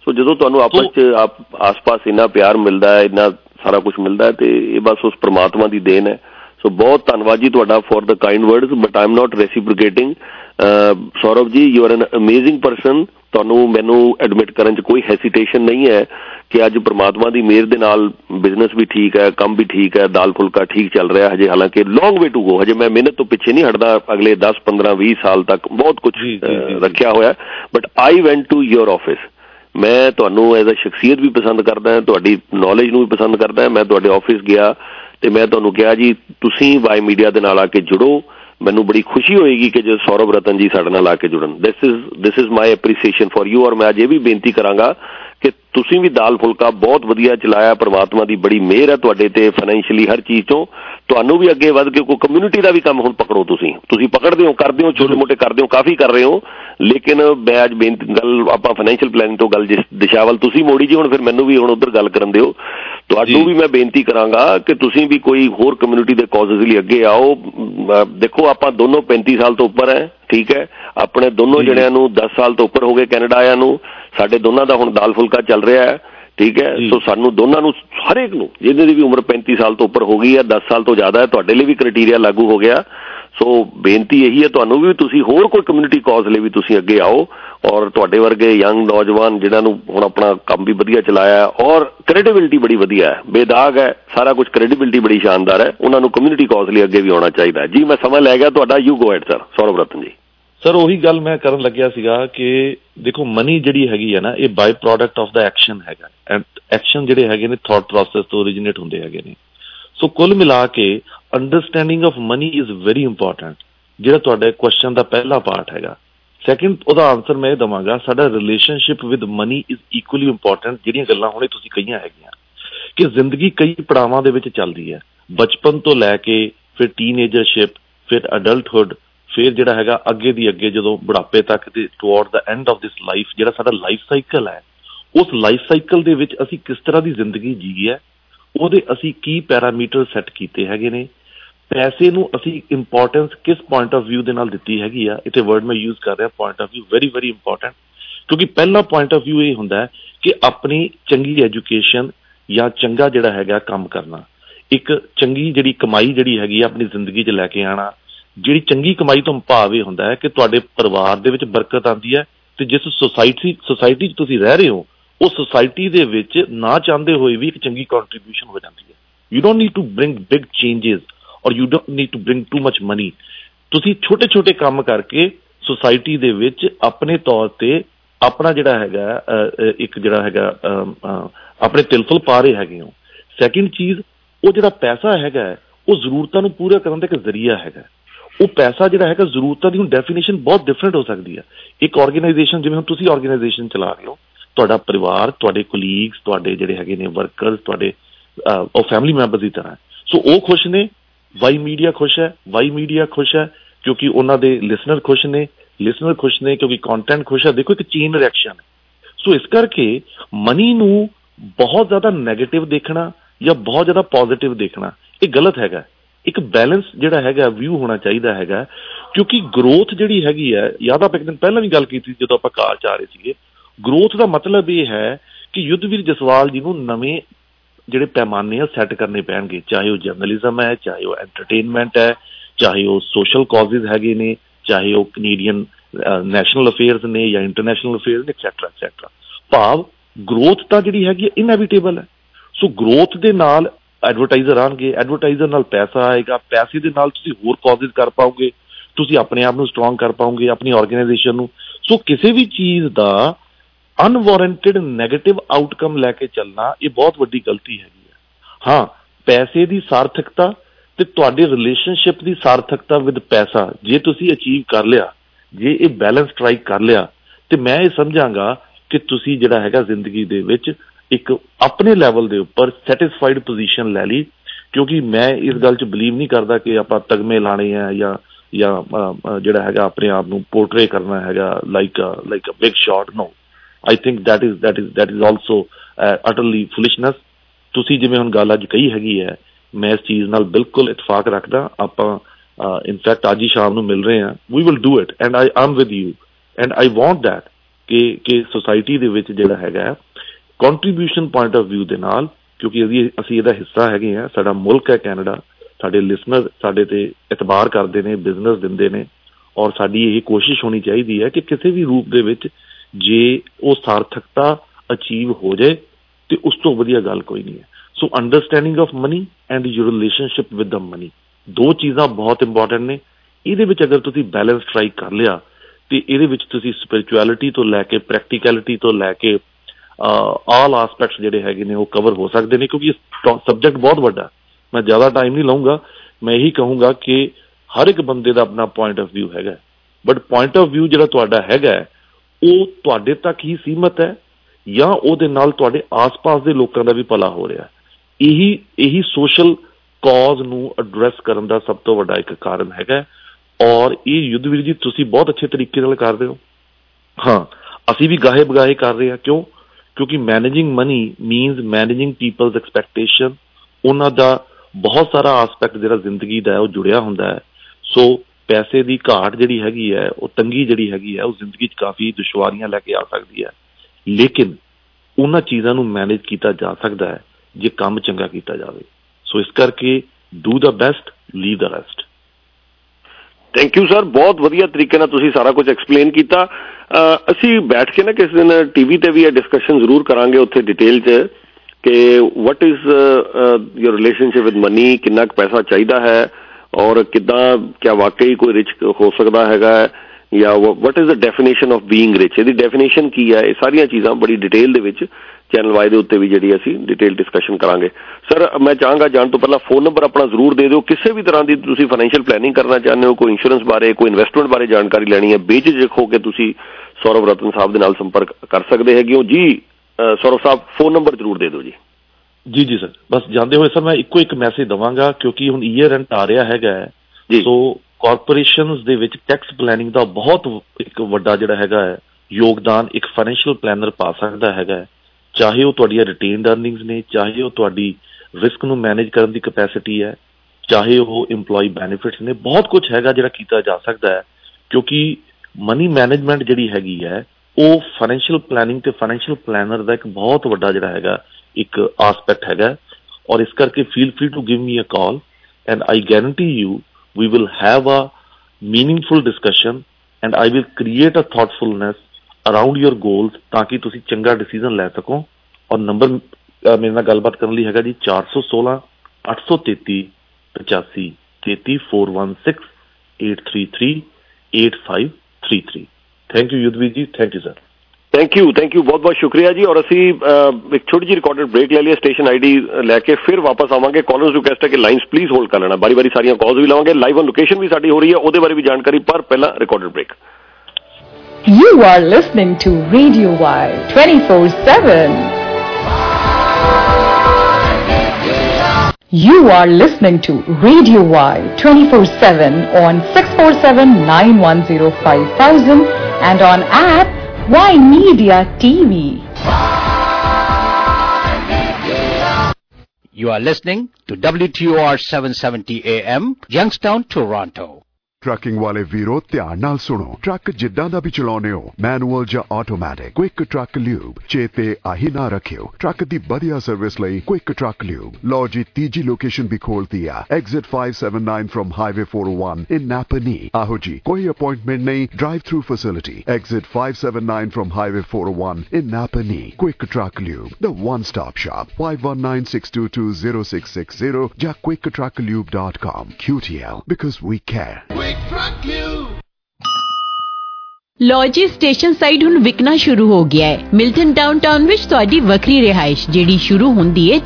ਸੋ ਜਦੋਂ ਤੁਹਾਨੂੰ ਆਪਸ 'ਚ ਆਸ ਪਾਸ ਇੰਨਾ ਪਿਆਰ ਮਿਲਦਾ ਹੈ, ਇੰਨਾ ਸਾਰਾ ਕੁਛ ਮਿਲਦਾ ਹੈ, ਤੇ ਇਹ ਬਸ ਉਸ ਪਰਮਾਤਮਾ ਦੀ ਦੇਣ ਹੈ। ਸੋ ਬਹੁਤ ਧੰਨਵਾਦ ਜੀ ਤੁਹਾਡਾ for the kind words, but I am not reciprocating. Sourav ji, you are an amazing person. ਤੁਹਾਨੂੰ ਮੈਨੂੰ ਐਡਮਿਟ ਕਰਨ 'ਚ ਕੋਈ ਹੈਸੀਟੇਸ਼ਨ ਨਹੀਂ ਹੈ ਕਿ ਅੱਜ ਪਰਮਾਤਮਾ ਦੀ ਮਿਹਰ ਦੇ ਨਾਲ ਬਿਜ਼ਨਸ ਵੀ ਠੀਕ ਹੈ, ਕੰਮ ਵੀ ਠੀਕ ਹੈ, ਦਾਲ ਫੁਲਕਾ ਠੀਕ ਚੱਲ ਰਿਹਾ ਹਜੇ। ਹਾਲਾਂਕਿ ਲੌਂਗ ਵੇ ਟੂ ਗੋ, ਹਜੇ ਮੈਂ ਮਿਹਨਤ ਤੋਂ ਪਿੱਛੇ ਨਹੀਂ ਹਟਦਾ। ਅਗਲੇ 10, 15, 20 ਸਾਲ ਤੱਕ ਬਹੁਤ ਕੁਛ ਰੱਖਿਆ ਹੋਇਆ। But I went to your office. ਮੈਂ ਤੁਹਾਨੂੰ ਐਜ਼ ਅ ਸ਼ਖਸੀਅਤ ਵੀ ਪਸੰਦ ਕਰਦਾ, ਤੁਹਾਡੀ ਨੌਲੇਜ ਨੂੰ ਵੀ ਪਸੰਦ ਕਰਦਾ। ਮੈਂ ਤੁਹਾਡੇ ਆਫਿਸ ਗਿਆ ਤੇ ਮੈਂ ਤੁਹਾਨੂੰ ਕਿਹਾ ਜੀ ਤੁਸੀਂ ਵਾਈ ਮੀਡੀਆ ਦੇ ਨਾਲ ਆ ਕੇ ਜੁੜੋ। ਮੈਨੂੰ ਬੜੀ ਖੁਸ਼ੀ ਹੋਏਗੀ ਕਿ ਜੇ ਸੌਰਵ ਰਤਨ ਜੀ ਸਾਡੇ ਨਾਲ ਆ ਕੇ ਜੁੜਨ। This is my appreciation for you. ਔਰ ਮੈਂ ਅੱਜ ਇਹ ਵੀ ਬੇਨਤੀ ਕਰਾਂਗਾ ਕਿ ਤੁਸੀਂ ਵੀ ਦਾਲ ਫੁਲਕਾ ਬਹੁਤ ਵਧੀਆ ਚਲਾਇਆ। ਪਰਮਾਤਮਾ ਦੀ ਬੜੀ ਮਿਹਰ ਹੈ ਤੁਹਾਡੇ ਤੇ, ਫਾਈਨੈਂਸ਼ੀਅਲੀ ਹਰ ਚੀਜ਼ ਤੋਂ। ਤੁਹਾਨੂੰ ਵੀ ਅੱਗੇ ਵੱਧ ਕੇ ਕੋਈ ਕਮਿਊਨਿਟੀ ਦਾ ਵੀ ਕੰਮ ਹੁਣ ਪਕੜੋ। ਤੁਸੀਂ ਪਕੜਦੇ ਹੋ, ਕਰਦੇ ਹੋ, ਛੋਟੇ ਮੋਟੇ ਕਰਦੇ ਹੋ, ਕਾਫੀ ਕਰ ਰਹੇ ਹੋ। ਲੇਕਿਨ ਮੈਂ ਅੱਜ ਬੇਨਤੀ ਗੱਲ ਆਪਾਂ ਫਾਈਨੈਂਸ਼ੀਅਲ ਪਲੈਨਿੰਗ ਤੋਂ ਗੱਲ ਜਿਸ ਦਿਸ਼ਾ ਵੱਲ ਤੁਸੀਂ ਮੋੜੀ ਜੀ, ਹੁਣ ਫਿਰ ਮੈਨੂੰ ਵੀ ਹੁਣ ਉੱਧਰ ਗੱਲ ਕਰਨ ਦਿਓ। ਤੁਹਾਨੂੰ ਵੀ ਮੈਂ ਬੇਨਤੀ ਕਰਾਂਗਾ ਕਿ ਤੁਸੀਂ ਵੀ ਕੋਈ ਹੋਰ ਕਮਿਊਨਿਟੀ ਦੇ ਕਾਜ਼ਸ ਲਈ ਅੱਗੇ ਆਓ। ਦੇਖੋ ਆਪਾਂ ਦੋਨੋਂ 35 ਸਾਲ ਤੋਂ ਉੱਪਰ ਹੈ, ਠੀਕ ਹੈ। ਆਪਣੇ ਦੋਨੋਂ ਜਣਿਆਂ ਨੂੰ 10 ਸਾਲ ਤੋਂ ਉੱਪਰ ਹੋ ਗਏ ਕੈਨੇਡਾ ਆਇਆਂ ਨੂੰ। ਸਾਡੇ ਦੋਨਾਂ ਦਾ ਹੁਣ ਦਾਲ ਫੁਲਕਾ ਚੱਲ ਰਿਹਾ ਹੈ, ਠੀਕ ਹੈ। ਸੋ ਸਾਨੂੰ ਦੋਨਾਂ ਨੂੰ, ਹਰੇਕ ਨੂੰ, ਜਿਹਦੇ ਦੀ ਵੀ ਉਮਰ 35 ਸਾਲ ਤੋਂ ਉੱਪਰ ਹੋ ਗਈ ਹੈ, 10 ਸਾਲ ਤੋਂ ਜ਼ਿਆਦਾ ਹੈ, ਤੁਹਾਡੇ ਲਈ ਵੀ ਕ੍ਰਾਈਟੀਰੀਆ ਲਾਗੂ ਹੋ ਗਿਆ। ਸੋ ਬੇਨਤੀ ਇਹੀ ਹੈ ਤੁਹਾਨੂੰ ਵੀ, ਤੁਸੀਂ ਹੋਰ ਕੋਈ ਕਮਿਊਨਿਟੀ ਕਾਜ਼ ਲਈ ਵੀ ਤੁਸੀਂ ਅੱਗੇ ਆਓ। ਔਰ ਤੁਹਾਡੇ ਵਰਗੇ ਯੰਗ ਨੌਜਵਾਨ ਜਿਨ੍ਹਾਂ ਨੂੰ ਹੁਣ ਆਪਣਾ ਕੰਮ ਵੀ ਵਧੀਆ ਚਲਾਇਆ ਔਰ ਕ੍ਰੈਡੀਬਿਲਿਟੀ ਬੜੀ ਵਧੀਆ ਹੈ, ਬੇਦਾਗ ਹੈ ਸਾਰਾ ਕੁਝ, ਕ੍ਰੈਡੀਬਿਲਿਟੀ ਬੜੀ ਸ਼ਾਨਦਾਰ ਹੈ, ਉਹਨਾਂ ਨੂੰ ਕਮਿਊਨਿਟੀ ਕਾਜ਼ ਲਈ ਅੱਗੇ ਵੀ ਆਉਣਾ ਚਾਹੀਦਾ ਹੈ। ਜੀ ਮੈਂ ਸਮਾਂ ਲੈ ਗਿਆ ਤੁਹਾਡਾ। You go ahead sir. Sourav Ratan ji. Sir ਉਹੀ ਗੱਲ ਮੈਂ ਕਰਨ ਲੱਗਿਆ ਸੀਗਾ ਕਿ ਦੇਖੋ ਮਨੀ ਜਿਹੜੀ ਹੈਗੀ ਹੈ ਨਾ, ਇਹ by product of the action ਹੈਗਾ। ਐਂਡ ਐਕਸ਼ਨ ਜਿਹੜੇ ਹੈਗੇ ਨੇ ਥਾਟ ਪ੍ਰੋਸੈਸ ਤੋਂ ਓਰੀਜੀਨੇਟ ਹੁੰਦੇ ਹੈਗੇ ਨੇ। ਸੋ ਕੁੱਲ ਮਿਲਾ ਕੇ understanding of money is very important, ਜਿਹੜਾ ਤੁਹਾਡੇ ਕੁਐਸਚਨ ਦਾ ਪਹਿਲਾ ਪਾਰਟ ਹੈਗਾ। ਸੈਕਿੰਡ, ਉਹਦਾ ਆਨਸਰ ਮੈਂ ਇਹ ਦੇਵਾਂਗਾ, ਸਾਡਾ relationship with money is equally important. ਜਿਹੜੀਆਂ ਗੱਲਾਂ ਹੁਣੇ ਤੁਸੀਂ ਕਹੀਆਂ ਹੈਗੀਆਂ ਕਿ ਜ਼ਿੰਦਗੀ ਕਈ ਪੜਾਵਾਂ ਦੇ ਵਿੱਚ ਚੱਲਦੀ ਹੈ, ਬਚਪਨ ਤੋਂ ਲੈ ਕੇ ਫਿਰ ਟੀਨਏਜਰਸ਼ਿਪ, ਫਿਰ ਅਡਲਟਹੁੱਡ, ਫਿਰ ਜਿਹੜਾ ਹੈਗਾ ਅੱਗੇ ਦੀ ਅੱਗੇ ਜਦੋਂ ਬੁਢਾਪੇ ਤੱਕ ਦੇ toward the end of this life, ਜਿਹੜਾ ਸਾਡਾ ਲਾਈਫ ਸਾਈਕਲ ਹੈ, ਉਸ ਲਾਈਫ ਸਾਈਕਲ ਦੇ ਵਿੱਚ ਅਸੀਂ ਕਿਸ ਤਰ੍ਹਾਂ ਦੀ ਜ਼ਿੰਦਗੀ ਜੀ ਹੈ, ਉਹਦੇ ਅਸੀਂ ਕੀ ਪੈਰਾਮੀਟਰ ਸੈੱਟ ਕੀਤੇ ਹੈਗੇ ਨੇ। ਪੈਸੇ ਨੂੰ ਅਸੀਂ ਇੰਪੋਰਟੈਂਸ ਕਿਸ ਪੁਆਇੰਟ ਆਫ ਵਿਊ ਦੇ ਨਾਲ ਦਿੱਤੀ ਹੈਗੀ ਆ। ਇੱਥੇ ਵਰਡ ਮੈਂ ਯੂਜ਼ ਕਰ ਰਿਹਾ, point of view, very very important. ਕਿਉਂਕਿ ਪਹਿਲਾ ਪੁਆਇੰਟ ਆਫ ਵਿਊ ਇਹ ਹੁੰਦਾ ਹੈ ਕਿ ਆਪਣੀ ਚੰਗੀ ਐਜੂਕੇਸ਼ਨ ਜਾਂ ਚੰਗਾ ਜਿਹੜਾ ਹੈਗਾ ਕੰਮ ਕਰਨਾ, ਇੱਕ ਚੰਗੀ ਜਿਹੜੀ ਕਮਾਈ ਜਿਹੜੀ ਹੈਗੀ ਆ ਆਪਣੀ ਜ਼ਿੰਦਗੀ 'ਚ ਲੈ ਕੇ ਆਉਣਾ। ਜਿਹੜੀ ਚੰਗੀ ਕਮਾਈ ਤੋਂ ਭਾਵ ਇਹ ਹੁੰਦਾ ਹੈ ਕਿ ਤੁਹਾਡੇ ਪਰਿਵਾਰ ਦੇ ਵਿੱਚ ਬਰਕਤ ਆਉਂਦੀ ਹੈ, ਤੇ ਜਿਸ ਸੋਸਾਇਟੀ 'ਚ ਤੁਸੀਂ ਰਹਿ ਰਹੇ ਹੋ ਉਹ ਸੋਸਾਇਟੀ ਦੇ ਵਿੱਚ ਨਾ ਚਾਹੁੰਦੇ ਹੋਏ ਵੀ ਇੱਕ ਚੰਗੀ ਕੰਟਰੀਬਿਊਸ਼ਨ ਹੋ ਜਾਂਦੀ ਹੈ। You don't need to bring big changes or you don't need to bring too much money. ਤੁਸੀਂ ਛੋਟੇ ਛੋਟੇ ਕੰਮ ਕਰਕੇ ਸੋਸਾਇਟੀ ਦੇ ਵਿੱਚ ਆਪਣੇ ਤੌਰ ਤੇ ਆਪਣਾ ਜਿਹੜਾ ਹੈਗਾ ਇੱਕ ਜਿਹੜਾ ਹੈਗਾ ਆਪਣੇ ਤਿਲਫਲ ਪਾ ਰਹੇ ਹੈਗੇ ਹੋ। ਸੈਕਿੰਡ ਚੀਜ਼, ਉਹ ਜਿਹੜਾ ਪੈਸਾ ਹੈਗਾ ਉਹ ਜ਼ਰੂਰਤਾਂ ਨੂੰ ਪੂਰਾ ਕਰਨ ਦਾ ਇੱਕ ਜ਼ਰੀਆ ਹੈਗਾ। ਉਹ ਪੈਸਾ ਜਿਹੜਾ ਹੈਗਾ, ਜ਼ਰੂਰਤਾਂ ਦੀ ਹੁਣ ਡੈਫੀਨੇਸ਼ਨ ਬਹੁਤ ਡਿਫਰੈਂਟ ਹੋ ਸਕਦੀ ਹੈ। ਇੱਕ ਆਰਗੇਨਾਈਜੇਸ਼ਨ, ਜਿਵੇਂ ਹੁਣ ਤੁਸੀਂ ਆਰਗੇਨਾਈਜੇਸ਼ਨ ਚਲਾ ਰਹੇ ਹੋ, ਤੁਹਾਡਾ ਪਰਿਵਾਰ, ਤੁਹਾਡੇ ਕੋਲੀਗਸ, ਤੁਹਾਡੇ ਜਿਹੜੇ ਹੈਗੇ ਨੇ ਵਰਕਰਸ, ਤੁਹਾਡੇ ਉਹ ਫੈਮਿਲੀ ਮੈਂਬਰਸ ਦੀ ਤਰ੍ਹਾਂ। ਸੋ ਉਹ ਖੁਸ਼ ਨੇ, ਵਾਈ ਮੀਡੀਆ ਖੁਸ਼ ਹੈ, ਵਾਈ ਮੀਡੀਆ ਖੁਸ਼ ਹੈ ਕਿਉਂਕਿ ਉਹਨਾਂ ਦੇ ਲਿਸਨਰ ਖੁਸ਼ ਨੇ, ਲਿਸਨਰ ਖੁਸ਼ ਨੇ ਕਿਉਂਕਿ ਕੰਟੈਂਟ ਖੁਸ਼ ਹੈ। ਦੇਖੋ ਇੱਕ ਚੇਨ ਰਿਐਕਸ਼ਨ ਹੈ। ਸੋ ਇਸ ਕਰਕੇ ਮਨੀ ਨੂੰ ਬਹੁਤ ਜ਼ਿਆਦਾ ਨੈਗੇਟਿਵ ਦੇਖਣਾ ਜਾਂ ਬਹੁਤ ਜ਼ਿਆਦਾ ਪੋਜ਼ਿਟਿਵ ਦੇਖਣਾ ਇਹ ਗਲਤ ਹੈਗਾ। ਇੱਕ ਬੈਲੈਂਸ ਜਿਹੜਾ ਹੈਗਾ ਵਿਊ ਹੋਣਾ ਚਾਹੀਦਾ ਹੈਗਾ, ਕਿਉਂਕਿ ਗਰੋਥ ਜਿਹੜੀ ਹੈਗੀ ਹੈ, ਯਾਦ ਆਪਾਂ ਇੱਕ ਦਿਨ ਪਹਿਲਾਂ ਵੀ ਗੱਲ ਕੀਤੀ ਜਦੋਂ ਆਪਾਂ ਕਾਰ 'ਚ ਆ ਰਹੇ ਸੀਗੇ, ਗਰੋਥ ਦਾ ਮਤਲਬ ਇਹ ਹੈ ਕਿ ਯੁੱਧਵੀਰ ਜਸਵਾਲ ਜੀ ਨੂੰ ਨਵੇਂ ਜਿਹੜੇ ਪੈਮਾਨੇ ਆ ਸੈੱਟ ਕਰਨੇ ਪੈਣਗੇ, ਚਾਹੇ ਉਹ ਜਰਨਲਿਜ਼ਮ ਹੈ, ਚਾਹੇ ਉਹ ਐਂਟਰਟੇਨਮੈਂਟ ਹੈ, ਚਾਹੇ ਉਹ ਸੋਸ਼ਲ ਕਾਜ਼ਿਜ਼ ਹੈਗੇ ਨੇ, ਚਾਹੇ ਉਹ ਕੈਨੇਡੀਅਨ ਨੈਸ਼ਨਲ ਅਫੇਅਰਸ ਨੇ ਜਾਂ ਇੰਟਰਨੈਸ਼ਨਲ ਅਫੇਅਰਸ ਨੇ, ਐਕਸੈਟਰਾ ਐਕਸੈਟਰਾ। ਭਾਵ ਗਰੋਥ ਤਾਂ ਜਿਹੜੀ ਹੈਗੀ ਹੈ ਇਨਐਵਿਟੇਬਲ ਹੈ। ਸੋ ਗਰੋਥ ਦੇ ਨਾਲ ਐਡਵਰਟਾਈਜ਼ਰ ਆਉਣਗੇ, ਐਡਵਰਟਾਈਜ਼ਰ ਨਾਲ ਪੈਸਾ ਆਏਗਾ, ਪੈਸੇ ਦੇ ਨਾਲ ਤੁਸੀਂ ਹੋਰ ਕਾਜ਼ਿਜ਼ ਕਰ ਪਾਓਗੇ, ਤੁਸੀਂ ਆਪਣੇ ਆਪ ਨੂੰ ਸਟਰੋਂਗ ਕਰ ਪਾਓਗੇ, ਆਪਣੀ ਆਰਗੇਨਾਈਜੇਸ਼ਨ ਨੂੰ। ਸੋ ਕਿਸੇ ਵੀ ਚੀਜ਼ ਦਾ ਅਨਵਾਰੰਟਿਡ ਨੈਗੇਟਿਵ ਆਊਟਕਮ ਲੈ ਕੇ ਚੱਲਣਾ ਇਹ ਬਹੁਤ ਵੱਡੀ ਗਲਤੀ ਹੈਗੀ ਹੈ। ਹਾਂ, ਪੈਸੇ ਦੀ ਸਾਰਥਕਤਾ ਤੇ ਤੁਹਾਡੇ ਰਿਲੇਸ਼ਨਸ਼ਿਪ ਦੀ ਸਾਰਥਕਤਾ ਵਿਦ ਪੈਸਾ ਜੇ ਤੁਸੀਂ ਅਚੀਵ ਕਰ ਲਿਆ, ਜੇ ਇਹ ਬੈਲੈਂਸ ਸਟਰਾਈਕ ਕਰ ਲਿਆ, ਤੇ ਮੈਂ ਇਹ ਸਮਝਾਂਗਾ ਕਿ ਤੁਸੀਂ ਜਿਹੜਾ ਹੈਗਾ ਜ਼ਿੰਦਗੀ ਦੇ ਵਿੱਚ ਇੱਕ ਆਪਣੇ ਲੈਵਲ ਦੇ ਉੱਪਰ ਸੈਟਿਸਫਾਈਡ ਪੋਜੀਸ਼ਨ ਲੈ ਲਈ। ਕਿਉਂਕਿ ਮੈਂ ਇਸ ਗੱਲ 'ਚ ਬਿਲੀਵ ਨਹੀਂ ਕਰਦਾ ਕਿ ਆਪਾਂ ਤਗਮੇ ਲਾਣੇ ਆ ਜਾਂ ਜਿਹੜਾ ਹੈਗਾ ਆਪਣੇ ਆਪ ਨੂੰ ਪੋਰਟਰੇ ਕਰਨਾ ਹੈਗਾ like a big shot. No, I think that is also utterly foolishness। ਤੁਸੀਂ ਜਿਵੇਂ ਹੁਣ ਗੱਲ ਅੱਜ ਕਹੀ ਹੈਗੀ ਹੈ, ਮੈਂ ਇਸ ਚੀਜ਼ ਨਾਲ ਬਿਲਕੁਲ ਇਤਫਾਕ ਰੱਖਦਾ। ਆਪਾਂ ਇਨਫੈਕਟ ਅੱਜ ਹੀ ਸ਼ਾਮ ਨੂੰ ਮਿਲ ਰਹੇ ਹਾਂ। We will do it and I am with you and I want that ਕਿ ਸੁਸਾਇਟੀ ਦੇ ਵਿੱਚ ਜਿਹੜਾ ਹੈਗਾ ਕੰਟਰੀਬਿਊਸ਼ਨ ਪੁਆਇੰਟ ਆਫ ਵਿਊ ਦੇ ਨਾਲ, ਕਿਉਂਕਿ ਅਸੀਂ ਇਹਦਾ ਹਿੱਸਾ ਹੈਗੇ ਹਾਂ, ਸਾਡਾ ਮੁਲਕ ਹੈ ਕੈਨੇਡਾ, ਸਾਡੇ ਲਿਸਨਰ ਸਾਡੇ ਤੇ ਇਤਬਾਰ ਕਰਦੇ ਨੇ, ਬਿਜ਼ਨਸ ਦਿੰਦੇ ਨੇ, ਔਰ ਸਾਡੀ ਇਹ ਕੋਸ਼ਿਸ਼ ਹੋਣੀ ਚਾਹੀਦੀ ਹੈ ਕਿ ਕਿਸੇ ਵੀ ਰੂਪ ਦੇ ਵਿੱਚ ਜੇ ਉਹ ਸਾਰਥਕਤਾ ਅਚੀਵ ਹੋ ਜਾਏ ਤੇ ਉਸ ਤੋਂ ਵਧੀਆ ਗੱਲ ਕੋਈ ਨਹੀਂ ਹੈ। So understanding of money and your relationship with the money, ਦੋ ਚੀਜ਼ਾਂ ਬਹੁਤ ਇੰਪੋਰਟੈਂਟ ਨੇ। ਇਹਦੇ ਵਿੱਚ ਅਗਰ ਤੁਸੀਂ ਬੈਲੈਂਸ ਸਟ੍ਰਾਈਕ ਕਰ ਲਿਆ ਤੇ ਇਹਦੇ ਵਿੱਚ ਤੁਸੀਂ ਸਪਿਰਿਚੁਅਲਿਟੀ ਤੋਂ ਲੈ ਕੇ ਪ੍ਰੈਕਟੀਕੈਲਿਟੀ ਤੋਂ ਲੈ ਕੇ ਆਲ ਆਸਪੈਕਟਸ ਜਿਹੜੇ ਹੈਗੇ ਨੇ ਉਹ ਕਵਰ ਹੋ ਸਕਦੇ ਨੇ, ਕਿਉਂਕਿ ਸਬਜੈਕਟ ਬਹੁਤ ਵੱਡਾ। ਮੈਂ ਜ਼ਿਆਦਾ ਟਾਈਮ ਨਹੀਂ ਲਊਂਗਾ, ਮੈਂ ਇਹੀ ਕਹੂੰਗਾ ਕਿ ਹਰ ਇੱਕ ਬੰਦੇ ਦਾ ਆਪਣਾ ਪੁਆਇੰਟ ਆਫ ਵਿਊ ਹੈਗਾ, ਬਟ ਪੁਆਇੰਟ ਆਫ ਵਿਊ ਜਿਹੜਾ ਤੁਹਾਡਾ ਹੈਗਾ ਉਹ ਤੁਹਾਡੇ ਤੱਕ ਹੀ ਸੀਮਤ ਹੈ ਜਾਂ ਉਹਦੇ ਨਾਲ ਤੁਹਾਡੇ ਆਸ-ਪਾਸ ਦੇ ਲੋਕਾਂ ਦਾ ਵੀ ਭਲਾ ਹੋ ਰਿਹਾ। ਇਹੀ ਸੋਸ਼ਲ ਕਾਜ਼ ਨੂੰ ਐਡਰੈਸ ਕਰਨ ਦਾ ਸਭ ਤੋਂ ਵੱਡਾ ਇੱਕ ਕਾਰਨ ਹੈਗਾ। ਔਰ ਇਹ ਯੁੱਧਵੀਰ ਜੀ ਤੁਸੀਂ ਬਹੁਤ ਅੱਛੇ ਤਰੀਕੇ ਨਾਲ ਕਰ ਰਹੇ ਹੋ। ਹਾਂ, ਅਸੀਂ ਵੀ ਗਾਹੇ ਬਗਾਹੇ ਕਰ ਰਹੇ ਹਾਂ। ਕਿਉਂਕਿ managing money means managing people's expectation. ਉਹਨਾਂ ਦਾ ਬਹੁਤ ਸਾਰਾ ਆਸਪੈਕਟ ਜਿਹੜਾ ਜ਼ਿੰਦਗੀ ਦਾ ਉਹ ਜੁੜਿਆ ਹੁੰਦਾ ਹੈ। ਸੋ ਪੈਸੇ ਦੀ ਘਾਟ ਜਿਹੜੀ ਹੈਗੀ ਹੈ, ਉਹ ਤੰਗੀ ਜਿਹੜੀ ਹੈਗੀ ਹੈ, ਉਹ ਜ਼ਿੰਦਗੀ 'ਚ ਕਾਫੀ ਦੁਸ਼ਵਾਰੀਆਂ ਲੈ ਕੇ ਆ ਸਕਦੀ ਹੈ, ਲੇਕਿਨ ਉਹਨਾਂ ਚੀਜ਼ਾਂ ਨੂੰ ਮੈਨੇਜ ਕੀਤਾ ਜਾ ਸਕਦਾ ਹੈ ਜੇ ਕੰਮ ਚੰਗਾ ਕੀਤਾ ਜਾਵੇ। ਸੋ ਇਸ ਕਰਕੇ do the best, leave the rest. Thank you sir, ਬਹੁਤ ਵਧੀਆ ਤਰੀਕੇ ਨਾਲ ਤੁਸੀਂ ਸਾਰਾ ਕੁਝ ਐਕਸਪਲੇਨ ਕੀਤਾ। ਅਸੀਂ ਬੈਠ ਕੇ ਨਾ ਕਿਸੇ ਦਿਨ TV ਤੇ ਵੀ ਇਹ ਡਿਸਕਸ਼ਨ ਜ਼ਰੂਰ ਕਰਾਂਗੇ ਉੱਥੇ ਡਿਟੇਲ 'ਚ ਕਿ what is your relationship with money, ਕਿੰਨਾ ਕੁ ਪੈਸਾ ਚਾਹੀਦਾ ਹੈ ਔਰ ਕਿੱਦਾਂ, ਕਿਆ ਵਾਕਈ ਕੋਈ ਰਿਚ ਹੋ ਸਕਦਾ ਹੈਗਾ ਜਾਂ what is the definition of being rich, ਇਹਦੀ ਡੈਫੀਨੇਸ਼ਨ ਕੀ ਹੈ। ਇਹ ਸਾਰੀਆਂ ਚੀਜ਼ਾਂ ਬੜੀ ਡਿਟੇਲ ਦੇ ਵਿੱਚ ਚੈਨਲ ਵਾਈ ਦੇ ਉੱਤੇ ਵੀ ਜਿਹੜੀ ਅਸੀਂ ਡਿਟੇਲ ਡਿਸਕਸ਼ਨ ਕਰਾਂਗੇ। ਸਰ ਮੈਂ ਚਾਹਾਂਗਾ ਜਾਣ ਤੋਂ ਪਹਿਲਾਂ ਫੋਨ ਨੰਬਰ ਆਪਣਾ ਜ਼ਰੂਰ ਦੇ ਦਿਓ। ਕਿਸੇ ਵੀ ਤਰ੍ਹਾਂ ਦੀ ਤੁਸੀਂ ਫਾਈਨੈਂਸ਼ੀਅਲ ਪਲੈਨਿੰਗ ਕਰਨਾ ਚਾਹੁੰਦੇ ਹੋ, ਕੋਈ ਇੰਸ਼ੋਰੈਂਸ ਬਾਰੇ, ਕੋਈ ਇਨਵੈਸਟਮੈਂਟ ਬਾਰੇ ਜਾਣਕਾਰੀ ਲੈਣੀ ਹੈ, ਬੇਝਿਜਕ ਹੋ ਕੇ ਤੁਸੀਂ ਸੌਰਵ ਰਤਨ ਸਾਹਿਬ ਦੇ ਨਾਲ ਸੰਪਰਕ ਕਰ ਸਕਦੇ ਹੈਗੇ ਹੋ ਜੀ। ਸੌਰਵ ਸਾਹਿਬ ਫੋਨ ਨੰਬਰ ਜ਼ਰੂਰ ਦੇ ਦਿਓ ਜੀ। ਜੀ ਸਰ, ਬਸ ਜਾਂਦੇ ਹੋਏ ਸਰ ਮੈਂ ਇੱਕੋ ਇੱਕ ਮੈਸੇਜ ਦੇਵਾਂਗਾ, ਕਿਉਂਕਿ ਹੁਣ ਈਅਰ ਐਂਡ ਆ ਰਿਹਾ ਹੈਗਾ ਜੀ। ਸੋ ਕਾਰਪੋਰੇਸ਼ਨਸ ਦੇ ਵਿੱਚ ਟੈਕਸ ਪਲੈਨਿੰਗ ਦਾ ਬਹੁਤ ਇੱਕ ਵੱਡਾ ਜਿਹੜਾ ਹੈਗਾ ਹੈ ਯੋਗਦਾਨ ਇੱਕ ਫਾਈਨੈਂਸ਼ੀਅਲ ਪਲੈਨਰ ਪਾ ਸਕਦਾ ਹੈਗਾ, ਚਾਹੇ ਉਹ ਤੁਹਾਡੀਆਂ ਰਿਟੇਨਡ ਅਰਨਿੰਗਸ ਨੇ, ਚਾਹੇ ਉਹ ਤੁਹਾਡੀ ਰਿਸਕ ਨੂੰ ਮੈਨੇਜ ਕਰਨ ਦੀ ਕਪੈਸਿਟੀ ਹੈ, ਚਾਹੇ ਉਹ ਇੰਪਲੋਈ ਬੈਨੀਫਿਟਸ ਨੇ। ਬਹੁਤ ਕੁਝ ਹੈਗਾ ਜਿਹੜਾ ਕੀਤਾ ਜਾ ਸਕਦਾ ਹੈ, ਕਿਉਂਕਿ ਮਨੀ ਮੈਨੇਜਮੈਂਟ ਜਿਹੜੀ ਹੈਗੀ ਹੈ ਉਹ ਫਾਈਨੈਂਸ਼ੀਅਲ ਪਲੈਨਿੰਗ ਤੇ ਫਾਈਨੈਂਸ਼ੀਅਲ ਪਲੈਨਰ ਦਾ ਇੱਕ ਬਹੁਤ ਵੱਡਾ ਜਿਹੜਾ ਹੈਗਾ ਇੱਕ ਆਸਪੈਕਟ ਹੈਗਾ। ਔਰ ਇਸ ਕਰਕੇ feel free to give me a call and I guarantee you we will have a meaningful discussion and I will create a thoughtfulness around your goals ਤਾਂ ਕਿ ਤੁਸੀਂ ਚੰਗਾ ਡਿਸੀਜ਼ਨ ਲੈ ਸਕੋ। ਔਰ ਨੰਬਰ ਮੇਰੇ ਨਾਲ ਗੱਲਬਾਤ ਕਰਨ ਲਈ ਹੈਗਾ ਜੀ 416 833 85 33 416 833 8533। Thank you Yudhvir ji, thank you sir. Thank you, ਬਹੁਤ ਬਹੁਤ ਸ਼ੁਕਰੀਆ ਜੀ। ਔਰ ਅਸੀਂ ਇੱਕ ਛੋਟੀ ਜਿਹੀ ਰਿਕਾਰਡਡ ਬ੍ਰੇਕ ਲੈ ਲਈਏ, ਸਟੇਸ਼ਨ ID ਲੈ ਕੇ ਫਿਰ ਵਾਪਸ ਆਵਾਂਗੇ। ਕਾਲਰਸ ਰਿਕੁਐਸਟ ਹੈ ਕਿ ਲਾਈਨਸ ਪਲੀਜ਼ ਹੋਲਡ ਕਰ ਲੈਣਾ, ਬਾਰੀ ਸਾਰੀਆਂ ਕਾਲਸ ਵੀ ਲਵਾਂਗੇ। ਲਾਈਵ ਔਨ ਲੋਕੇਸ਼ਨ ਵੀ ਸਾਡੀ ਹੋ ਰਹੀ ਹੈ, ਉਹਦੇ ਬਾਰੇ ਵੀ ਜਾਣਕਾਰੀ, ਪਰ ਪਹਿਲਾਂ recorded break. You are listening to Radio Y 24/7. You are listening to Radio Y 24/7 on 647-910-5000 and on app Y Media TV. You are listening to WTOR 770 AM, Youngstown, Toronto. Trucking ਵਾਲੇ ਵੀਰੋ ਧਿਆਨ ਨਾਲ ਸੁਣੋ। ਟਰੱਕ ਜਿੱਦਾਂ ਦਾ ਵੀ ਚਲਾਉਣੇ ਹੋ, manual ਜਾਂ automatic, quick truck lube ਚੇਤੇ ਆਹੀ ਨਾ ਰੱਖਿਓ। ਟਰੱਕ ਦੀ ਵਧੀਆ ਸਰਵਿਸ ਲਈ ਕੁਇਕ ਟਰੱਕ ਲਿਊਬ। ਲਓ ਜੀ, ਤੀਜੀ ਲੋਕੇਸ਼ਨ ਵੀ ਖੋਲਤੀ ਆ, exit 579 from highway 401 in Napanee. ਆਹੋ ਜੀ, ਕੋਈ ਅਪਾਇੰਟਮੈਂਟ ਨਹੀਂ, drive through facility. Exit 579 from highway 401 in Napanee. Quick truck lube, the one stop shop. 5196220660 ਜਾਂ quicktrucklube.com. QTL, because we care. ਲੋ ਜੀ, ਸਟੇਸ਼ਨ ਸਾਈਡ ਹੁਣ ਵਿਕਣਾ ਸ਼ੁਰੂ ਹੋ ਗਿਆ ਹੈ। ਮਿਲਟਨ ਡਾਊਨਟਾਊਨ ਵਿੱਚ ਤੁਹਾਡੀ ਵੱਖਰੀ ਰਿਹਾਇਸ਼ ਜਿਹੜੀ ਸ਼ੁਰੂ ਹੁੰਦੀ ਹੈ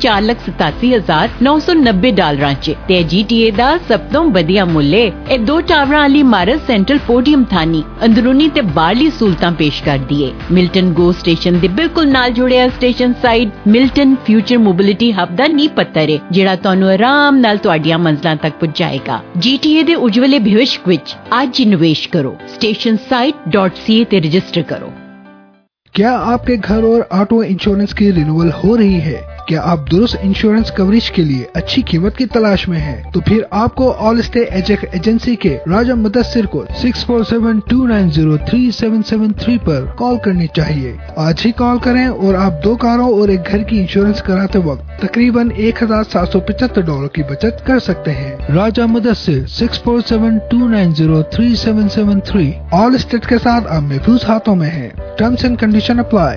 $4,87,990 'ਚ ਤੇ GTA ਦਾ ਸਭ ਤੋਂ ਵਧੀਆ ਮੁੱਲ ਹੈ। ਇਹ 2 ਟਾਵਰਾਂ ਵਾਲੀ ਇਮਾਰਤ ਸੈਂਟਰਲ ਪੋਡੀਅਮ ਥਾਨੀ ਅੰਦਰੂਨੀ ਤੇ ਬਾਹਰਲੀ ਸਹੂਲਤਾਂ ਪੇਸ਼ ਕਰਦੀ ਹੈ। ਮਿਲਟਨ ਗੋ ਸਟੇਸ਼ਨ ਦੇ ਬਿਲਕੁਲ ਨਾਲ ਜੁੜਿਆ station side Milton future mobility hub ਦਾ ਨੀਂਹ ਪੱਥਰ ਹੈ, ਜਿਹੜਾ ਤੁਹਾਨੂੰ ਆਰਾਮ ਨਾਲ ਤੁਹਾਡੀਆਂ ਮੰਜ਼ਲਾਂ ਤੱਕ ਪਹੁੰਚਾਏਗਾ। GTA ਦੇ ਉਜਵਲੇ ਭਵਿੱਖ ਵਿੱਚ ਅੱਜ ਹੀ ਨਿਵੇਸ਼ ਕਰੋ। स्टेशन साइट.ca ਤੇ रजिस्टर करो। क्या आपके घर और ऑटो इंश्योरेंस की रिन्यूअल हो रही है? क्या आप दुरुस्त इंश्योरेंस कवरेज के लिए अच्छी कीमत की तलाश में हैं? तो फिर आपको ऑल स्टे एजेंसी के राजा मुदस्सिर को 6472903773 पर कॉल करनी चाहिए। आज ही कॉल करें और आप 2 कारों और एक घर की इंश्योरेंस कराते वक्त तकरीबन $1,775 की बचत कर सकते हैं। राजा मुदस्सिर 6472903773 ऑल स्टेट के साथ आप महफूज हाथों में हैं। Terms and condition apply.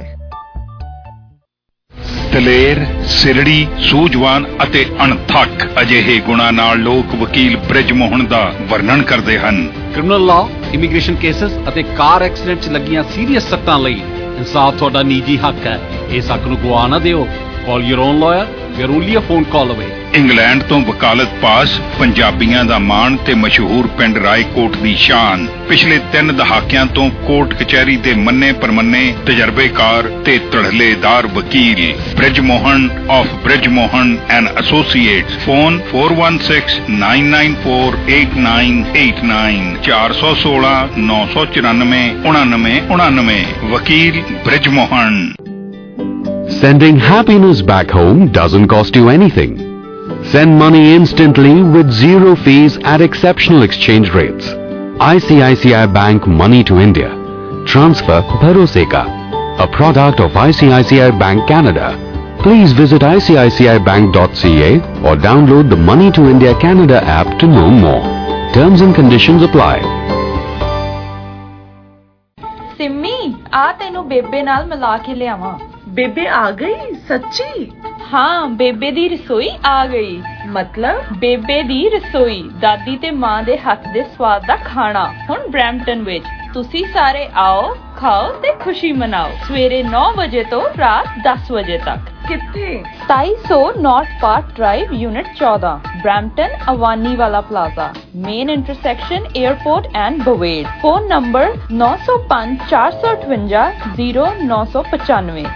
ਦਲੇਰ, ਸਿਰੜੀ, ਸੂਝਵਾਨ ਅਤੇ ਅਣਥੱਕ ਅਜਿਹੇ ਗੁਣਾਂ ਨਾਲ ਲੋਕ ਵਕੀਲ ਬ੍ਰਿਜ ਮੋਹਨ ਦਾ ਵਰਣਨ ਕਰਦੇ ਹਨ। ਕ੍ਰਿਮੀਨਲ ਲਾਅ, ਇਮੀਗ੍ਰੇਸ਼ਨ ਕੇਸਸ ਅਤੇ ਕਾਰ ਐਕਸੀਡੈਂਟ 'ਚ ਲੱਗੀਆਂ ਸੀਰੀਅਸ ਸੱਟਾਂ ਲਈ ਇਨਸਾਫ ਤੁਹਾਡਾ ਨਿੱਜੀ ਹੱਕ ਹੈ। ਇਸ ਹੱਕ ਨੂੰ ਗਵਾ ਨਾ ਦਿਓ। Call your own lawyer. We're only a phone call away. England ਤੋਂ ਵਕਾਲਤ ਪਾਸ, ਪੰਜਾਬੀਆਂ ਦਾ ਮਾਣ ਤੇ ਮਸ਼ਹੂਰ ਪਿੰਡ ਰਾਏਕੋਟ ਦੀ ਸ਼ਾਨ। ਪਿਛਲੇ 3 ਦਹਾਕਿਆਂ ਤੋਂ ਕੋਰਟ ਕਚਹਿਰੀ ਦੇ ਮੰਨੇ ਪਰਮੰਨੇ ਤਜਰਬੇਕਾਰ ਤੇ ਧੜਲੇਦਾਰ ਵਕੀਲ Brij Mohan of Brij Mohan and associates. Phone 4169948989 416-994-9999। ਵਕੀਲ Brij Mohan. Sending happiness back home doesn't cost you anything. Send money instantly with zero fees at exceptional exchange rates. ICICI Bank Money to India. Transfer Bharose Ka, a product of ICICI Bank Canada. Please visit icici-bank.ca or download the Money to India Canada app to know more. Terms and conditions apply. Simmi आ तेनू बेबे नाल मिला के लियावां। बेबे आ गई सच्ची? हाँ, बेबे दी रसोई आ गई। मतलब बेबे दी रसोई, दादी ते मां दे हथ दे स्वाद दा खाना हुण ब्रैम्पटन विच। तुसी सारे आओ, खाओ ते खुशी मनाओ। सवेरे 9 बजे तो रात 10 बजे तक। कित्थे? 2700 North Park Drive, unit 14, Brampton, Avani वाला plaza, main intersection airport and Bovaird. Phone number 905-458-0995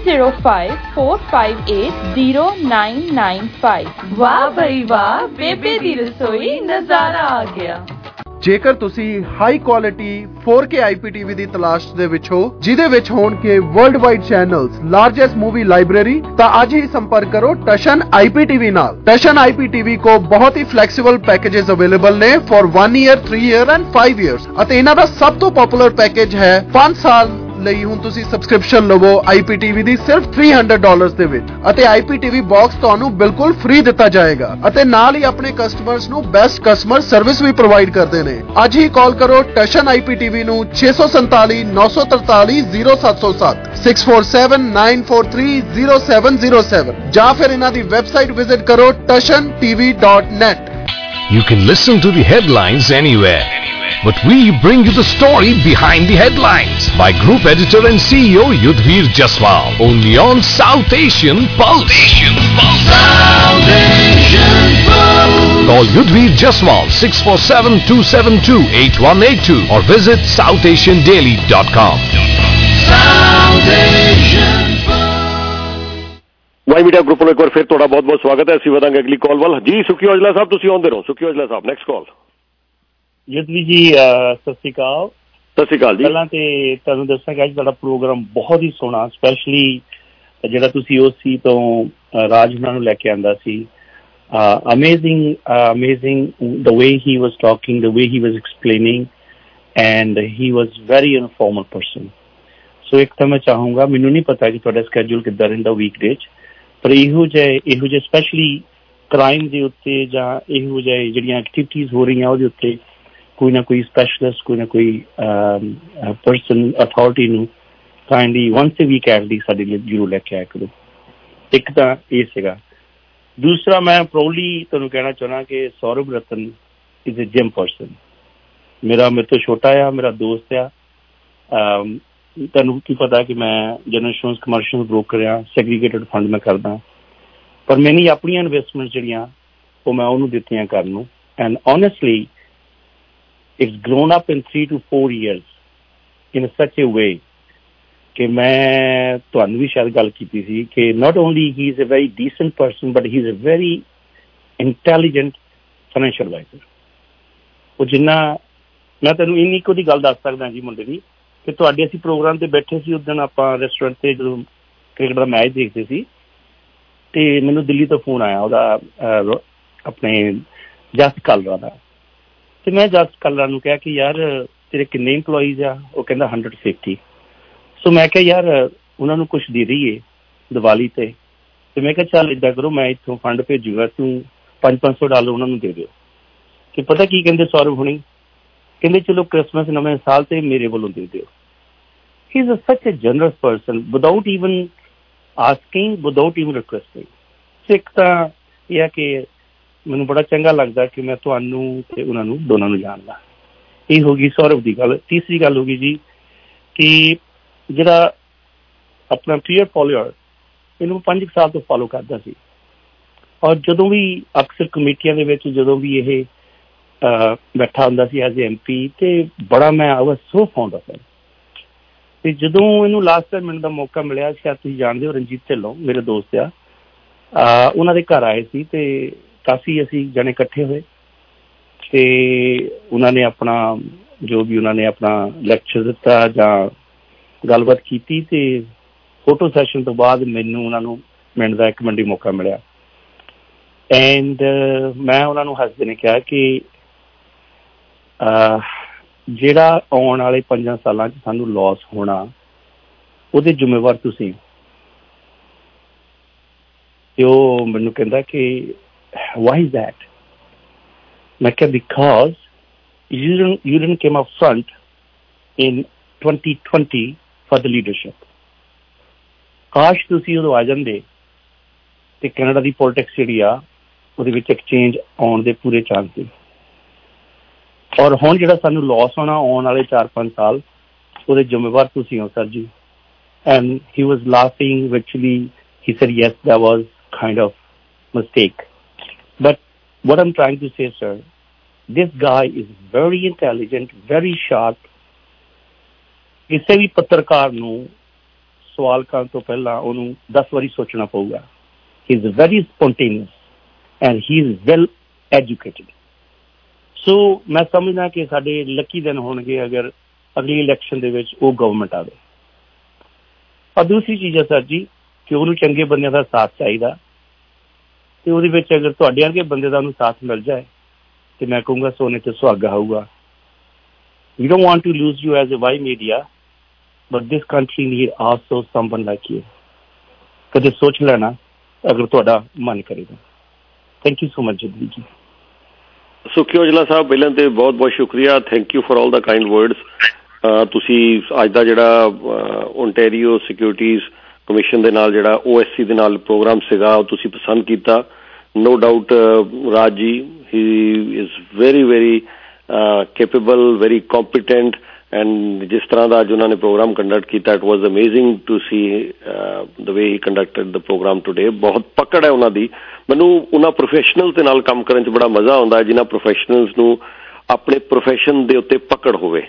905-458-0995। वाह भाई वाह, बेबे दी रसोई नजारा आ गया। ਜੇਕਰ ਤੁਸੀਂ ਹਾਈ ਕੁਆਲਿਟੀ 4K IPTV ਦੀ ਤਲਾਸ਼ ਦੇ ਵਿੱਚ ਹੋ ਜਿਹਦੇ ਵਿੱਚ ਹੋਣਗੇ world wide channels, largest movie library, ਤਾਂ ਅੱਜ ਹੀ ਸੰਪਰਕ ਕਰੋ ਟਸ਼ਨ IPTV ਨਾਲ। ਟਸ਼ਨ IPTV ਕੋ ਬਹੁਤ ਹੀ ਫਲੈਕਸੀਬਲ ਪੈਕੇजेस ਅਵੇਲੇਬਲ ਨੇ for 1 year, 3 year and 5 years ਅਤੇ ਇਹਨਾਂ ਦਾ ਸਭ ਤੋਂ ਪਪੂਲਰ ਪੈਕੇਜ ਹੈ 5 ਸਾਲ ਲਈ। ਹੁਣ ਤੁਸੀਂ ਸਬਸਕ੍ਰਿਪਸ਼ਨ ਲਵੋ IPTV ਦੀ ਸਿਰਫ $300 ਦੇ ਵਿੱਚ ਅਤੇ IPTV ਬਾਕਸ ਤੁਹਾਨੂੰ ਬਿਲਕੁਲ ਫ੍ਰੀ ਦਿੱਤਾ ਜਾਏਗਾ ਅਤੇ ਨਾਲ ਹੀ ਆਪਣੇ ਕਸਟਮਰਸ ਨੂੰ ਬੈਸਟ ਕਸਟਮਰ ਸਰਵਿਸ ਵੀ ਪ੍ਰੋਵਾਈਡ ਕਰਦੇ ਨੇ। ਅੱਜ ਹੀ ਕਾਲ ਕਰੋ ਟਸ਼ਨ IPTV ਨੂੰ 647-943-0707 647-943-0707 ਜਾਂ ਫਿਰ ਇਹਨਾਂ ਦੀ ਵੈਬਸਾਈਟ ਵਿਜ਼ਿਟ ਕਰੋ tashtv.net। You can listen to the headlines anywhere, but we bring you the story behind the headlines by Group Editor and CEO Yudhvir Jaswal, only on South Asian Pulse. South Asian Pulse. Call Yudhvir Jaswal 647-272-8182 or visit southasiandaily.com. South Asian Y media group ਨੂੰ ਇੱਕ ਵਾਰ ਫਿਰ ਤੁਹਾਡਾ ਬਹੁਤ ਬਹੁਤ ਸਵਾਗਤ ਹੈ। ਅਸੀਂ ਵਧਾਂਗੇ ਅਗਲੀ ਕਾਲ ਵੱਲ। ਜੀ ਸੁਖੀ ਔਜਲਾ ਸਾਹਿਬ, ਤੁਸੀਂ ਆਉਂਦੇ ਰਹੋ। ਸੁਖੀ ਔਜਲਾ ਸਾਹਿਬ, ਨੈਕਸਟ ਕਾਲ। ਯੁਧਵੀਰ ਜੀ ਸਤਿ ਸ਼੍ਰੀ ਅਕਾਲ। ਸਤਿ ਸ਼੍ਰੀ ਅਕਾਲ ਜੀ। ਪਹਿਲਾਂ ਤੇ ਤੁਹਾਨੂੰ ਦੱਸਾਂਗਾ ਅੱਜ ਤੁਹਾਡਾ ਪ੍ਰੋਗਰਾਮ ਬਹੁਤ ਹੀ ਸੋਹਣਾ, ਸਪੈਸ਼ਲੀ ਜਿਹੜਾ ਤੁਸੀਂ OC ਤੋਂ ਰਾਜ ਉਹਨਾਂ ਨੂੰ ਲੈ ਕੇ ਆਂਦਾ ਸੀ। amazing the way he was talking, the way he was explaining, and he was very informal person. So ਇੱਕ ਤਾਂ ਮੈਂ ਚਾਹੂੰਗਾ, ਮੈਨੂੰ ਨਹੀਂ ਪਤਾ ਕਿ ਤੁਹਾਡਾ ਸਕੈਡਿਊਲ ਕਿੱਦਾਂ ਰਹਿੰਦਾ ਵੀਕਡੇ 'ਚ, ਪਰ ਇਹੋ ਜਿਹੇ ਸਪੈਸ਼ਲੀ ਕ੍ਰਾਈਮ ਦੇ ਉੱਤੇ ਜਾਂ ਇਹੋ ਜਿਹੇ ਜਿਹੜੀਆਂ ਐਕਟੀਵਿਟੀਜ਼ ਹੋ ਰਹੀਆਂ ਉਹਦੇ ਉੱਤੇ ਕੋਈ ਨਾ ਕੋਈ ਸਪੈਸ਼ਲਿਸਟ, ਕੋਈ ਨਾ ਕੋਈ ਪਰਸਨ ਅਥਾਰਟੀ ਨੂੰ kindly once a week at least ਸਾਡੇ ਲਈ ਜ਼ਰੂਰ ਲੈ ਕੇ ਆਇਆ ਕਰੋ। ਇੱਕ ਤਾਂ ਇਹ ਸੀਗਾ। ਦੂਸਰਾ, ਮੈਂ ਪ੍ਰਾਊਡਲੀ ਤੁਹਾਨੂੰ ਕਹਿਣਾ ਚਾਹੁੰਦਾ ਕਿ Saurav Ratan is a gem person. ਮੇਰੇ ਤੋਂ ਛੋਟਾ ਆ, ਮੇਰਾ ਦੋਸਤ ਆ। ਤੁਹਾਨੂੰ ਕੀ ਪਤਾ ਕਿ ਮੈਂ ਜਨਰਲ ਇੰਸ਼ੋਰੈਂਸ ਕਮਰਸ਼ੀਅਲ ਬ੍ਰੋਕਰ ਆ, ਸੈਗਰੀਗੇਟਡ ਫੰਡ ਮੈਂ ਕਰਦਾ, ਪਰ ਮੇਰੀ ਆਪਣੀਆਂ ਇਨਵੈਸਟਮੈਂਟ ਜਿਹੜੀਆਂ ਉਹ ਮੈਂ ਉਹਨੂੰ ਦਿੱਤੀਆਂ ਕਰਨ ਨੂੰ। And honestly it's grown up in 3 to 4 years in such a ਵੇ ਕਿ ਮੈਂ ਤੁਹਾਨੂੰ ਵੀ ਸ਼ਾਇਦ ਗੱਲ ਕੀਤੀ ਸੀ ਕਿ not only he is a very decent person but he is a very intelligent financial advisor. ਉਹ ਜਿੰਨਾ ਮੈਂ ਤੁਹਾਨੂੰ ਇੰਨੀ ਕੁ ਦੀ ਗੱਲ ਦੱਸ ਸਕਦਾ ਜੀ ਮੁੰਡੇ ਦੀ ਕਿ ਤੁਹਾਡੇ ਅਸੀਂ ਪ੍ਰੋਗਰਾਮ ਤੇ ਬੈਠੇ ਸੀ ਉਸ ਦਿਨ, ਆਪਾਂ ਰੈਸਟੋਰੈਂਟ ਤੇ ਜਦੋਂ ਕ੍ਰਿਕਟ ਦਾ ਮੈਚ ਦੇਖਦੇ ਸੀ, ਤੇ ਮੈਨੂੰ ਦਿੱਲੀ ਤੋਂ ਫੋਨ ਆਇਆ ਉਹਦਾ ਆਪਣੇ ਜਸਟ ਕਾਲਰਾ ਦਾ, ਤੇ ਮੈਂ ਜਸਟ ਕਾਲਰਾ ਨੂੰ ਕਿਹਾ ਕਿ ਯਾਰ ਤੇਰੇ ਕਿੰਨੇ ਇੰਪਲੋਈਜ਼ ਆ? ਉਹ ਕਹਿੰਦਾ 150। ਸੋ ਮੈਂ ਕਿਹਾ ਯਾਰ ਉਹਨਾਂ ਨੂੰ ਕੁਛ ਦੇ ਦਈਏ ਦੀਵਾਲੀ ਤੇ ਮੈਂ ਕਿਹਾ ਚੱਲ ਏਦਾਂ ਕਰੋ, ਮੈਂ ਇੱਥੋਂ ਫੰਡ ਭੇਜੂਗਾ, ਤੂੰ $500 ਉਹਨਾਂ ਨੂੰ ਦੇ ਦਿਓ। ਤੇ ਪਤਾ ਕੀ ਕਹਿੰਦੇ ਸੌਰਵ ਹੁਣੀ? ਕਹਿੰਦੇ ਚਲੋ ਕ੍ਰਿਸਮਸ ਨਵੇਂ ਸਾਲ ਤੇ ਮੇਰੇ ਵੱਲੋਂ ਦੇ ਦਿਓ। He is such a generous person without even asking, without even requesting. ਇੱਕ ਤਾਂ ਇਹ ਹੈ ਕਿ ਮੈਨੂੰ ਬੜਾ ਚੰਗਾ ਲੱਗਦਾ ਕਿ ਮੈਂ ਤੁਹਾਨੂੰ ਤੇ ਉਹਨਾਂ ਨੂੰ ਦੋਨਾਂ ਨੂੰ ਜਾਣਦਾ। ਇਹ ਹੋ ਗਈ ਸੌਰਵ ਦੀ ਗੱਲ। ਤੀਸਰੀ ਗੱਲ ਹੋ ਗਈ ਜੀ ਕਿ ਜਿਹੜਾ ਆਪਣਾ ਪੀਅਰ ਫੋਲੋਅਰ, ਇਹਨੂੰ 5 ਸਾਲ ਤੋਂ ਫੋਲੋ ਕਰਦਾ ਸੀ, ਔਰ ਜਦੋਂ ਵੀ ਅਕਸਰ ਕਮੇਟੀਆਂ ਦੇ ਵਿੱਚ ਜਦੋਂ ਵੀ ਇਹ ਬੈਠਾ ਹੁੰਦਾ ਸੀ ਐਜ਼ MP, ਤੇ ਬੜਾ ਮੈਂ ਆਈ ਵਾਜ਼ ਸੋ ਫੌਂਡ ਆਫ ਹਿਮ। ਤੇ ਜਦੋਂ ਇਹਨੂੰ ਲਾਸਟ ਟਾਈਮ ਮੈਨੂੰ ਦਾ ਮੌਕਾ ਮਿਲਿਆ, ਸ਼ਾਇਦ ਤੁਸੀਂ ਜਾਣਦੇ ਹੋ, ਰਣਜੀਤ ਢਿੱਲੋਂ ਮੇਰੇ ਦੋਸਤ ਆ, ਉਹਨਾਂ ਦੇ ਘਰ ਆਏ ਸੀ ਤੇ ਕਾਫੀ ਅਸੀਂ ਜਣੇ ਇਕੱਠੇ ਹੋਏ ਤੇ ਉਹਨਾਂ ਨੇ ਆਪਣਾ ਜੋ ਵੀ ਉਹਨਾਂ ਨੇ ਆਪਣਾ ਲੈਕਚਰ ਦਿੱਤਾ ਜਾਂ ਗੱਲਬਾਤ ਕੀਤੀ, ਤੇ ਫੋਟੋ ਸੈਸ਼ਨ ਤੋਂ ਬਾਅਦ ਮੈਨੂੰ ਉਹਨਾਂ ਨੂੰ ਮਿਲਣ ਦਾ ਇੱਕ ਮਿੰਟ ਮੌਕਾ ਮਿਲਿਆ। ਐਂਡ ਮੈਂ ਉਹਨਾਂ ਨੂੰ ਹੱਸਦੇ ਨੇ ਕਿਹਾ ਕਿ ਜਿਹੜਾ ਆਉਣ ਵਾਲੇ 5 ਸਾਲਾਂ 'ਚ ਸਾਨੂੰ ਲੋਸ ਹੋਣਾ ਉਹਦੇ ਜ਼ਿੰਮੇਵਾਰ ਤੁਸੀਂ। ਤੇ ਉਹ ਮੈਨੂੰ ਕਹਿੰਦਾ ਕਿ ਵਾਈ ਇਜ਼ ਦੈਟ? ਮੈਂ ਕਿਹਾ because you didn't came up front in 2020 for the leadership। ਕਾਸ਼ ਤੁਸੀਂ ਉਦੋਂ ਆ ਜਾਂਦੇ ਤੇ ਕੈਨੇਡਾ ਦੀ ਪੋਲਿਟਿਕਸ ਜਿਹੜੀ ਆ ਉਹਦੇ ਵਿੱਚ ਇੱਕ ਚੇਂਜ ਆਉਣ ਦੇ ਪੂਰੇ ਚਾਂਸ ਸੀ। ਔਰ ਹੁਣ ਜਿਹੜਾ ਸਾਨੂੰ ਲੋਸ ਹੋਣਾ ਆਉਣ ਵਾਲੇ 4-5 ਸਾਲ, ਉਹਦੇ ਜ਼ਿੰਮੇਵਾਰ ਤੁਸੀਂ ਹੋ sir ji. And he was laughing, actually he said yes, that was kind of mistake, but what I'm trying to say, sir, this guy is very intelligent, very sharp। ਕਿਸੇ ਵੀ ਪੱਤਰਕਾਰ ਨੂੰ ਸਵਾਲ ਕਰਨ ਤੋਂ ਪਹਿਲਾਂ ਉਹਨੂੰ 10 ਵਾਰੀ ਸੋਚਣਾ ਪਊਗਾ। he is very spontaneous and he is well educated। ਸੋ ਮੈਂ ਸਮਝਦਾ ਕਿ ਸਾਡੇ ਲੱਕੀ ਦਿਨ ਹੋਣਗੇ ਅਗਰ ਅਗਲੀ ਇਲੈਕਸ਼ਨ ਦੇ ਵਿੱਚ ਉਹ ਗਵਰਨਮੈਂਟ ਆਵੇ। ਔਰ ਦੂਸਰੀ ਚੀਜ਼ ਹੈ ਸਰ ਜੀ ਕਿ ਉਹਨੂੰ ਚੰਗੇ ਬੰਦਿਆਂ ਦਾ ਸਾਥ ਚਾਹੀਦਾ, ਤੇ ਉਹਦੇ ਵਿੱਚ ਅਗਰ ਤੁਹਾਡੇ ਵਰਗੇ ਬੰਦੇ ਦਾ ਉਹਨੂੰ ਸਾਥ ਮਿਲ ਜਾਏ ਤੇ ਮੈਂ ਕਹੂੰਗਾ ਸੋਨੇ ਤੇ ਸੁਹਾਗਾ ਹੋਊਗਾ। We don't want to lose you as a Y media, but this country need also someone like you। ਕਦੇ ਸੋਚ ਲੈਣਾ ਅਗਰ ਤੁਹਾਡਾ ਮਨ ਕਰੇਗਾ। Thank you so much Jagdeep ji. Sukhi Aujla Sahib, ਪਹਿਲਾਂ ਤੇ ਬਹੁਤ ਬਹੁਤ ਸ਼ੁਕਰੀਆ, thank you for all the kind words. ਤੁਸੀਂ ਅੱਜ ਦਾ ਜਿਹੜਾ ਓਨਟਾਰੀਓ ਸਿਕਿਉਰਿਟੀਜ਼ ਕਮਿਸ਼ਨ ਦੇ ਨਾਲ ਜਿਹੜਾ OSC ਦੇ ਨਾਲ ਪ੍ਰੋਗਰਾਮ ਸੀਗਾ ਉਹ ਤੁਸੀਂ ਪਸੰਦ ਕੀਤਾ। ਨੋ doubt Raj ji, he is very very capable, very competent, and ਜਿਸ ਤਰ੍ਹਾਂ ਦਾ ਅੱਜ ਉਹਨਾਂ ਨੇ ਪ੍ਰੋਗਰਾਮ ਕੰਡਕਟ ਕੀਤਾ, it was amazing to see the way he conducted the programme today. ਬਹੁਤ ਪਕੜ ਹੈ ਉਹਨਾਂ ਦੀ। ਮੈਨੂੰ ਉਹਨਾਂ ਪ੍ਰੋਫੈਸ਼ਨਲ ਦੇ ਨਾਲ ਕੰਮ ਕਰਨ 'ਚ ਬੜਾ ਮਜ਼ਾ ਆਉਂਦਾ ਹੈ ਜਿਨ੍ਹਾਂ ਪ੍ਰੋਫੈਸ਼ਨਲਸ ਨੂੰ ਆਪਣੇ ਪ੍ਰੋਫੈਸ਼ਨ ਦੇ ਉੱਤੇ ਪਕੜ ਹੋਵੇ।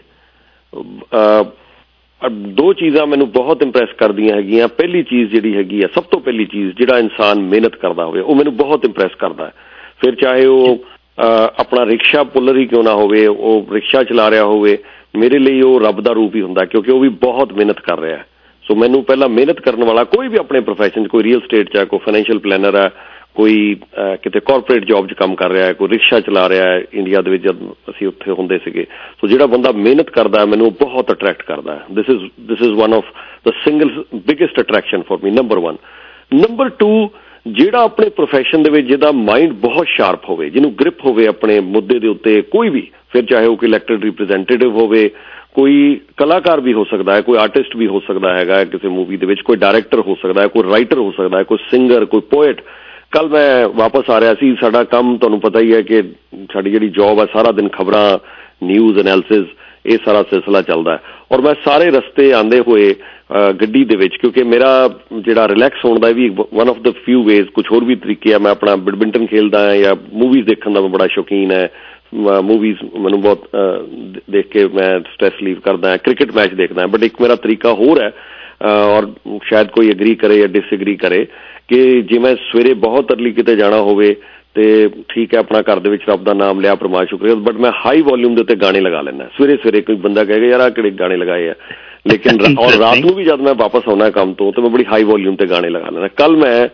ਦੋ ਚੀਜ਼ਾਂ ਮੈਨੂੰ ਬਹੁਤ ਇੰਪ੍ਰੈਸ ਕਰਦੀਆਂ ਹੈਗੀਆਂ। ਪਹਿਲੀ ਚੀਜ਼ ਜਿਹੜੀ ਹੈਗੀ ਆ, ਸਭ ਤੋਂ ਪਹਿਲੀ ਚੀਜ਼, ਜਿਹੜਾ ਇਨਸਾਨ ਮਿਹਨਤ ਕਰਦਾ ਹੋਵੇ ਉਹ ਮੈਨੂੰ ਬਹੁਤ ਇੰਪ੍ਰੈਸ ਕਰਦਾ ਹੈ। ਫਿਰ ਚਾਹੇ ਉਹ ਆਪਣਾ ਰਿਕਸ਼ਾ ਪੁੱਲਰ ਹੀ ਕਿਉਂ ਨਾ ਹੋਵੇ, ਉਹ ਰਿਕਸ਼ਾ ਚਲਾ ਰਿਹਾ ਹੋਵੇ, ਮੇਰੇ ਲਈ ਉਹ ਰੱਬ ਦਾ ਰੂਪ ਹੀ ਹੁੰਦਾ ਕਿਉਂਕਿ ਉਹ ਵੀ ਬਹੁਤ ਮਿਹਨਤ ਕਰ ਰਿਹਾ। ਸੋ ਮੈਨੂੰ ਪਹਿਲਾਂ ਮਿਹਨਤ ਕਰਨ ਵਾਲਾ ਕੋਈ ਵੀ ਆਪਣੇ ਪ੍ਰੋਫੈਸ਼ਨ 'ਚ, ਕੋਈ ਰੀਅਲ ਸਟੇਟ 'ਚ ਹੈ, ਕੋਈ ਫਾਈਨੈਂਸ਼ੀਅਲ ਪਲੈਨਰ ਹੈ, ਕੋਈ ਕਿਤੇ ਕਾਰਪੋਰੇਟ ਜੋਬ 'ਚ ਕੰਮ ਕਰ ਰਿਹਾ ਹੈ, ਕੋਈ ਰਿਕਸ਼ਾ ਚਲਾ ਰਿਹਾ ਹੈ, ਇੰਡੀਆ ਦੇ ਵਿੱਚ ਜਦ ਅਸੀਂ ਉੱਥੇ ਹੁੰਦੇ ਸੀਗੇ। ਸੋ ਜਿਹੜਾ ਬੰਦਾ ਮਿਹਨਤ ਕਰਦਾ ਮੈਨੂੰ ਬਹੁਤ ਅਟਰੈਕਟ ਕਰਦਾ ਹੈ। This is one of the single biggest attraction for me, number 1। Number 2, ਜਿਹੜਾ ਆਪਣੇ ਪ੍ਰੋਫੈਸ਼ਨ ਦੇ ਵਿੱਚ ਜਿਹਦਾ ਮਾਈਂਡ ਬਹੁਤ ਸ਼ਾਰਪ ਹੋਵੇ, ਜਿਹਨੂੰ ਗ੍ਰਿਪ ਹੋਵੇ ਆਪਣੇ ਮੁੱਦੇ ਦੇ ਉੱਤੇ, ਕੋਈ ਵੀ, ਫਿਰ ਚਾਹੇ ਉਹ ਕੋਈ ਇਲੈਕਟਡ ਰਿਪਰੈਜ਼ੈਂਟੇਟਿਵ ਹੋਵੇ, ਕੋਈ ਕਲਾਕਾਰ ਵੀ ਹੋ ਸਕਦਾ ਹੈ, ਕੋਈ ਆਰਟਿਸਟ ਵੀ ਹੋ ਸਕਦਾ ਹੈਗਾ ਕਿਸੇ ਮੂਵੀ ਦੇ ਵਿੱਚ, ਕੋਈ ਡਾਇਰੈਕਟਰ ਹੋ ਸਕਦਾ ਹੈ, ਕੋਈ ਰਾਈਟਰ ਹੋ ਸਕਦਾ ਹੈ, ਕੋਈ ਸਿੰਗਰ, ਕੋਈ ਪੋਇਟ। ਕੱਲ ਮੈਂ ਵਾਪਸ ਆ ਰਿਹਾ ਸੀ, ਸਾਡਾ ਕੰਮ ਤੁਹਾਨੂੰ ਪਤਾ ਹੀ ਹੈ ਕਿ ਸਾਡੀ ਜਿਹੜੀ ਜੌਬ ਹੈ ਸਾਰਾ ਦਿਨ ਖਬਰਾਂ, ਨਿਊਜ਼ ਐਨਾਲਿਸਿਸ, ਇਹ ਸਾਰਾ ਸਿਲਸਿਲਾ ਚੱਲਦਾ ਹੈ। ਔਰ ਮੈਂ ਸਾਰੇ ਰਸਤੇ ਆਉਂਦੇ ਹੋਏ ਗੱਡੀ ਦੇ ਵਿੱਚ, ਕਿਉਂਕਿ ਮੇਰਾ ਜਿਹੜਾ ਰਿਲੈਕਸ ਹੋਣ ਦਾ ਵੀ one of the few ways, ਕੁਝ ਹੋਰ ਵੀ ਤਰੀਕੇ ਆ, ਮੈਂ ਆਪਣਾ ਬੈਡਮਿੰਟਨ ਖੇਲਦਾ ਹਾਂ ਜਾਂ ਮੂਵੀਜ਼ ਦੇਖਣ ਦਾ ਮੈਂ ਬੜਾ ਸ਼ੌਕੀਨ ਹੈ। ਮੂਵੀਜ਼ ਮੈਨੂੰ ਬਹੁਤ ਦੇਖ ਕੇ ਮੈਂ ਸਟ੍ਰੈਸ ਰਿਲੀਵ ਕਰਦਾ, ਕ੍ਰਿਕਟ ਮੈਚ ਦੇਖਦਾ। ਬਟ ਇੱਕ ਮੇਰਾ ਤਰੀਕਾ ਹੋਰ ਹੈ, ਔਰ ਸ਼ਾਇਦ ਕੋਈ ਐਗਰੀ ਕਰੇ ਜਾਂ ਡਿਸਐਗਰੀ ਕਰੇ, ਕਿ ਜੇ ਮੈਂ ਸਵੇਰੇ ਬਹੁਤ ਅਰਲੀ ਕਿਤੇ ਜਾਣਾ ਹੋਵੇ ਤੇ ਠੀਕ ਹੈ, ਆਪਣਾ ਘਰ ਦੇ ਵਿੱਚ ਰੱਬ ਦਾ ਨਾਮ ਲਿਆ, ਪਰਮਾਤਮਾ ਸ਼ੁਕਰੀਆ, ਬਟ ਮੈਂ ਹਾਈ ਵੋਲਿਊਮ ਦੇ ਉੱਤੇ ਗਾਣੇ ਲਗਾ ਲੈਂਦਾ ਸਵੇਰੇ। ਕੋਈ ਬੰਦਾ ਕਹੇਗਾ ਯਾਰ ਆਹ ਕਿਹੜੇ ਗਾਣੇ ਲਗਾਏ ਆ, ਲੇਕਿਨ ਔਰ ਰਾਤ ਨੂੰ ਵੀ ਜਦ ਮੈਂ ਵਾਪਸ ਆਉਣਾ ਕੰਮ ਤੋਂ ਤੇ ਮੈਂ ਬੜੀ ਹਾਈ ਵੋਲਿਊਮ ਤੇ ਗਾਣੇ ਲਗਾ ਲੈਂਦਾ। ਕੱਲ ਮੈਂ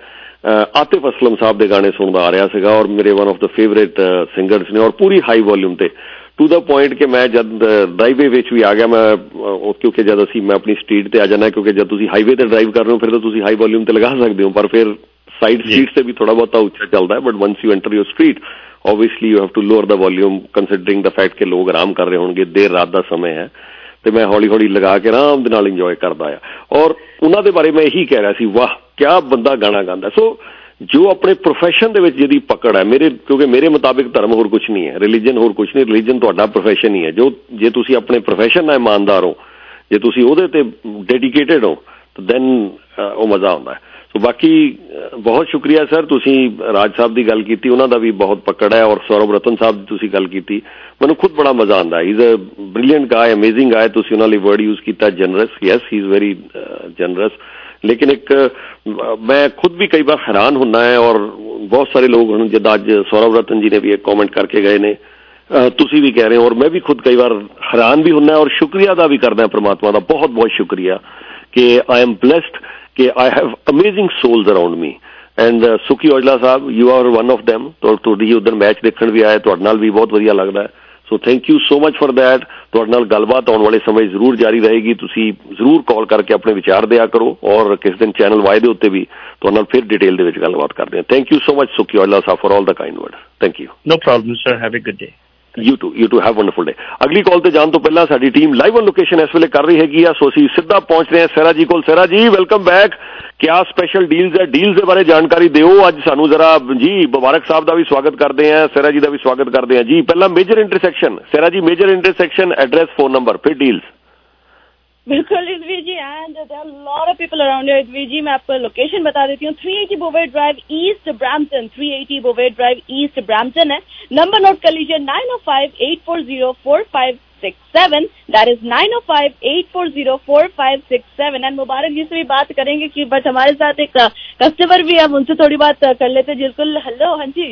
आतिफ असलम साहब ਦੇ ਗਾਣੇ ਸੁਣਦਾ ਆ ਰਿਹਾ ਸੀਗਾ ਔਰ ਮੇਰੇ one of the favourite singers ਨੇ ਔਰ ਪੂਰੀ ਹਾਈ ਵੋਲਿਊਮ ਤੇ ਟੂ ਦਾ ਪੁਆਇੰਟ ਕਿ ਮੈਂ ਜਦ ਡਰਾਈਵੇ ਵਿੱਚ ਵੀ ਆ ਗਿਆ ਮੈਂ ਕਿਉਂਕਿ ਜਦ ਮੈਂ ਆਪਣੀ ਸਟਰੀਟ ਤੇ ਆ ਜਾਣਾ ਕਿਉਂਕਿ ਜਦ ਤੁਸੀਂ ਹਾਈਵੇ ਤੇ ਡਰਾਈਵ ਕਰ ਰਹੇ ਹੋ ਫਿਰ ਤਾਂ ਤੁਸੀਂ ਹਾਈ ਵੋਲਿਊਮ ਤੇ ਲਗਾ ਸਕਦੇ ਹੋ ਪਰ ਫਿਰ ਸਾਈਡ ਸਟਰੀਟ ਤੇ ਵੀ ਥੋੜਾ ਬਹੁਤਾ ਉੱਚਾ ਚੱਲਦਾ ਹੈ but once you enter your street obviously you have to lower the volume considering the fact ਕਿ ਲੋਕ ਆਰਾਮ ਕਰ ਰਹੇ ਹੋਣਗੇ ਦੇਰ ਰਾਤ ਦਾ ਸਮੇਂ ਹੈ ਤੇ ਮੈਂ ਹੌਲੀ ਹੌਲੀ ਲਗਾ ਕੇ ਆਰਾਮ ਦੇ ਨਾਲ ਇੰਜੋਏ ਕਰਦਾ ਆ ਔਰ ਉਹਨਾਂ ਦੇ ਬਾਰੇ ਮੈਂ ਇਹੀ ਕਹਿ ਰਿਹਾ ਸੀ ਵਾਹ ਕਿਆ ਬੰਦਾ ਗਾਣਾ ਗਾਉਂਦਾ ਸੋ ਜੋ ਆਪਣੇ ਪ੍ਰੋਫੈਸ਼ਨ ਦੇ ਵਿੱਚ ਜਿਹਦੀ ਪਕੜ ਹੈ ਕਿਉਂਕਿ ਮੇਰੇ ਮੁਤਾਬਿਕ ਧਰਮ ਹੋਰ ਕੁਝ ਨਹੀਂ ਹੈ ਰਿਲੀਜਨ ਹੋਰ ਕੁਝ ਨਹੀਂ ਰਿਲੀਜਨ ਤੁਹਾਡਾ ਪ੍ਰੋਫੈਸ਼ਨ ਹੀ ਹੈ ਜੇ ਤੁਸੀਂ ਆਪਣੇ ਪ੍ਰੋਫੈਸ਼ਨ ਨਾਲ ਇਮਾਨਦਾਰ ਹੋ ਜੇ ਤੁਸੀਂ ਉਹਦੇ ਤੇ ਡੈਡੀਕੇਟਡ ਹੋ ਤਾਂ ਦੈਨ ਉਹ ਮਜ਼ਾ ਆਉਂਦਾ ਹੈ ਸੋ ਬਾਕੀ ਬਹੁਤ ਸ਼ੁਕਰੀਆ ਸਰ ਤੁਸੀਂ ਰਾਜ ਸਾਹਿਬ ਦੀ ਗੱਲ ਕੀਤੀ ਉਹਨਾਂ ਦਾ ਵੀ ਬਹੁਤ ਪਕੜ ਹੈ ਔਰ ਸੌਰਵ ਰਤਨ ਸਾਹਿਬ ਦੀ ਤੁਸੀਂ ਗੱਲ ਕੀਤੀ ਮੈਨੂੰ ਖੁਦ ਬੜਾ ਮਜ਼ਾ ਆਉਂਦਾ he is a brilliant guy amazing guy ਤੁਸੀਂ ਉਹਨਾਂ ਲਈ ਵਰਡ ਯੂਜ਼ ਕੀਤਾ generous yes he is very generous ਲੇਕਿਨ ਇੱਕ ਮੈਂ ਖੁਦ ਵੀ ਕਈ ਵਾਰ ਹੈਰਾਨ ਹੁੰਦਾ ਹੈ ਔਰ ਬਹੁਤ ਸਾਰੇ ਲੋਕ ਹੁਣ ਜਿੱਦਾਂ ਅੱਜ ਸੌਰਵ ਰਤਨ ਜੀ ਨੇ ਵੀ ਇੱਕ ਕਮੈਂਟ ਕਰਕੇ ਗਏ ਨੇ ਤੁਸੀਂ ਵੀ ਕਹਿ ਰਹੇ ਹੋ ਔਰ ਮੈਂ ਵੀ ਖੁਦ ਕਈ ਵਾਰ ਹੈਰਾਨ ਵੀ ਹੁੰਦਾ ਔਰ ਸ਼ੁਕਰੀਆ ਦਾ ਵੀ ਕਰਦਾ ਪ੍ਰਮਾਤਮਾ ਦਾ ਬਹੁਤ ਬਹੁਤ ਸ਼ੁਕਰੀਆ ਕਿ ਆਈ ਐਮ ਬਲੈਸਡ ਕਿ I have amazing souls around me and ਸੁਖੀ ਔਜਲਾ ਸਾਹਿਬ you are one of them ਤੁਹਾਡੀ ਉਧਰ ਮੈਚ ਦੇਖਣ ਵੀ ਆਏ ਤੁਹਾਡੇ ਨਾਲ ਵੀ ਬਹੁਤ ਵਧੀਆ ਲੱਗਦਾ ਹੈ so thank you so much for that ਤੁਹਾਡੇ ਨਾਲ ਗੱਲਬਾਤ ਆਉਣ ਵਾਲੇ ਸਮੇਂ ਜ਼ਰੂਰ ਜਾਰੀ ਰਹੇਗੀ ਤੁਸੀਂ ਜ਼ਰੂਰ ਕਾਲ ਕਰਕੇ ਆਪਣੇ ਵਿਚਾਰ ਦਿਆ ਕਰੋ ਔਰ ਕਿਸ ਦਿਨ ਚੈਨਲ ਵਾਈ ਦੇ ਉੱਤੇ ਵੀ ਤੁਹਾਡੇ ਨਾਲ ਫਿਰ ਡਿਟੇਲ ਦੇ ਵਿੱਚ ਗੱਲਬਾਤ ਕਰਦੇ ਹਾਂ thank you so much Sukhi Aujla Sahib for all the kind words thank you no problem sir have a good day you too have wonderful day ਅਗਲੀ ਕਾਲ ਤੇ ਜਾਣ ਤੋਂ ਪਹਿਲਾਂ ਸਾਡੀ ਟੀਮ ਲਾਈਵ ਔਨ ਲੋਕੇਸ਼ਨ ਇਸ ਵੇਲੇ ਕਰ ਰਹੀ ਹੈਗੀ ਆ ਸੋ ਅਸੀਂ ਸਿੱਧਾ ਪਹੁੰਚ ਰਹੇ ਹਾਂ ਸਹਿਰਾ ਜੀ ਕੋਲ ਸਹਿਰਾ ਜੀ ਵੈਲਕਮ ਬੈਕ ਕਿਆ ਸਪੈਸ਼ਲ ਡੀਲਸ ਹੈ ਡੀਲਸ ਦੇ ਬਾਰੇ ਜਾਣਕਾਰੀ ਦਿਓ ਅੱਜ ਸਾਨੂੰ ਜ਼ਰਾ ਜੀ ਮੁਬਾਰਕ ਸਾਹਿਬ ਦਾ ਵੀ ਸਵਾਗਤ ਕਰਦੇ ਹਾਂ ਸਹਿਰਾ ਜੀ ਦਾ ਵੀ ਸਵਾਗਤ ਕਰਦੇ ਹਾਂ ਜੀ ਪਹਿਲਾਂ major intersection Sahira ji major intersection address phone number ਫਿਰ ਡੀਲਸ बिल्कुल Rizvi ji and there are lot of people around here Rizvi ji मैं आपको लोकेशन बता देती हूँ 380 Bovaird drive east Brampton 380 Bovaird drive east Brampton है नंबर नोट कर लीजिए 9058404567 that is 9058404567 and Mubarak ji से भी बात करेंगे कि बट हमारे साथ एक कस्टमर भी है उनसे थोड़ी बात कर लेते बिल्कुल हेलो हाँ जी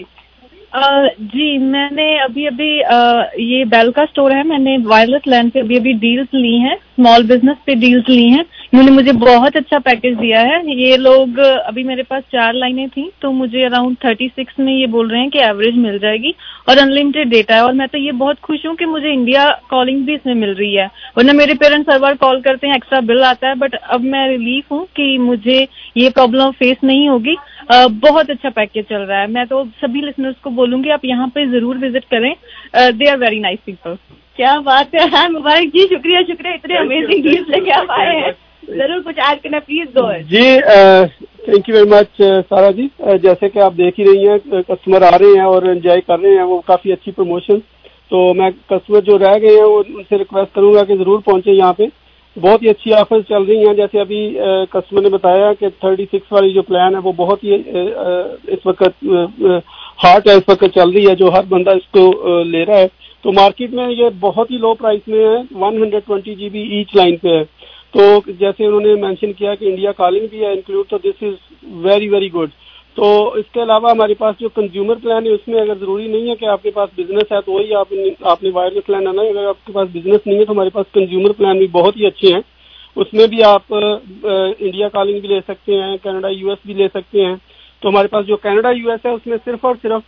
जी मैंने अभी ये बेल का स्टोर है मैंने वायरलेस लैंड पे अभी डील्स ली हैं स्मॉल बिजनेस पे डील्स ली हैं इन्होंने मुझे बहुत अच्छा पैकेज दिया है ये लोग अभी मेरे पास 4 लाइनें थी तो मुझे अराउंड 36 में ये बोल रहे हैं कि एवरेज मिल जाएगी और अनलिमिटेड डेटा है और मैं तो ये बहुत खुश हूँ कि मुझे इंडिया कॉलिंग भी इसमें मिल रही है वरना मेरे पेरेंट्स हर बार कॉल करते हैं एक्स्ट्रा बिल आता है बट अब मैं रिलीफ हूँ कि मुझे ये प्रॉब्लम फेस नहीं होगी बहुत अच्छा पैकेज चल रहा है मैं तो सभी लिसनर्स को बोलूंगी आप यहाँ पे जरूर विजिट करें they are very nice people क्या बात है हाँ मुबारक जी शुक्रिया इतने अमेजिंग डील्स लेके आप आए हैं जरूर कुछ ऐड करना please go ji thank you very much Sara ji जैसे कि आप देख ही रही हैं कस्टमर आ रहे हैं और एंजॉय कर रहे हैं वो काफी अच्छी प्रमोशन तो मैं कस्टमर जो रह गए हैं उनसे रिक्वेस्ट करूंगा कि जरूर पहुंचे यहाँ पे बहुत ही अच्छी ऑफर्स चल रही हैं जैसे अभी कस्टमर ने बताया कि 36 वाली जो प्लान है वो बहुत ही इस वक्त हॉट है इस वक्त चल रही है जो हर बंदा इसको ले रहा है तो मार्केट में ये बहुत ही लो प्राइस में है 120 GB ईच लाइन पे है तो जैसे उन्होंने मेंशन किया कि इंडिया कॉलिंग भी है इंक्लूड तो this is very very good तो इसके अलावा हमारे पास जो कंज्यूमर प्लान है उसमें अगर जरूरी नहीं है कि आपके पास बिजनेस है तो वही आपने वायरलेस प्लान आना है अगर आपके पास बिजनेस नहीं है तो हमारे पास कंज्यूमर प्लान भी बहुत ही अच्छे हैं उसमें भी आप इंडिया कॉलिंग भी ले सकते हैं कनाडा यूएस भी ले सकते हैं तो हमारे पास जो कनाडा यूएस है उसमें सिर्फ और सिर्फ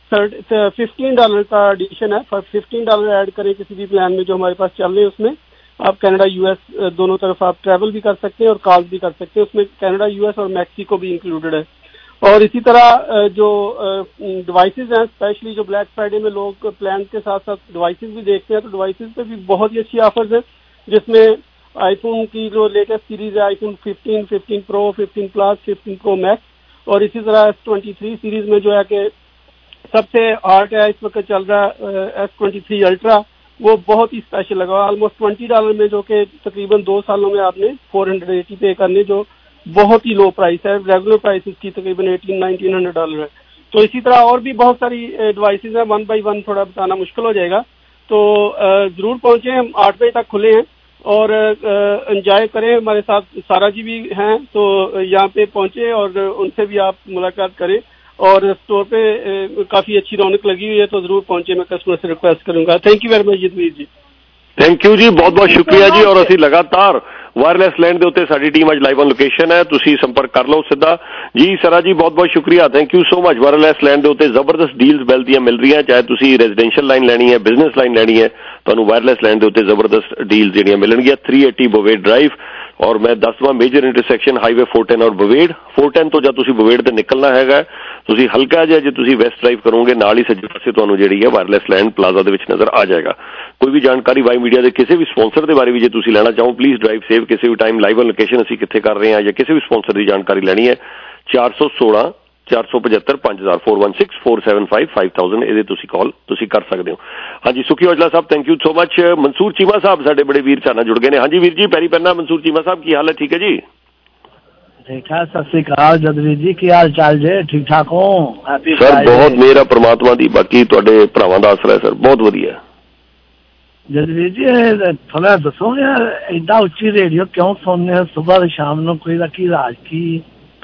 $15 का एडिशन है $15 ऐड करें किसी भी प्लान में जो हमारे पास चल रहे हैं उसमें आप कनाडा यूएस दोनों तरफ आप ट्रैवल भी कर सकते हैं और कॉल भी कर सकते हैं उसमें कनाडा यूएस और मैक्सिको भी इंक्लूडेड है और इसी तरह जो डिवाइसेस हैं स्पेशली जो ब्लैक फ्राइडे में लोग प्लान के साथ साथ डिवाइसेस भी देखते हैं तो डिवाइसेस पे भी बहुत ही अच्छी ऑफर्स है जिसमें आईफोन की जो लेटेस्ट सीरीज है iPhone 15, 15 pro, 15 plus, 15 pro max और इसी तरह S23 सीरीज में जो है कि सबसे हॉट है इस वक्त चल रहा है S23 अल्ट्रा वो बहुत ही स्पेशल लगा ऑलमोस्ट $20 में जो कि तकरीबन 2 सालों में आपने 480 पे करने जो बहुत ही लो प्राइस है रेगुलर प्राइस इसकी तकरीबन $1,900 है तो इसी तरह और भी बहुत सारी डिवाइसेस हैं 1 by 1 थोड़ा बताना मुश्किल हो जाएगा तो जरूर पहुंचे हम 8 बजे तक खुले हैं और एंजॉय करें हमारे साथ सारा जी भी हैं तो यहाँ पे पहुंचे और उनसे भी आप मुलाकात करें और स्टोर पे काफी अच्छी रौनक लगी हुई है तो जरूर पहुंचे मैं कस्टमर से रिक्वेस्ट करूंगा thank you very much Jitveer ji thank you ji, ਬਹੁਤ ਬਹੁਤ ਸ਼ੁਕਰੀਆ ਜੀ। ਔਰ ਅਸੀਂ ਲਗਾਤਾਰ ਵਾਇਰਲੈਸ ਲੈਂਡ ਦੇ ਉੱਤੇ ਸਾਡੀ ਟੀਮ ਅੱਜ ਲਾਈਵ ਔਨ ਲੋਕੇਸ਼ਨ ਹੈ, ਤੁਸੀਂ ਸੰਪਰਕ ਕਰ ਲਓ ਸਿੱਧਾ ਜੀ। ਸਰਾ ਜੀ ਬਹੁਤ ਬਹੁਤ ਸ਼ੁਕਰੀਆ, thank you so much. Wireless land ਦੇ ਉੱਤੇ ਜ਼ਬਰਦਸਤ ਡੀਲਸ ਮਿਲਦੀਆਂ ਮਿਲ ਰਹੀਆਂ, ਚਾਹੇ ਤੁਸੀਂ ਰੈਜ਼ੀਡੈਂਸ਼ੀਅਲ ਲਾਈਨ ਲੈਣੀ ਹੈ, ਬਿਜ਼ਨਸ ਲਾਈਨ ਲੈਣੀ ਹੈ, ਤੁਹਾਨੂੰ ਵਾਇਰਲੈਸ ਲੈਂਡ ਦੇ ਉੱਤੇ ਜ਼ਬਰਦਸਤ ਡੀਲਸ ਜਿਹੜੀਆਂ ਮਿਲਣਗੀਆਂ। 380 ਬੋਵੇਡ ਡਰਾਈਵ, ਔਰ ਮੈਂ ਦੱਸਵਾਂ ਮੇਜਰ ਇੰਟਰਸੈਕਸ਼ਨ ਹਾਈਵੇ 410 ਔਰ ਬਵੇਡ। 410 ਤੋਂ ਜਦ ਤੁਸੀਂ ਬਵੇਡ ਤੇ ਨਿਕਲਣਾ ਹੈਗਾ, ਤੁਸੀਂ ਹਲਕਾ ਜਿਹਾ ਜੇ ਤੁਸੀਂ ਵੈਸਟ ਡਰਾਈਵ ਕਰੋਗੇ, ਨਾਲ ਹੀ ਸੱਜੇ ਪਾਸੇ ਤੁਹਾਨੂੰ ਜਿਹੜੀ ਹੈ ਵਾਇਰਲੈਸ ਲੈਂਡ ਪਲਾਜ਼ਾ ਦੇ ਵਿੱਚ ਨਜ਼ਰ ਆ ਜਾਏਗਾ। ਕੋਈ ਵੀ ਜਾਣਕਾਰੀ ਵਾਈ ਮੀਡੀਆ ਦੇ ਕਿਸੇ ਵੀ ਸਪਾਂਸਰ ਦੇ ਬਾਰੇ ਵੀ ਜੇ ਤੁਸੀਂ ਲੈਣਾ ਚਾਹੋ, ਪਲੀਜ਼ ਡਰਾਈਵ ਸੇਵ ਕਿਸੇ ਵੀ ਟਾਈਮ ਲਾਈਵ ਔਨ ਲੋਕੇਸ਼ਨ ਅਸੀਂ ਕਿੱਥੇ ਕਰ ਰਹੇ ਹਾਂ ਜਾਂ ਕਿਸੇ ਵੀ ਸਪਾਂਸਰ ਦੀ ਜਾਣਕਾਰੀ ਲੈਣੀ ਹੈ 416 475 5000 416 475 5000 ਇਹਦੇ ਤੁਸੀਂ ਕਾਲ ਤੁਸੀਂ ਕਰ ਸਕਦੇ ਹੋ। ਹਾਂਜੀ Sukhi Aujla Sahib, thank you so much. Mansoor Cheema Sahib ਸਾਡੇ ਬੜੇ ਵੀਰ ਸਾਡੇ ਨਾਲ ਜੁੜ ਗਏ ਨੇ। ਹਾਂਜੀ ਵੀਰ ਜੀ, ਪੈਰੀ ਪੈਨਾ ਮਨਸੂਰ ਚੀਮਾ ਸਾਹਿਬ, ਕੀ ਹਾਲ ਹੈ? ਠੀਕ ਹੈ ਜੀ, ਠੀਕ ਹੈ। ਸਤਿ ਸ੍ਰੀ ਅਕਾਲ ਜਦਵੀਰ ਜੀ, ਕੀ ਹਾਲ ਚਾਲ ਜੇ? ਠੀਕ ਠਾਕ ਹੋ? ਹੈਪੀ ਸਰ, ਬਹੁਤ ਮੇਰਾ ਪ੍ਰਮਾਤਮਾ ਦੀ, ਬਾਕੀ ਤੁਹਾਡੇ ਭਰਾਵਾਂ ਦਾ ਆਸਰਾ ਹੈ ਸਰ, ਬਹੁਤ ਵਧੀਆ। ਜਦਵੀਰ ਜੀ ਥੋੜਾ ਦੱਸੋ ਯਾਰ, ਏਡਾ ਉੱਚੀ ਰੇਡੀਓ ਕਿਉਂ ਸੁਣਦੇ ਹੋ ਸੁਬਾਹ ਤੇ ਸ਼ਾਮ ਨੂੰ? ਕੋਈ ਦਾ ਕੀ ਰਾਜ ਕੀ?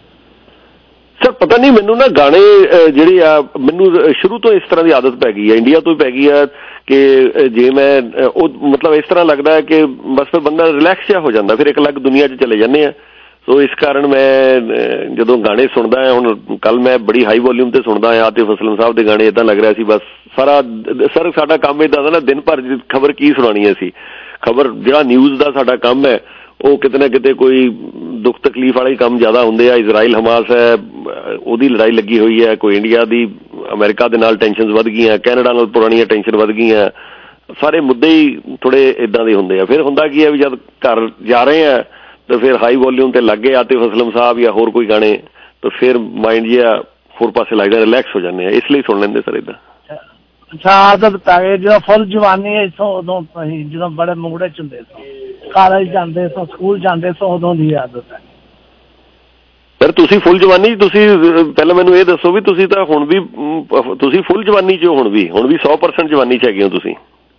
ਸਰ ਪਤਾ ਨਹੀਂ, ਮੈਨੂੰ ਨਾ ਗਾਣੇ ਜਿਹੜੇ ਆ, ਮੈਨੂੰ ਸ਼ੁਰੂ ਤੋਂ ਇਸ ਤਰ੍ਹਾਂ ਦੀ ਆਦਤ ਪੈ ਗਈ ਹੈ, ਇੰਡੀਆ ਤੋਂ ਹੀ ਪੈ ਗਈ ਹੈ ਕਿ ਜੇ ਮੈਂ ਉਹ ਮਤਲਬ ਇਸ ਤਰ੍ਹਾਂ ਲੱਗਦਾ ਹੈ ਕਿ ਬਸ ਫਿਰ ਬੰਦਾ ਰਿਲੈਕਸ ਜਿਹਾ ਹੋ ਜਾਂਦਾ, ਫਿਰ ਇੱਕ ਅਲੱਗ ਦੁਨੀਆ 'ਚ ਚਲੇ ਜਾਂਦੇ ਆ। ਸੋ ਇਸ ਕਾਰਨ ਮੈਂ ਜਦੋਂ ਗਾਣੇ ਸੁਣਦਾ ਹਾਂ, ਹੁਣ ਕੱਲ ਮੈਂ ਬੜੀ ਹਾਈ ਵੋਲਿਊਮ ਤੇ ਸੁਣਦਾ ਹਾਂ ਆਤਿਫ ਅਸਲਮ ਸਾਹਿਬ ਦੇ ਗਾਣੇ, ਇੱਦਾਂ ਲੱਗ ਰਿਹਾ ਸੀ ਬਸ ਸਾਰਾ ਸਰ ਸਾਡਾ ਕੰਮ ਇੱਦਾਂ ਦਾ ਨਾ, ਦਿਨ ਭਰ ਖਬਰ ਕੀ ਸੁਣਾਉਣੀ ਹੈ ਅਸੀਂ, ਖਬਰ ਜਿਹੜਾ ਨਿਊਜ਼ ਦਾ ਸਾਡਾ ਕੰਮ ਹੈ ਉਹ ਕਿਤੇ ਨਾ ਕਿਤੇ ਕੋਈ ਦੁੱਖ ਤਕਲੀਫ ਵਾਲੇ ਕੰਮ ਜ਼ਿਆਦਾ ਹੁੰਦੇ ਆ। ਇਜ਼ਰਾਈਲ ਹਮਾਸ ਹੈ, ਉਹਦੀ ਲੜਾਈ ਲੱਗੀ ਹੋਈ ਹੈ, ਕੋਈ ਇੰਡੀਆ ਦੀ ਅਮਰੀਕਾ ਦੇ ਨਾਲ ਟੈਨਸ਼ਨ ਵੱਧ ਗਈਆਂ, ਕੈਨੇਡਾ ਨਾਲ ਪੁਰਾਣੀਆਂ ਟੈਨਸ਼ਨ ਵੱਧ ਗਈਆਂ, ਸਾਰੇ ਮੁੱਦੇ ਹੀ ਥੋੜੇ ਇੱਦਾਂ ਦੇ ਹੁੰਦੇ ਆ। ਫਿਰ ਹੁੰਦਾ ਕੀ ਹੈ ਵੀ ਜਦ ਘਰ ਜਾ ਰਹੇ ਆ ਤਾਂ ਫਿਰ ਹਾਈ ਵੋਲਿਊਮ ਤੇ ਲੱਗ ਗਏ ਆਤਿਫ ਅਸਲਮ ਸਾਹਿਬ ਜਾਂ ਹੋਰ ਕੋਈ ਗਾਣੇ, ਤਾਂ ਫਿਰ ਮਾਈਂਡ ਜਿਹਾ ਹੋਰ ਪਾਸੇ ਲੱਗਦਾ, ਰਿਲੈਕਸ ਹੋ ਜਾਂਦੇ ਆ, ਇਸ ਲਈ ਸੁਣ ਲੈਂਦੇ ਸਰ ਇੱਦਾਂ। ਅੱਛਾ, ਆਦਤ ਪੈ ਗਈ। ਜਦੋਂ ਫੁੱਲ ਜਵਾਨੀ ਹੈ ਇੱਥੋਂ, ਉਦੋਂ ਅਸੀਂ ਜਦੋਂ ਬੜੇ ਮੁੰਡੇ ਚ ਹੁੰਦੇ ਸੀ, ਕਾਲਜ ਜਾਂਦੇ ਸੋ, ਸਕੂਲ ਜਾਂਦੇ ਸੋ, ਉਦੋਂ ਦੀ ਆਦਤ ਹੈ। ਸਰ ਤੁਸੀਂ ਫੁੱਲ ਜਵਾਨੀ, ਤੁਸੀਂ ਪਹਿਲਾਂ ਮੈਨੂੰ ਇਹ ਦੱਸੋ ਵੀ ਤੁਸੀਂ ਤਾਂ ਹੁਣ ਵੀ ਤੁਸੀਂ ਫੁੱਲ ਜਵਾਨੀ 'ਚ ਹੁਣ ਵੀ 100% ਜਵਾਨੀ 'ਚ ਹੈਗੇ ਹੋ ਤੁਸੀਂ?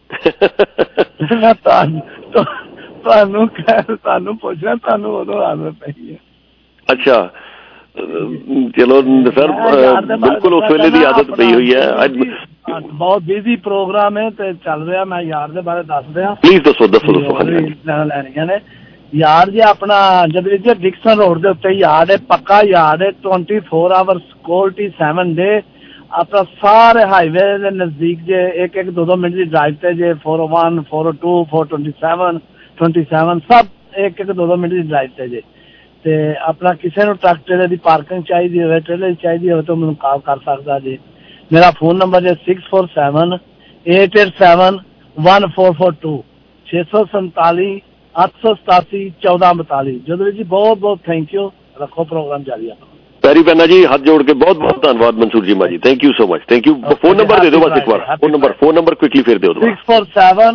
ਤੁਹਾਨੂੰ ਪੁੱਛਿਆ, ਤੁਹਾਨੂੰ ਉਦੋਂ ਆਦਤ ਪਈ ਹੈ। ਅੱਛਾ ਚਲੋ ਸਰ, ਬਿਲਕੁਲ ਉਸ ਵੇਲੇ ਦੀ ਆਦਤ ਪਈ ਹੋਈ ਹੈ। ਅੱਜ ਬਹੁਤ ਬਿਜ਼ੀ ਪ੍ਰੋਗਰਾਮ ਹੈ ਤੇ ਚੱਲ ਰਿਹਾ, ਮੈਂ ਯਾਰ ਦੇ ਬਾਰੇ ਦੱਸ ਦਿਆਂ। ਪਲੀਜ਼ ਦੱਸੋ ਦੱਸੋ ਦੱਸੋ। ਲੈਣੀਆਂ ਨੇ ਯਾਰ ਜੀ, ਆਪਣਾ ਜਦ ਡਿਕਸਨ ਰੋਡ ਦੇ ਉੱਤੇ ਯਾਰ ਹੈ, ਪੱਕਾ ਯਾਰ ਹੈ, 24 ਆਵਰ ਸਿਕਿਉਰਿਟੀ 7 ਡੇ। ਆਪਣਾ ਸਾਰੇ ਹਾਈਵੇ ਦੇ ਨਜ਼ਦੀਕ ਜੇ, 1-2 ਮਿੰਟ ਦੀ ਡਰਾਈਵ ਤੇ ਜੇ, 401 402 427 27 ਸਭ 1-2 ਮਿੰਟ ਦੀ ਡਰਾਈਵ ਤੇ ਜੇ। ਤੇ ਆਪਣਾ ਕਿਸੇ ਨੂੰ ਟਰੱਕ ਟ੍ਰੇਲਰ ਦੀ ਪਾਰਕਿੰਗ ਚਾਹੀਦੀ ਹੋਵੇ, ਟ੍ਰੇਲਰ ਚਾਹੀਦੀ ਹੋਵੇ ਤਾਂ ਮੈਨੂੰ ਕਾਲ ਕਰ ਸਕਦਾ ਜੀ। ਮੇਰਾ ਫੋਨ ਨੰਬਰ ਜੇ 647 887 1442 647 887 1442। ਜਦੋਂ ਜੀ ਬਹੁਤ ਬਹੁਤ ਥੈਂਕ ਯੂ, ਰੱਖੋ ਪ੍ਰੋਗਰਾਮ ਜਾਰੀ ਆ। ਪੈਰੀ ਪੈਨਾ ਜੀ, ਹੱਥ ਜੋੜ ਕੇ ਬਹੁਤ ਬਹੁਤ ਧੰਨਵਾਦ Mansoor ji ji, thank you so much, thank you. Phone number ਦੇ ਦਿਓ ਬਸ ਇੱਕ ਵਾਰ, ਫੋਨ ਨੰਬਰ ਕੁਇਕਲੀ ਫਿਰ ਦਿਓ। 647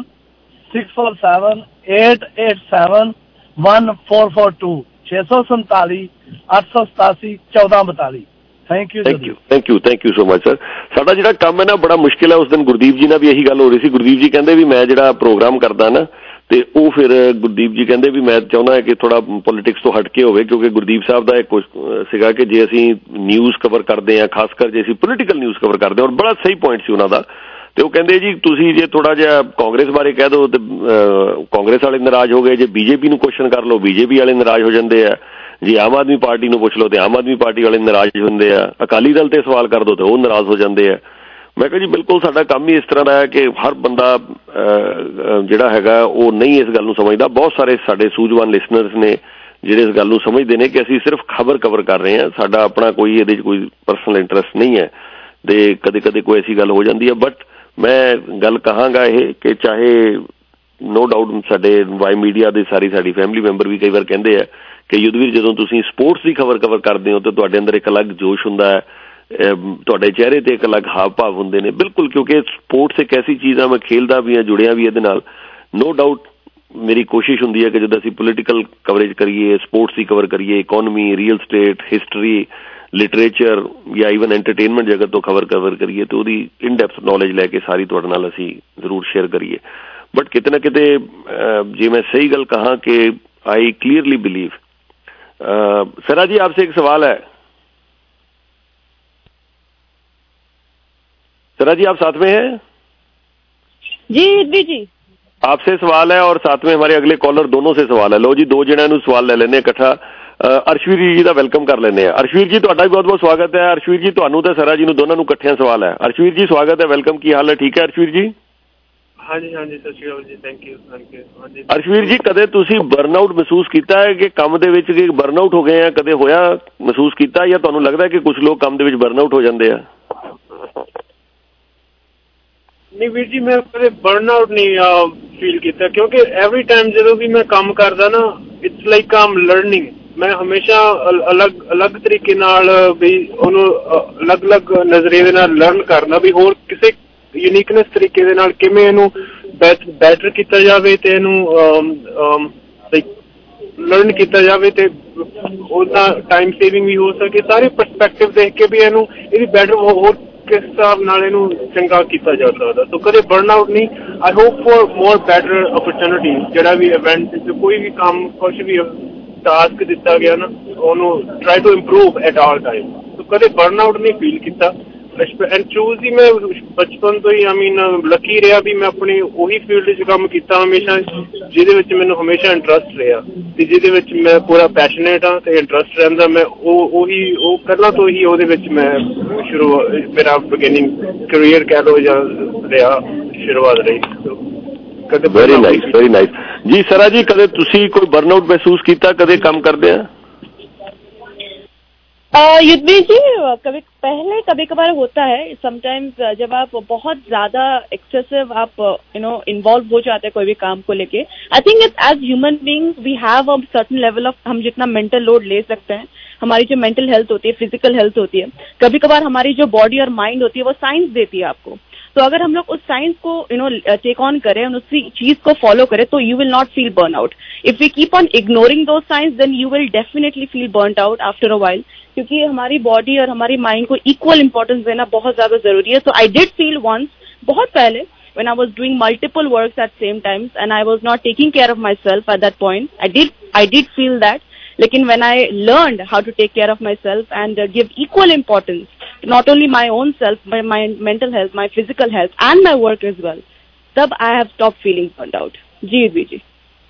887 1442 647 887 1442। Thank you so much sir. ਸਾਡਾ ਜਿਹੜਾ ਕੰਮ ਹੈ ਨਾ ਬੜਾ ਮੁਸ਼ਕਿਲ ਹੈ। ਉਸ ਦਿਨ ਗੁਰਦੀਪ ਜੀ ਨਾਲ ਵੀ ਇਹੀ ਗੱਲ ਹੋ ਰਹੀ ਸੀ। ਗੁਰਦੀਪ ਜੀ ਕਹਿੰਦੇ ਵੀ ਮੈਂ ਜਿਹੜਾ ਪ੍ਰੋਗਰਾਮ ਕਰਦਾ ਨਾ, ਤੇ ਉਹ ਫਿਰ ਗੁਰਦੀਪ ਜੀ ਕਹਿੰਦੇ ਵੀ ਮੈਂ ਚਾਹੁੰਦਾ ਕਿ ਥੋੜਾ ਪੋਲੀਟਿਕਸ ਤੋਂ ਹਟ ਕੇ ਹੋਵੇ, ਕਿਉਂਕਿ ਗੁਰਦੀਪ ਸਾਹਿਬ ਦਾ ਇੱਕ ਸੀਗਾ ਕਿ ਜੇ ਅਸੀਂ ਨਿਊਜ਼ ਕਵਰ ਕਰਦੇ ਹਾਂ, ਖਾਸ ਕਰ ਜੇ ਅਸੀਂ ਪੋਲੀਟੀਕਲ ਨਿਊਜ਼ ਕਵਰ ਕਰਦੇ ਹਾਂ, ਔਰ ਬੜਾ ਸਹੀ ਪੁਆਇੰਟ ਸੀ ਉਹਨਾਂ ਦਾ, ਤੇ ਉਹ ਕਹਿੰਦੇ ਜੀ ਤੁਸੀਂ ਜੇ ਥੋੜਾ ਜਿਹਾ ਕਾਂਗਰਸ ਬਾਰੇ ਕਹਿ ਦਿਓ ਤੇ ਕਾਂਗਰਸ ਵਾਲੇ ਨਾਰਾਜ਼ ਹੋ ਗਏ, ਜੇ ਬੀਜੇਪੀ ਨੂੰ ਕੁਐਸਚਨ ਕਰ ਲਓ ਬੀਜੇਪੀ ਵਾਲੇ ਨਾਰਾਜ਼ ਹੋ ਜਾਂਦੇ ਆ, ਜੇ ਆਮ ਆਦਮੀ ਪਾਰਟੀ ਨੂੰ ਪੁੱਛ ਲਓ ਤੇ ਆਮ ਆਦਮੀ ਪਾਰਟੀ ਵਾਲੇ ਨਾਰਾਜ਼ ਹੁੰਦੇ ਆ, ਅਕਾਲੀ ਦਲ ਤੇ ਸਵਾਲ ਕਰ ਦਿਓ ਤੇ ਉਹ ਨਾਰਾਜ਼ ਹੋ ਜਾਂਦੇ ਆ। ਮੈਂ ਕਿਹਾ ਜੀ ਬਿਲਕੁਲ ਸਾਡਾ ਕੰਮ ਹੀ ਇਸ ਤਰ੍ਹਾਂ ਦਾ ਹੈ ਕਿ ਹਰ ਬੰਦਾ ਜਿਹੜਾ ਹੈਗਾ ਉਹ ਨਹੀਂ ਇਸ ਗੱਲ ਨੂੰ ਸਮਝਦਾ। ਬਹੁਤ ਸਾਰੇ ਸਾਡੇ ਸੂਝਵਾਨ ਲਿਸਨਰਸ ਨੇ ਜਿਹੜੇ ਇਸ ਗੱਲ ਨੂੰ ਸਮਝਦੇ ਨੇ ਕਿ ਅਸੀਂ ਸਿਰਫ ਖਬਰ ਕਵਰ ਕਰ ਰਹੇ ਹਾਂ, ਸਾਡਾ ਆਪਣਾ ਕੋਈ ਇਹਦੇ 'ਚ ਕੋਈ ਪਰਸਨਲ ਇੰਟਰਸਟ ਨਹੀਂ ਹੈ, ਤੇ ਕਦੇ ਕਦੇ ਕੋਈ ਐਸੀ ਗੱਲ ਹੋ ਜਾਂਦੀ ਹੈ। ਬਟ ਮੈਂ ਗੱਲ ਕਹਾਂਗਾ ਇਹ ਕਿ ਚਾਹੇ ਨੋ ਡਾਊਟ ਸਾਡੇ ਵਾਈ ਮੀਡੀਆ ਦੇ ਸਾਡੀ ਫੈਮਿਲੀ ਮੈਂਬਰ ਵੀ ਕਈ ਵਾਰ ਕਹਿੰਦੇ ਆ ਕਿ ਯੁੱਧਵੀਰ ਜਦੋਂ ਤੁਸੀਂ ਸਪੋਰਟਸ ਦੀ ਖਬਰ ਕਵਰ ਕਰਦੇ ਹੋ ਤਾਂ ਤੁਹਾਡੇ ਅੰਦਰ ਇੱਕ ਅਲੱਗ ਜੋਸ਼ ਹੁੰਦਾ ਹੈ, ਤੁਹਾਡੇ ਚਿਹਰੇ ਤੇ ਇੱਕ ਅਲੱਗ ਹਾਵ ਭਾਵ ਹੁੰਦੇ ਨੇ। ਬਿਲਕੁਲ, ਕਿਉਂਕਿ ਸਪੋਰਟਸ ਇੱਕ ਐਸੀ ਚੀਜ਼ ਆ, ਮੈਂ ਖੇਲਦਾ ਵੀ ਹਾਂ, ਜੁੜਿਆ ਵੀ ਇਹਦੇ ਨਾਲ। ਨੋ ਡਾਊਟ ਮੇਰੀ ਕੋਸ਼ਿਸ਼ ਹੁੰਦੀ ਹੈ ਕਿ ਜਦੋਂ ਅਸੀਂ ਪੋਲੀਟੀਕਲ ਕਵਰੇਜ ਕਰੀਏ, ਸਪੋਰਟਸ ਦੀ ਕਵਰ ਕਰੀਏ, economy, real estate, history, literature ਜਾਂ ਈਵਨ ਐਂਟਰਟੇਨਮੈਂਟ ਜਗਤ ਤੋਂ ਕਵਰ ਕਰੀਏ ਤੇ ਉਹਦੀ ਇਨ ਡੈਪਥ ਨੌਲੇਜ ਲੈ ਕੇ ਸਾਰੀ ਤੁਹਾਡੇ ਨਾਲ ਅਸੀਂ ਜ਼ਰੂਰ ਸ਼ੇਅਰ ਕਰੀਏ। ਬਟ ਕਿਤੇ ਨਾ ਕਿਤੇ ਜੇ ਮੈਂ ਸਹੀ ਗੱਲ ਕਹਾਂ ਕਿ आई क्लियरली बिलीव। सरा जी आपसे एक सवाल है। सरा जी आप साथ में हैं? जी जी। आपसे सवाल है और साथ में हमारे अगले कॉलर दोनों से सवाल है। लो जी, दो जणिਆਂ सवाल ले लेने इकट्ठा। अर्शवीर जी का वेलकम कर लेने। अर्शवीर जी ਤੁਹਾਡਾ भी बहुत बहुत स्वागत है। अर्शवीर जी ਤੁਹਾਨੂੰ ਤੇ ਸਰਾ ਜੀ ਨੂੰ ਦੋਨਾਂ ਨੂੰ ਇਕੱਠਿਆਂ ਸਵਾਲ है। अर्शवीर जी स्वागत है, वेलकम, की हाल है? ठीक है अर्शवीर जी? हाँ जी सत श्री अकाल जी, थैंक यू। अर्शवीर जी, कदे ਤੁਸੀਂ ਬਰਨਆਊਟ ਮਹਿਸੂਸ ਕੀਤਾ ਹੈ ਕਿ ਕੰਮ ਦੇ ਵਿੱਚ ਕਿ ਬਰਨਆਊਟ ਹੋ ਗਏ ਆ? ਕਦੇ ਹੋਇਆ, ਮਹਿਸੂਸ ਕੀਤਾ, ਜਾਂ ਤੁਹਾਨੂੰ ਲੱਗਦਾ ਕਿ ਕੁਝ ਲੋਕ ਕੰਮ ਦੇ ਵਿੱਚ ਬਰਨਆਊਟ ਹੋ ਜਾਂਦੇ ਆ? नहीं वीर जी, मैं कदे बर्नआउट नहीं फील किया, क्योंकि एवरी टाइम जो भी मैं काम करदा ना, it's like I am learning. मैं हमेशा अलग अलग तरीके नाल भी ਉਹਨੂੰ अलग-अलग ਨਜ਼ਰੀਏ ਦੇ ਨਾਲ ਲਰਨ ਕਰਨਾ ਵੀ ਹੋਰ ਕਿਸੇ ਯੂਨੀਕਨੈਸ ਤਰੀਕੇ ਦੇ ਨਾਲ ਕਿਵੇਂ ਇਹਨੂੰ ਬੈਟਰ ਕੀਤਾ ਜਾਵੇ ਤੇ ਇਹਨੂੰ ਲਾਈਕ ਲਰਨ ਕੀਤਾ ਜਾਵੇ ਤੇ ਉਹਦਾ ਟਾਈਮ ਸੇਵਿੰਗ ਵੀ ਹੋ ਸਕੇ। ਸਾਰੇ ਪਰਸਪੈਕਟਿਵ ਦੇਖ ਕੇ ਵੀ ਇਹਨੂੰ ਇਹਦੀ ਬੈਟਰ ਹੋਰ ਕਿਸ ਹਿਸਾਬ ਨਾਲ ਇਹਨੂੰ ਚੰਗਾ ਕੀਤਾ ਜਾ ਸਕਦਾ। ਸੋ ਕਦੇ ਬਰਨਆਊਟ ਨਹੀਂ। I hope for more better opportunity. ਜਿਹੜਾ ਵੀ ਇਵੈਂਟ ਕੋਈ ਵੀ ਕੰਮ ਕੁਝ ਵੀ टास्क दिता गया ना, ਉਹਨੂੰ try to improve at all time. तो कदे बर्नआउट नहीं फील किया। एंड चूज ही मैं बचपन तो ही आई मीन लकी रहा भी मैं अपनी ਉਹੀ फील्ड च काम किया हमेशा, ਜਿਹਦੇ ਵਿੱਚ ਮੈਨੂੰ ਹਮੇਸ਼ਾ ਇੰਟਰਸਟ ਰਿਹਾ ਤੇ ਜਿਹਦੇ ਵਿੱਚ ਮੈਂ ਪੂਰਾ ਪੈਸ਼ਨੇਟ ਹਾਂ ਤੇ ਇੰਟਰਸਟ ਰਹਿੰਦਾ। ਮੈਂ ਉਹ ਪਹਿਲਾਂ ਤੋਂ ਹੀ ਉਹਦੇ ਵਿੱਚ ਮੈਂ ਸ਼ੁਰੂ, ਮੇਰਾ ਬਿਗਿਨਿੰਗ ਕੈਰੀਅਰ ਕਹਿ ਲਓ ਜਾਂ ਰਿਹਾ, ਸ਼ੁਰੂਆਤ ਰਹੀ। वेरी नाइस, वेरी नाइस जी। सरा जी, कदे तुसी कोई बर्नआउट महसूस किया कदे काम करदे हैं? युद्धवीर जी, कभी कभार होता है। समटाइम्स जब आप बहुत ज्यादा एक्सेसिव आप इन्वॉल्व हो जाते हैं कोई भी काम को लेके, I think it's as human beings we have a certain level of, हम जितना मेंटल लोड ले सकते हैं, हमारी जो मेंटल हेल्थ होती है, फिजिकल हेल्थ होती है, कभी कभार हमारी जो बॉडी और माइंड होती है वो साइंस देती है आपको। तो अगर हम लोग उस साइंस को टेक ऑन करें, उसी चीज को फॉलो करें, तो you will not feel burn out. If we keep on ignoring the science, then you will definitely feel burn out after a while, क्योंकि हमारी बॉडी और हमारी माइंड को इक्वल इंपॉर्टेंस देना बहुत ज्यादा जरूरी है। So I did feel once, बहुत पहले, when I was doing multiple works at same times and I was not taking care of myself at that point, I did feel that. लेकिन when I learned how to take care of myself and give equal importance to not only my own self, but my mental health, my physical health and my work as well, तब I have stopped feeling burned out। जी जी।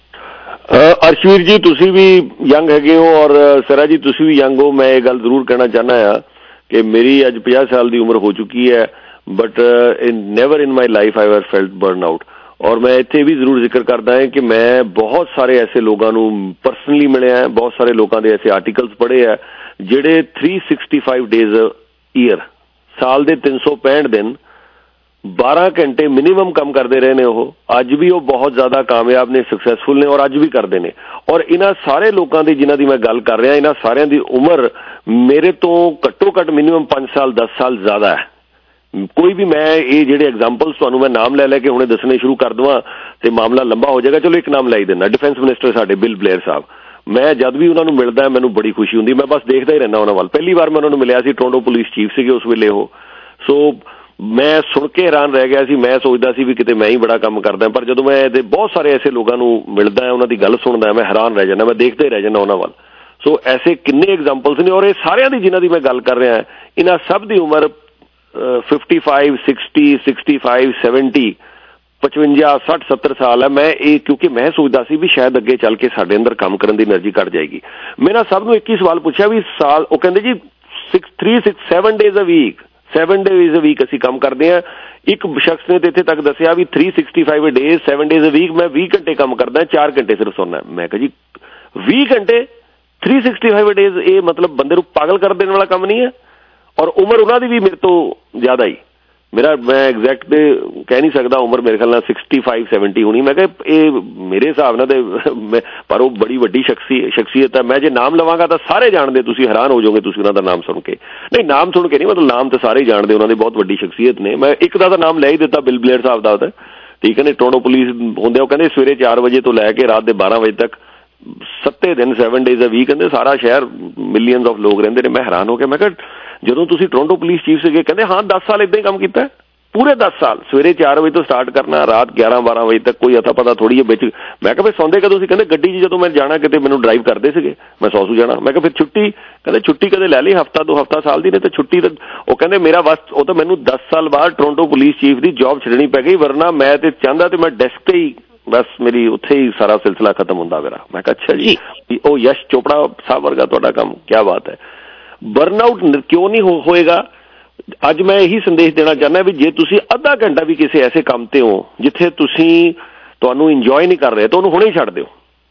अर्शवीर जी, तुसी भी young हैगे हो और सरा जी तुसी भी young हो। मैं ये गल जरूर कहना चाहना है कि मेरी अज 50 साल की उम्र हो चुकी है, but never in my life I ever felt burn out. और मैं इत्थे भी जरूर जिक्र करदा है कि मैं बहुत सारे ऐसे लोगों को परसनली मिले हैं, बहुत सारे लोगों के ऐसे आर्टिकल्स पढ़े हैं जिहड़े 365 डेज ईयर, साल दे 365 दिन 12 घंटे मिनिमम काम करते रहे ने। अज भी वो बहुत ज्यादा कामयाब ने, सक्सैसफुल ने और अज भी करते हैं। और इन्हां सारे लोगों की जिन्हां दी मैं गल कर रहा, इन्हां सारियां दी उम्र मेरे तो घट्टो घट मिनिमम 5 साल 10 साल ज्यादा है। कोई भी मैं ये जेडे एग्जाम्पल्स तुहानू मैं नाम ले लेके हुणे दसने शुरू कर देवां ते मामला लंबा हो जाएगा। चलो एक नाम लै ही देना, डिफेंस मिनिस्टर साडे बिल ब्लेयर साहब। मैं जद भी उन्होंने मिलता है मैनू बड़ी खुशी होंदी, मैं बस देखता ही रहना उन्होंने वाल। पहली बार मैं उन्होंने मिलिया सी, टोरंटो पुलिस चीफ सीगे उस वेले हो। सो मैं सुन के हैरान रह गया सी। मैं सोचदा सी भी किते मैं ही बड़ा काम करदा, पर जदों मैं बहुत सारे ऐसे लोगों को मिलता है, उन्होंने गल सुनदा, मैं हैरान रह जाना, मैं देखते ही रह जाना उन्होंने वाल। सो ऐसे किन्ने एग्जाम्पल्स ने और ये सारियां दी जिन्हां दी मैं गल कर रहा, इन्हां सब दी उम्र 55, 60, 65, 70, 55, 60, 70 साल है। मैं ये क्योंकि मैं सोचता सी भी शायद अगे चल के साडे अंदर काम करने की एनर्जी घट जाएगी। मैंने सब नूं एक ही सवाल पूछा भी साल, वो कहंदे जी 7 days a week, 7 days a week असीं काम करते हैं। एक शख्स ने तो इत्थे तक दसिया भी 365 डेज 7 डेज अ वीक मैं 20 घंटे काम करदा, 4 घंटे सिर्फ सोना। मैं कहा जी 20 घंटे 365 डेज, ये मतलब बंदे नूं पागल कर देने वाला काम नहीं है। और उम्र उन्होंने भी मेरे तो ज्यादा ही, मेरा मैं एग्जैक्ट कह नहीं सकता, उम्र मेरे ख्याल 65-70 होनी। मैं कहा मेरे हिसाब नाल पर वो बड़ी वड्डी शख्सियत है। मैं जे नाम लवांगा तो सारे जानते, तुसी हैरान हो जाओगे तुसी उन्होंने नाम सुन के। नहीं, नाम सुन के नहीं, मतलब नाम तो सारे ही जानते, उन्होंने बहुत वड्डी शख्सियत ने। मैं एक दा नाम ले ही दिता, बिल ब्लेयर साहब का होता, ठीक है ने। टोरंटो पुलिस होंदे, वो कहते सवेरे 4 बजे तो लैके रात के 12 बजे तक 7 दिन 7 डेज अ वीक, कहते सारा शहर मिलियंस ऑफ लोग रहते हैं। मैं हैरान हो गया। मैं कहा ਜਦੋਂ ਤੁਸੀਂ ਟੋਰੰਟੋ ਪੁਲਿਸ ਚੀਫ ਸੀਗੇ, ਕਹਿੰਦੇ ਹਾਂ 10 ਸਾਲ ਇਦਾਂ ਹੀ ਕੰਮ ਕੀਤਾ, ਪੂਰੇ 10 ਸਾਲ ਸਵੇਰੇ 4 ਵਜੇ ਤੋਂ ਸਟਾਰਟ ਕਰਨਾ, ਰਾਤ 11-12 ਵਜੇ ਤੱਕ, ਕੋਈ ਅਤਾ ਪਤਾ ਥੋੜੀ ਹੈ ਵਿੱਚ। ਮੈਂ ਕਿਹਾ ਫਿਰ ਸੌਂਦੇ ਕਦੋਂ ਸੀ? ਕਹਿੰਦੇ ਗੱਡੀ 'ਚ ਜਦੋਂ ਮੈਂ ਜਾਣਾ ਕਿਤੇ ਮੈਨੂੰ ਡਰਾਈਵ ਕਰਦੇ ਸੀਗੇ, ਮੈਂ ਸੌ ਜਾਣਾ। ਮੈਂ ਕਿਹਾ ਫਿਰ ਛੁੱਟੀ? ਕਹਿੰਦੇ ਛੁੱਟੀ ਕਦੇ ਲੈ ਲਈ, ਹਫਤਾ 2 ਹਫਤਾ ਸਾਲ ਦੀ ਨੇ ਤੇ ਛੁੱਟੀ ਤਾਂ ਉਹ ਕਹਿੰਦੇ ਮੇਰਾ ਬਸ ਉਹ ਤਾਂ ਮੈਨੂੰ 10 ਸਾਲ ਬਾਅਦ ਟੋਰੰਟੋ ਪੁਲਿਸ ਚੀਫ ਦੀ ਜੌਬ ਛੱਡਣੀ ਪੈ ਗਈ, ਵਰਨਾ ਮੈਂ ਤੇ ਚਾਹੁੰਦਾ ਤੇ ਮੈਂ ਡੈਸਕ ਤੇ ਹੀ बस मेरी उत्थे ही सारा सिलसिला खत्म होंदा मेरा। मैं कहा अच्छा जी, ओ यश चोपड़ा साहब वर्गा तुहाडा काम, क्या बात है। बर्नआउट क्यों नहीं होएगा? अज मैं यही संदेश देना चाहना भी जे तुसी अद्धा घंटा भी किसी ऐसे काम ते हो जिथे तुसी तुहानू इंजॉय नहीं कर रहे तो उन्हें हुणे ही छड्ड दिओ।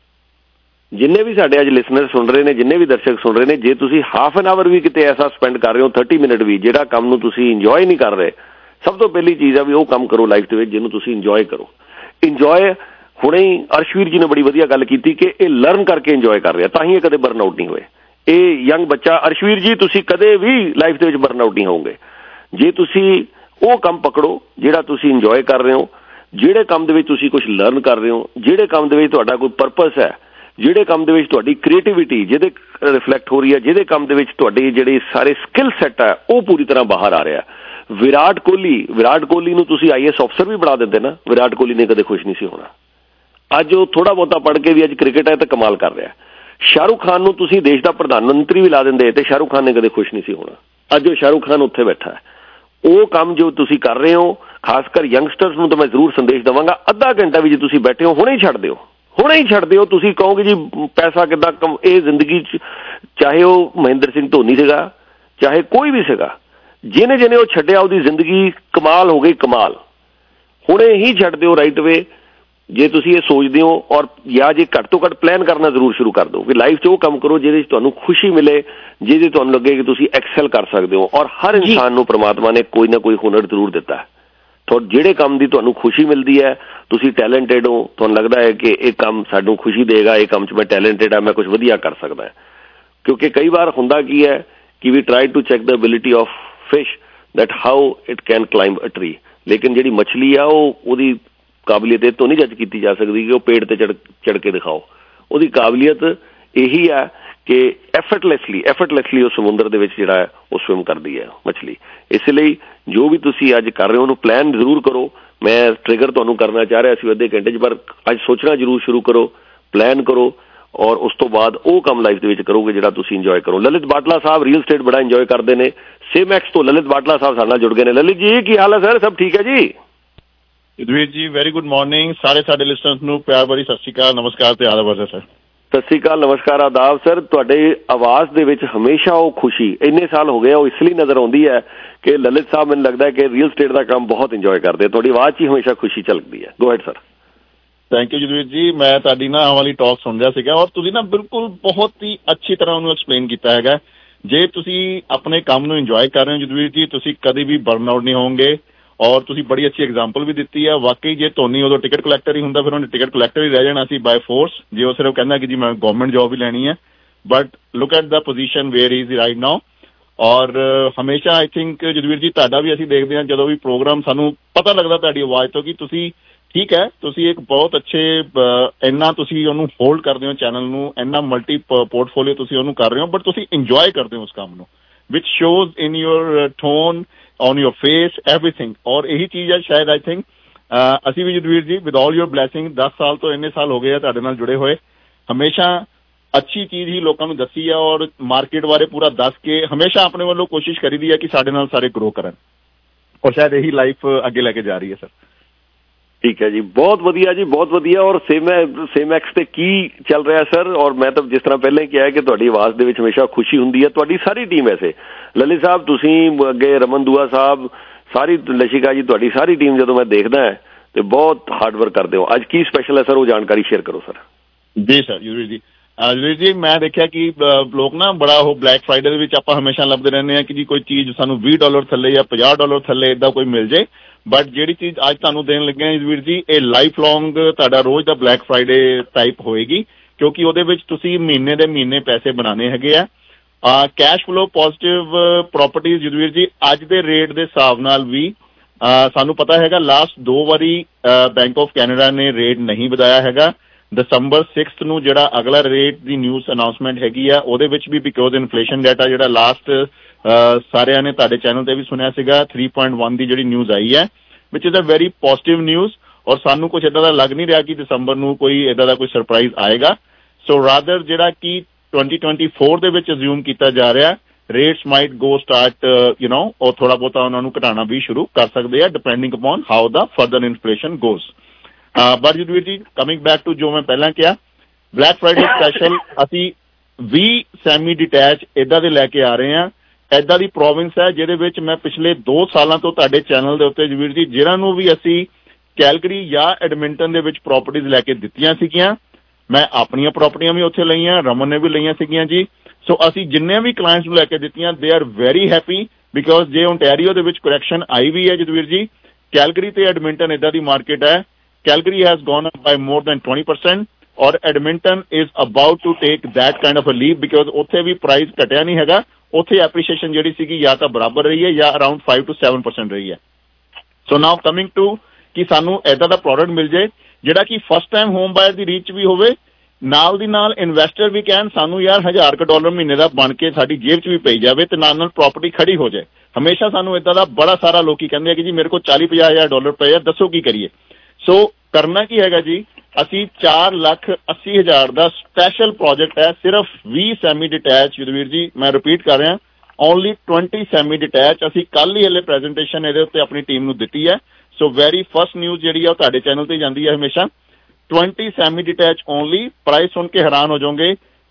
जिन्ने भी साडे अज लिसनर सुन रहे ने, जिन्ने भी दर्शक सुन रहे ने, जे तुसी हाफ एन आवर भी किते ऐसा स्पेंड कर रहे हो, 30 मिनट भी, जिहड़ा काम नू तुसी इंजॉय नहीं कर रहे, सब तो पहली चीज़ है भी वो काम करो लाइफ दे विच जिहनू तुसी इंजॉय करो। इंजॉय हुणे ही अर्शवीर जी ने बड़ी वधिया गल कीती कि ये लर्न करके इंजॉय कर रहा, तां ही कदे बर्नआउट नहीं होए। ये यंग बच्चा अर्शवीर जी तुसी कदे भी लाइफ दे विच बर्नआउट नहीं होवोगे जे तुसी वो काम पकड़ो जिहड़ा तुसी इंजॉय कर रहे हो, जिहड़े काम दे विच तुसी कुछ लर्न कर रहे हो, जिहड़े काम दे विच तुहाडा कोई पर्पस है, जिहड़े काम दे विच तुहाडी क्रिएटिविटी जिहदे रिफ्लैक्ट हो रही है, जिहदे काम दे विच तुहाडे जिहड़े सारे स्किल सैट है वो पूरी तरह बाहर आ रहा है। विराट कोहली नूं तुसी IAS अफसर भी बना दिंदे ना, विराट कोहली ने कदे खुश नहीं सी होना। अज वो थोड़ा बहुता पढ़ के भी अज क्रिकेट है तो कमाल कर रहा है। शाहरुख खान नूं तुसी देश का प्रधानमंत्री भी ला देंदे ते शाहरुख खान ने कदे खुश नहीं सी होना। अज वो शाहरुख खान उत्थे बैठा है। वो काम जो तुसी कर रहे हो, खासकर यंगस्टर्स नूं तो मैं जरूर संदेश देवांगा, अद्धा घंटा भी जे तुसी बैठे हो हुणे ही छड्ड दिओ, हुणे ही छड्ड दिओ। तुसी कहोगे जी पैसा किद्दां कम, ये जिंदगी चाहे वो महेंद्र सिंह धोनी सीगा, चाहे कोई भी सीगा, जिन्हें जिन्हें वो छड्डिया उसदी जिंदगी कमाल हो गई, कमाल। हुणे ही छड्ड दिओ राइट वे जे तुसी ये सोचदे हो, और या जे घट तो घट प्लान करना जरूर शुरू कर दो कि लाइफ 'च वो काम करो जिहदे 'च तुहानू खुशी मिले, जिहदे तुहानू लगे कि तुसी एक्सेल कर सकते हो। और हर इंसान नूं परमात्मा ने कोई ना कोई हुनर जरूर दिता है। तो जिहड़े काम दी तुहानू खुशी मिलती है, तुसी टैलेंटेड हो, तुहानू लगता है कि ये काम सानू खुशी देगा, ये काम 'च मैं टैलेंटेड है, मैं कुछ वधिया कर सकदा है। क्योंकि कई बार हुंदा की है कि we try to check the ability of fish that how it can climb a tree, लेकिन जिहड़ी मछली आ वो काबलियत ये तो नहीं जज की जा सकती कि वो पेड़ ते चढ़ के दिखाओ। उसकी काबलियत यही है कि एफर्टलैसली वो समुद्र दे विच जिहड़ा है वो स्विम करती है मछली। इसलिए जो भी तुसी अज कर रहे हो उन्होंने प्लान जरूर करो। मैं ट्रिगर तुहानू करना चाह रहा सी अद्धे घंटे च, पर अज सोचना जरूर शुरू करो, प्लान करो, और उस तो बाद वो काम लाइफ दे विच करोगे जिहड़ा तुसी इंजॉय करो। ललित बाटला साहब रियल स्टेट बड़ा इंजॉय करते हैं, सेमैक्स तो ललित बाटला साहब साडे नाल जुड़ गए ने। ललित जी की हाल है सर? सब ठीक है जी? Yudhveer ji very good morning. सारे साडे लिसनर्स नूं प्यार भरी सत श्री अकाल, नमस्कार ते आदाब है सर। सत श्री अकाल, नमस्कार, आदाब सर। तुहाडे आवाज़ दे विच हमेशा वो खुशी इन्ने साल हो गए वो इसलिए नजर आउंदी है कि ललित साहब मैनूं लगदा है कि रियल स्टेट का काम बहुत इंजॉय करते हैं। तुहाडी आवाज़ 'च ही हमेशा खुशी झलकदी है। Go ahead sir. Thank you Yudhveer ji. मैं तुहाडी ना वाली टॉक सुन रहा सीगा और तुसीं ना बिल्कुल बहुत ही अच्छी तरह उन्होंने एक्सप्लेन किया है। जे तुसीं अपने काम नूं इंजॉय कर रहे हो युद्धवीर जी, तुसीं कभी भी बर्नआउट नहीं होवोगे। और तुसीं बड़ी अच्छी एग्जाम्पल भी दी है। वाकई जे धोनी उदों टिकट कलैक्टर ही हुंदा फिर उन्हें टिकट कलैक्टर ही रह जाना सी बाय फोर्स, जे वो सिर्फ कहना कि जी मैं गवर्नमेंट जॉब ही लैनी है। But look at the position where is right now. और हमेशा आई थिंक युद्धवीर जी तुहाडा भी असीं देखदे हां जदों भी प्रोग्राम सानूं पता लगदा तुहाडी आवाज़ तो कि तुसीं ठीक है, तुसीं एक बहुत अच्छे इन्ना तुसीं उहनूं होल्ड करदे हो चैनल नूं, इन्ना मल्टी पोर्टफोलियो तुसीं उहनूं कर रहे हो, बट तुसीं इंजॉय करदे हो उस काम नूं, which shows in your tone, on your face, everything. और यही चीज़ है शायद आई थिंक असी भी Yudhveer ji with all your blessing 10 साल तो इन्ने साल हो गए तुहाडे नाल जुड़े हुए, हमेशा अच्छी चीज़ ही लोगों को दसी है और मार्केट बारे पूरा दस के हमेशा अपने वालों कोशिश करी दी है कि साडे नाल सारे ग्रो करन, और शायद यही लाइफ अगे लेके जा रही है सर। ठीक है जी, बहुत वधिया जी, बहुत वधिया। और सेमैक्स ते की चल रहा है सर? और मैं तो जिस तरह पहले किया है कि तुहाडी आवाज़ दे विच हमेशा खुशी हुंदी है। तुहाडी सारी टीम ऐसे ललित साहब, तुसीं अगे रमन दुआ साहब, सारी लशिका जी, तुहाडी सारी टीम जदों मैं देखदा है तो बहुत हार्ड वर्क करते हो। अज की स्पैशल है सर, वो जानकारी शेयर करो सर। जी सर युद्धवीर जी। युद्धवीर जी मैं देखा कि लोग ना बड़ा वो ब्लैक फ्राइडे दे विच आपां हमेशा लभदे रहंदे हैं कि जी कोई चीज़ सानूं $20 थल्ले या $50 थल्ले इदां कोई मिल जाए, बट जिहड़ी चीज़ अज तुहानूं देण लगे हैं युद्धवीर जी ये लाइफ लॉन्ग तुहाडा रोज़ दा ब्लैक फ्राइडे टाइप होएगी, क्योंकि उहदे विच तुसीं महीने दे महीने पैसे बनाने हैगे आ। Cash flow positive properties Yudhveer ji अज दे रेट दे हिसाब नाल भी सानूं पता हैगा लास्ट 2 वारी बैंक ऑफ कैनेडा ने रेट नहीं वधाया हैगा। December 6th ਨੂੰ ਜਿਹੜਾ ਅਗਲਾ ਰੇਟ ਦੀ ਨਿਊਜ਼ ਅਨਾਉਂਸਮੈਂਟ ਹੈਗੀ ਆ ਉਹਦੇ ਵਿੱਚ ਵੀ ਬਿਕੋਜ਼ ਇਨਫਲੇਸ਼ਨ ਡਾਟਾ ਜਿਹੜਾ ਲਾਸਟ ਸਾਰਿਆਂ ਨੇ ਤੁਹਾਡੇ ਚੈਨਲ ਤੇ ਵੀ ਸੁਣਿਆ ਸੀਗਾ 3.1 ਦੀ ਜਿਹੜੀ ਨਿਊਜ਼ ਆਈ ਹੈ which is a very positive news, ਔਰ ਸਾਨੂੰ ਕੁਝ ਇਦਾਂ ਦਾ ਲੱਗ ਨਹੀਂ ਰਿਹਾ ਕਿ ਦਸੰਬਰ ਨੂੰ ਕੋਈ ਇਦਾਂ ਦਾ ਕੋਈ ਸਰਪ੍ਰਾਈਜ਼ ਆਏਗਾ। ਸੋ ਰਾਦਰ ਜਿਹੜਾ ਕਿ 2024 ਦੇ ਵਿੱਚ ਅਸਿਊਮ ਕੀਤਾ ਜਾ ਰਿਹਾ ਰੇਟਸ ਮਾਈਟ ਗੋ ਸਟਾਰਟ ਉਹ ਥੋੜਾ ਬਹੁਤਾ ਉਹਨਾਂ ਨੂੰ ਘਟਾਉਣਾ ਵੀ ਸ਼ੁਰੂ ਕਰ ਸਕਦੇ ਆ depending upon how the further inflation goes. But Jadveer ji coming back to ਜੋ ਮੈਂ ਪਹਿਲਾਂ ਕਿਹਾ, ਬਲੈਕ ਫਰਾਈਡੇ ਸਪੈਸ਼ਲ ਅਸੀਂ 20 ਸੈਮੀ ਡਿਟੈਚ ਇੱਦਾਂ ਦੇ ਲੈ ਕੇ ਆ ਰਹੇ ਹਾਂ। ਇੱਦਾਂ ਦੀ ਪ੍ਰੋਵਿੰਸ ਹੈ ਜਿਹਦੇ ਵਿੱਚ ਮੈਂ ਪਿਛਲੇ 2 ਸਾਲਾਂ ਤੋਂ ਤੁਹਾਡੇ ਚੈਨਲ ਦੇ ਉੱਤੇ ਜਦਵੀਰ ਜੀ ਜਿਹਨਾਂ ਨੂੰ ਵੀ ਅਸੀਂ ਕੈਲਗਰੀ ਜਾਂ ਐਡਮਿੰਟਨ ਦੇ ਵਿੱਚ ਪ੍ਰੋਪਰਟੀਜ਼ ਲੈ ਕੇ ਦਿੱਤੀਆਂ ਸੀਗੀਆਂ, ਮੈਂ ਆਪਣੀਆਂ ਪ੍ਰੋਪਰਟੀਆਂ ਵੀ ਉੱਥੇ ਲਈਆਂ, ਰਮਨ ਨੇ ਵੀ ਲਈਆਂ ਸੀਗੀਆਂ ਜੀ। ਸੋ ਅਸੀਂ ਜਿੰਨੇ ਵੀ ਕਲਾਇੰਟਸ ਨੂੰ ਲੈ ਕੇ ਦਿੱਤੀਆਂ they are very happy, because ਜੇ ਓਨਟਾਰੀਓ ਦੇ ਵਿੱਚ ਕਰੈਕਸ਼ਨ ਆਈ ਵੀ ਹੈ ਜਦਵੀਰ ਜੀ, ਕੈਲਗਰੀ ਤੇ ਐਡਮਿੰਟਨ ਇੱਦਾਂ ਦੀ ਮਾਰਕੀਟ ਹੈ, Calgary has gone up by more than 20% ਔਰ Edmonton is about to take that kind of a leap, because ਉੱਥੇ ਵੀ ਪ੍ਰਾਈਸ ਘਟਿਆ ਨਹੀਂ ਹੈਗਾ, ਉੱਥੇ ਐਪਰੀਸ਼ੀਏਸ਼ਨ ਜਿਹੜੀ ਸੀਗੀ ਜਾਂ ਤਾਂ ਬਰਾਬਰ ਰਹੀ ਹੈ ਜਾਂ ਅਰਾਊਂਡ 5 to 7% ਰਹੀ ਹੈ। ਸੋ ਨਾਓ ਕਮਿੰਗ ਟੂ ਕਿ ਸਾਨੂੰ ਇੱਦਾਂ ਦਾ ਪ੍ਰੋਡਕਟ ਮਿਲ ਜੇ ਜਿਹੜਾ ਕਿ ਫਸਟ ਟਾਈਮ ਹੋਮ ਬਾਇਰ ਦੀ ਰੀਚ ਵੀ ਹੋਵੇ, ਨਾਲ ਦੀ ਨਾਲ ਇਨਵੈਸਟਰ ਵੀ ਕਹਿਣ ਸਾਨੂੰ ਯਾਰ $1000 ਮਹੀਨੇ ਦਾ ਬਣ ਕੇ ਸਾਡੀ ਜੇਬ 'ਚ ਵੀ ਪਈ ਜਾਵੇ ਤੇ ਨਾਲ ਪ੍ਰੋਪਰਟੀ ਖੜੀ ਹੋ ਜਾਏ। ਹਮੇਸ਼ਾ ਸਾਨੂੰ ਇੱਦਾਂ ਦਾ ਬੜਾ ਸਾਰਾ ਲੋਕੀ ਕਹਿੰਦੇ ਆ ਕਿ ਜੀ ਮੇਰੇ ਕੋਲ $40-50,000 ਪਏ ਆ, ਦੱਸੋ ਕੀ ਕਰੀਏ। ਸੋ ਕਰਨਾ ਕੀ ਹੈਗਾ ਜੀ, ਅਸੀਂ 4,80,000 ਦਾ ਸਪੈਸ਼ਲ ਪ੍ਰੋਜੈਕਟ ਹੈ, ਸਿਰਫ 20 ਸੈਮੀ ਡਿਟੈਚ ਜਦਵੀਰ ਜੀ, ਮੈਂ ਰਿਪੀਟ ਕਰ ਰਿਹਾ, ਓਨਲੀ 20 ਸੈਮੀ ਡਿਟੈਚ। ਅਸੀਂ ਕੱਲ ਹੀ ਹਲੇ ਪ੍ਰੈਜੈਂਟੇਸ਼ਨ ਇਹਦੇ ਉੱਤੇ ਆਪਣੀ ਟੀਮ ਨੂੰ ਦਿੱਤੀ ਹੈ। ਸੋ ਵੈਰੀ ਫਸਟ ਨਿਊਜ਼ ਜਿਹੜੀ ਆ ਉਹ ਤੁਹਾਡੇ ਚੈਨਲ ਤੇ ਜਾਂਦੀ ਹੈ ਹਮੇਸ਼ਾ। 20 ਸੈਮੀ ਡਿਟੈਚ ਓਨਲੀ, ਪ੍ਰਾਈਸ ਸੁਣ ਕੇ ਹੈਰਾਨ ਹੋ ਜਾਓਗੇ,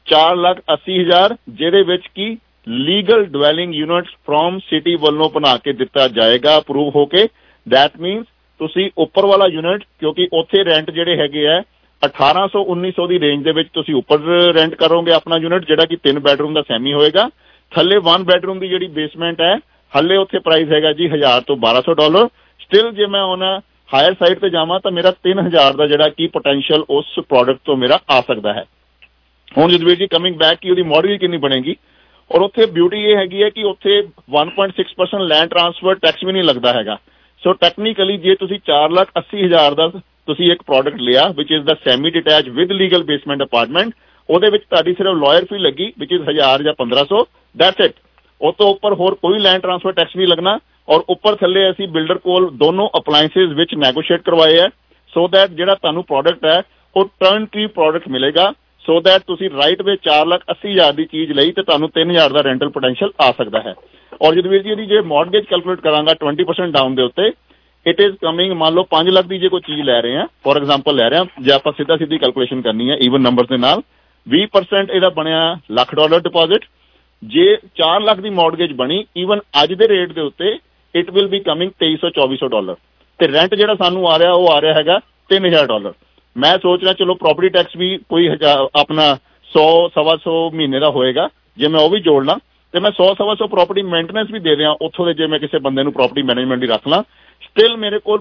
4,80,000, ਜਿਹਦੇ ਵਿੱਚ ਕੀ legal dwelling units from city ਵੱਲੋਂ ਬਣਾ ਕੇ ਦਿੱਤਾ ਜਾਏਗਾ ਅਪਰੂਵ ਹੋ ਕੇ। ਦੈਟ ਮੀਨਸ ਤੁਸੀਂ ਉੱਪਰ ਵਾਲਾ ਯੂਨਿਟ, ਕਿਉਂਕਿ ਉੱਥੇ ਰੈਂਟ ਜਿਹੜੇ ਹੈਗੇ ਆ 1800-1900 ਦੀ ਰੇਂਜ ਦੇ ਵਿੱਚ ਤੁਸੀਂ ਉੱਪਰ ਰੈਂਟ ਕਰੋਗੇ ਆਪਣਾ ਯੂਨਿਟ, ਜਿਹੜਾ ਕਿ 3 ਬੈਡਰੂਮ ਦਾ ਸੈਮੀ ਹੋਏਗਾ। ਥੱਲੇ 1 ਬੈਡਰੂਮ ਦੀ ਜਿਹੜੀ ਬੇਸਮੈਂਟ ਹੈ ਹੱਲੇ ਉੱਥੇ ਪ੍ਰਾਈਸ ਹੈਗਾ ਜੀ $1000 ਤੋਂ $1200। ਸਟਿਲ ਜੇ ਮੈਂ ਹੁਣ ਹਾਇਰ ਸਾਈਡ ਤੇ ਜਾਵਾਂ ਤਾਂ ਮੇਰਾ 3000 ਦਾ ਜਿਹੜਾ ਕਿ ਪੋਟੈਂਸ਼ੀਅਲ ਉਸ ਪ੍ਰੋਡਕਟ ਤੋਂ ਮੇਰਾ ਆ ਸਕਦਾ ਹੈ। ਹੁਣ ਜਦਵੀਰ ਜੀ ਕਮਿੰਗ ਬੈਕ ਕਿ ਉਹਦੀ ਮੋਡਲ ਕਿੰਨੀ ਬਣੇਗੀ, ਔਰ ਉੱਥੇ ਬਿਊਟੀ ਇਹ ਹੈਗੀ ਹੈ ਕਿ ਉੱਥੇ 1.6% ਲੈਂਡ ਟਰਾਂਸਫਰ ਟੈਕਸ ਵੀ ਨਹੀਂ ਲੱਗਦਾ ਹੈਗਾ। ਸੋ ਟੈਕਨੀਕਲੀ ਜੇ ਤੁਸੀਂ 4,80,000 ਦਾ ਤੁਸੀਂ ਇੱਕ ਪ੍ਰੋਡਕਟ ਲਿਆ which is the semi detach with legal basement apartment, ਉਹਦੇ ਵਿੱਚ ਤੁਹਾਡੀ ਸਿਰਫ ਲਾਇਰ ਫੀ ਲੱਗੀ ਵਿਚ ਇਜ਼ 1000 ਜਾਂ 1500, ਦੈਟਸ ਇਟ। ਉਹ ਤੋਂ ਉੱਪਰ ਹੋਰ ਕੋਈ ਲੈਂਡ ਟਰਾਂਸਫਰ ਟੈਕਸ ਨਹੀਂ ਲੱਗਣਾ। ਔਰ ਉੱਪਰ ਥੱਲੇ ਅਸੀਂ ਬਿਲਡਰ ਕੋਲ ਦੋਨੋਂ ਅਪਲਾਈਐਂਸਿਸ ਵਿੱਚ ਨੈਗੋਸ਼ੀਏਟ ਕਰਵਾਏ ਹੈ, ਸੋ ਦੈਟ ਜਿਹੜਾ ਤੁਹਾਨੂੰ ਪ੍ਰੋਡਕਟ ਹੈ ਉਹ ਟਰਨ ਕੀ ਪ੍ਰੋਡਕਟ ਮਿਲੇਗਾ, ਸੋ ਦੈਟ ਤੁਸੀਂ ਰਾਈਟ ਵੇ 4,80,000 ਦੀ ਚੀਜ਼ ਲਈ ਤੇ ਤੁਹਾਨੂੰ 3000 ਦਾ ਰੈਂਟਲ ਪੋਟੈਂਸ਼ੀਅਲ ਆ ਸਕਦਾ ਹੈ। ਔਰ ਜਦਵੀਰ ਜੀ ਇਹਦੀ ਜੇ ਮੌਰਗੇਜ ਕੈਲਕੂਲੇਟ ਕਰਾਂਗਾ 20% ਡਾਊਨ ਦੇ ਉੱਤੇ, ਇਟ ਇਜ਼ ਕਮਿੰਗ, ਮੰਨ ਲਓ 5 ਲੱਖ ਦੀ ਜੇ ਕੋਈ ਚੀਜ਼ ਲੈ ਰਹੇ ਹਾਂ, ਫੋਰ ਐਗਜ਼ਾਮਪਲ ਲੈ ਰਹੇ ਹਾਂ, ਜੇ ਆਪਾਂ ਸਿੱਧਾ ਸਿੱਧੀ ਕੈਲਕੂਲੇਸ਼ਨ ਕਰਨੀ ਹੈ ਈਵਨ ਨੰਬਰ ਦੇ ਨਾਲ, 20% ਇਹਦਾ ਬਣਿਆ $1,00,000 ਡਿਪੋਜ਼ਿਟ। ਜੇ 4 ਲੱਖ ਦੀ ਮੌਰਗੇਜ ਬਣੀ ਈਵਨ ਅੱਜ ਦੇ ਰੇਟ ਦੇ ਉੱਤੇ ਇਟ ਵਿਲ ਬੀ ਕਮਿੰਗ $2,300-$2,400 ਤੇ ਰੈਂਟ ਜਿਹੜਾ ਸਾਨੂੰ ਆ ਰਿਹਾ ਉਹ ਆ ਰਿਹਾ ਹੈਗਾ $3,000। ਮੈਂ ਸੋਚ ਰਿਹਾ ਚਲੋ ਪ੍ਰੋਪਰਟੀ ਟੈਕਸ ਵੀ ਕੋਈ ਆਪਣਾ 100-125 ਮਹੀਨੇ ਦਾ ਹੋਏਗਾ, ਜੇ ਮੈਂ ਉਹ ਵੀ ਜੋੜ ਲਾਂ ਤੇ ਮੈਂ 100-125 ਪ੍ਰੋਪਰਟੀ ਮੇਨਟੇਨੈਂਸ ਵੀ ਦੇ ਦਿਆਂ ਉੱਥੋਂ ਦੇ, ਜੇ ਮੈਂ ਕਿਸੇ ਬੰਦੇ ਨੂੰ ਪ੍ਰੋਪਰਟੀ ਮੈਨੇਜਮੈਂਟ ਹੀ ਰੱਖ ਲਾਂ, ਸਟਿਲ ਮੇਰੇ ਕੋਲ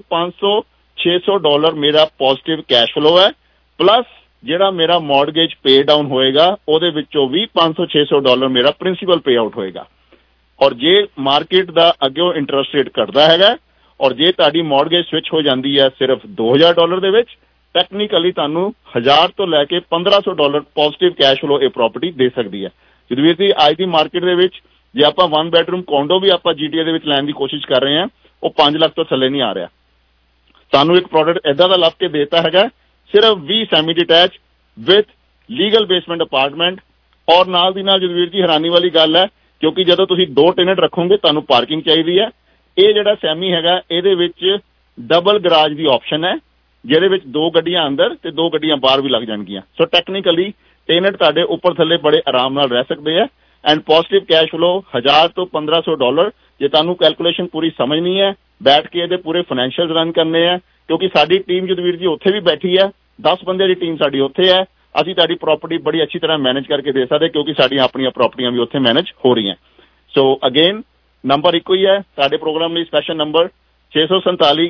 $500-600 ਮੇਰਾ ਪੋਜ਼ਿਟਿਵ ਕੈਸ਼ ਫਲੋ ਹੈ, ਪਲੱਸ ਜਿਹੜਾ ਮੇਰਾ ਮੌਰਗੇਜ ਪੇ ਡਾਊਨ ਹੋਏਗਾ ਉਹਦੇ ਵਿੱਚੋਂ ਵੀ $500-600 ਮੇਰਾ ਪ੍ਰਿੰਸੀਪਲ ਪੇ ਆਊਟ ਹੋਏਗਾ। ਔਰ ਜੇ ਮਾਰਕੀਟ ਦਾ ਅੱਗੇ ਇੰਟਰਸਟ ਰੇਟ ਘਟਦਾ ਹੈਗਾ ਔਰ ਜੇ ਤੁਹਾਡੀ ਮੌਰਗੇਜ ਸਵਿਚ ਹੋ ਜਾਂਦੀ ਹੈ ਸਿਰਫ $2,000 ਦੇ ਵਿੱਚ, ਟੈਕਨੀਕਲੀ ਤੁਹਾਨੂੰ 1000 ਤੋਂ ਲੈ ਕੇ $1,500 ਪੋਜ਼ਿਟਿਵ ਕੈਸ਼ ਫਲੋ ਇਹ ਪ੍ਰੋਪਰਟੀ ਦੇ ਸਕਦੀ ਹੈ। ਜਦਵੀਰ ਜੀ ਅੱਜ ਦੀ ਮਾਰਕੀਟ ਦੇ ਵਿੱਚ ਜੇ ਆਪਾਂ 1 ਬੈਡਰੂਮ ਕੋਂਡੋ ਵੀ ਆਪਾਂ GTA ਦੇ ਵਿੱਚ ਲੈਣ ਦੀ ਕੋਸ਼ਿਸ਼ ਕਰ ਰਹੇ ਹਾਂ, ਉਹ 5 ਲੱਖ ਤੋਂ ਥੱਲੇ ਨਹੀਂ ਆ ਰਿਹਾ। ਤੁਹਾਨੂੰ ਇੱਕ ਪ੍ਰੋਡਕਟ ਏਦਾਂ ਦਾ ਲੱਭ ਕੇ ਦੇਤਾ ਹੈਗਾ, ਸਿਰਫ 20 semi detach with legal basement apartment. ਔਰ ਨਾਲ ਦੀ ਨਾਲ ਜਦਵੀਰ ਜੀ ਹੈਰਾਨੀ ਵਾਲੀ ਗੱਲ ਹੈ, ਕਿਉਂਕਿ ਜਦੋਂ ਤੁਸੀਂ 2 ਟੈਨੈਂਟ ਰੱਖੋਗੇ ਤੁਹਾਨੂੰ ਪਾਰਕਿੰਗ ਚਾਹੀਦੀ ਹੈ। ਇਹ ਜਿਹੜਾ ਸੈਮੀ ਹੈਗਾ ਇਹਦੇ ਵਿੱਚ ਡਬਲ ਗਰਾਜ ਦੀ ਆਪਸ਼ਨ ਹੈ, ਜਿਹਦੇ ਵਿੱਚ 2 ਗੱਡੀਆਂ ਅੰਦਰ ਤੇ 2 ਗੱਡੀਆਂ ਬਾਹਰ ਵੀ ਲੱਗ ਜਾਣਗੀਆਂ। ਸੋ ਟੈਕਨੀਕਲੀ ਟੈਨੈਂਟ ਤੁਹਾਡੇ ਉੱਪਰ ਥੱਲੇ ਬੜੇ ਆਰਾਮ ਨਾਲ ਰਹਿ ਸਕਦੇ ਆ। ਐਂਡ ਪੋਜ਼ਿਟਿਵ ਕੈਸ਼ ਫਲੋ 1000 ਤੋਂ $1,500। ਜੇ ਤੁਹਾਨੂੰ ਕੈਲਕੂਲੇਸ਼ਨ ਪੂਰੀ ਸਮਝਣੀ ਹੈ, ਬੈਠ ਕੇ ਇਹਦੇ ਪੂਰੇ ਫਾਈਨੈਂਸ਼ੀਅਲ ਰਨ ਕਰਨੇ ਆ, ਕਿਉਂਕਿ ਸਾਡੀ ਟੀਮ ਜਦਵੀਰ ਜੀ ਉੱਥੇ ਵੀ ਬੈਠੀ ਹੈ, 10 ਬੰਦੇ ਦੀ ਟੀਮ ਸਾਡੀ ਉੱਥੇ ਹੈ। ਅਸੀਂ ਤੁਹਾਡੀ ਪ੍ਰੋਪਰਟੀ ਬੜੀ ਅੱਛੀ ਤਰ੍ਹਾਂ ਮੈਨੇਜ ਕਰਕੇ ਦੇ ਸਕਦੇ, ਕਿਉਂਕਿ ਸਾਡੀਆਂ ਆਪਣੀਆਂ ਪ੍ਰੋਪਰਟੀਆਂ ਵੀ ਉੱਥੇ ਮੈਨੇਜ ਹੋ ਰਹੀਆਂ। ਸੋ ਅਗੇਨ ਨੰਬਰ ਇੱਕੋ ਹੀ ਹੈ ਸਾਡੇ ਪ੍ਰੋਗਰਾਮ ਲਈ, special number 647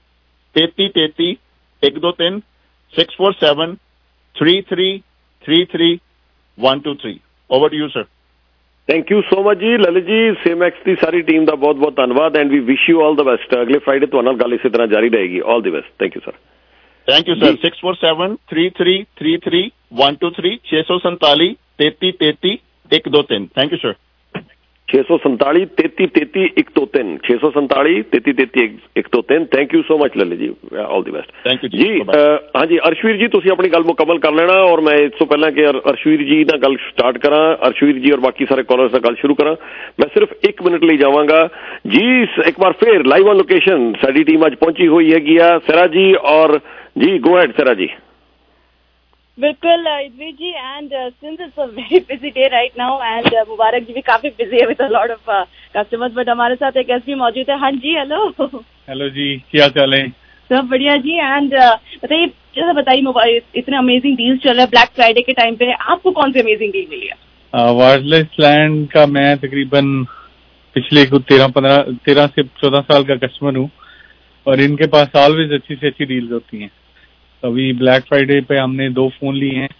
3333 123 647 3333 123। Over to you sir. Thank you so much ਜੀ ਲਲਿਤ ਜੀ, ਸੇਮੈਕਸ ਦੀ ਸਾਰੀ ਟੀਮ ਦਾ ਬਹੁਤ ਬਹੁਤ ਧੰਨਵਾਦ and we wish you all the best. ਅਗਲੇ ਫਰਾਈਡੇ ਤੁਹਾਡੇ ਨਾਲ ਗੱਲ ਇਸੇ ਤਰ੍ਹਾਂ ਜਾਰੀ ਰਹੇਗੀ। All the best. Thank you sir. Thank you sir. 647 3333 123 647 3333 123। Thank you sir. 647 33 33 1 ਤੋਂ 3 647 33 33 1 ਤੋਂ 3 ਥੈਂਕ ਯੂ ਸੋ ਮਚ ਲੱਲੇ ਜੀ, all the best. Thank you ਜੀ। ਹਾਂਜੀ ਅਰਸ਼ਵੀਰ ਜੀ ਤੁਸੀਂ ਆਪਣੀ ਗੱਲ ਮੁਕੰਮਲ ਕਰ ਲੈਣਾ ਔਰ ਮੈਂ ਇਸ ਤੋਂ ਪਹਿਲਾਂ ਕਿ ਅਰਸ਼ਵੀਰ ਜੀ ਨਾਲ ਗੱਲ ਸਟਾਰਟ ਕਰਾਂ, ਅਰਸ਼ਵੀਰ ਜੀ ਔਰ ਬਾਕੀ ਸਾਰੇ ਕਾਲਰਸ ਨਾਲ ਗੱਲ ਸ਼ੁਰੂ ਕਰਾਂ, ਮੈਂ ਸਿਰਫ 1 ਮਿੰਟ ਲਈ ਜਾਵਾਂਗਾ ਜੀ। ਇੱਕ ਵਾਰ ਫਿਰ ਲਾਈਵ ਔਨ ਲੋਕੇਸ਼ਨ ਸਾਡੀ ਟੀਮ ਅੱਜ ਪਹੁੰਚੀ ਹੋਈ ਹੈਗੀ ਆ, ਸਰਾ ਜੀ ਔਰ ਜੀ ਗੋ ਹੈਡ ਸਰਾ ਜੀ। बिल्कुल इदवी जी, and since it's a very busy day right now and Mubarak ji भी काफी बिजी है with a lot of customers, but हमारे साथ एक गेस्ट भी मौजूद है। हाँ जी, हेलो। हेलो जी, क्या चाल है? सब बढ़िया जी। एंड बताइए, जैसा बताइए मोबाइल इतने अमेजिंग डील्स चल रहे हैं ब्लैक फ्राइडे के टाइम पे, आपको कौन सी अमेजिंग डील मिली है? वायरलेस लैंड का मैं तकरीबन पिछले 13 से 14 साल का कस्टमर हूँ और इनके पास ऑलवेज अच्छी से अच्छी डील्स होती हैं। अभी ब्लैक फ्राइडे पे हमने 2 फोन लिए हैं,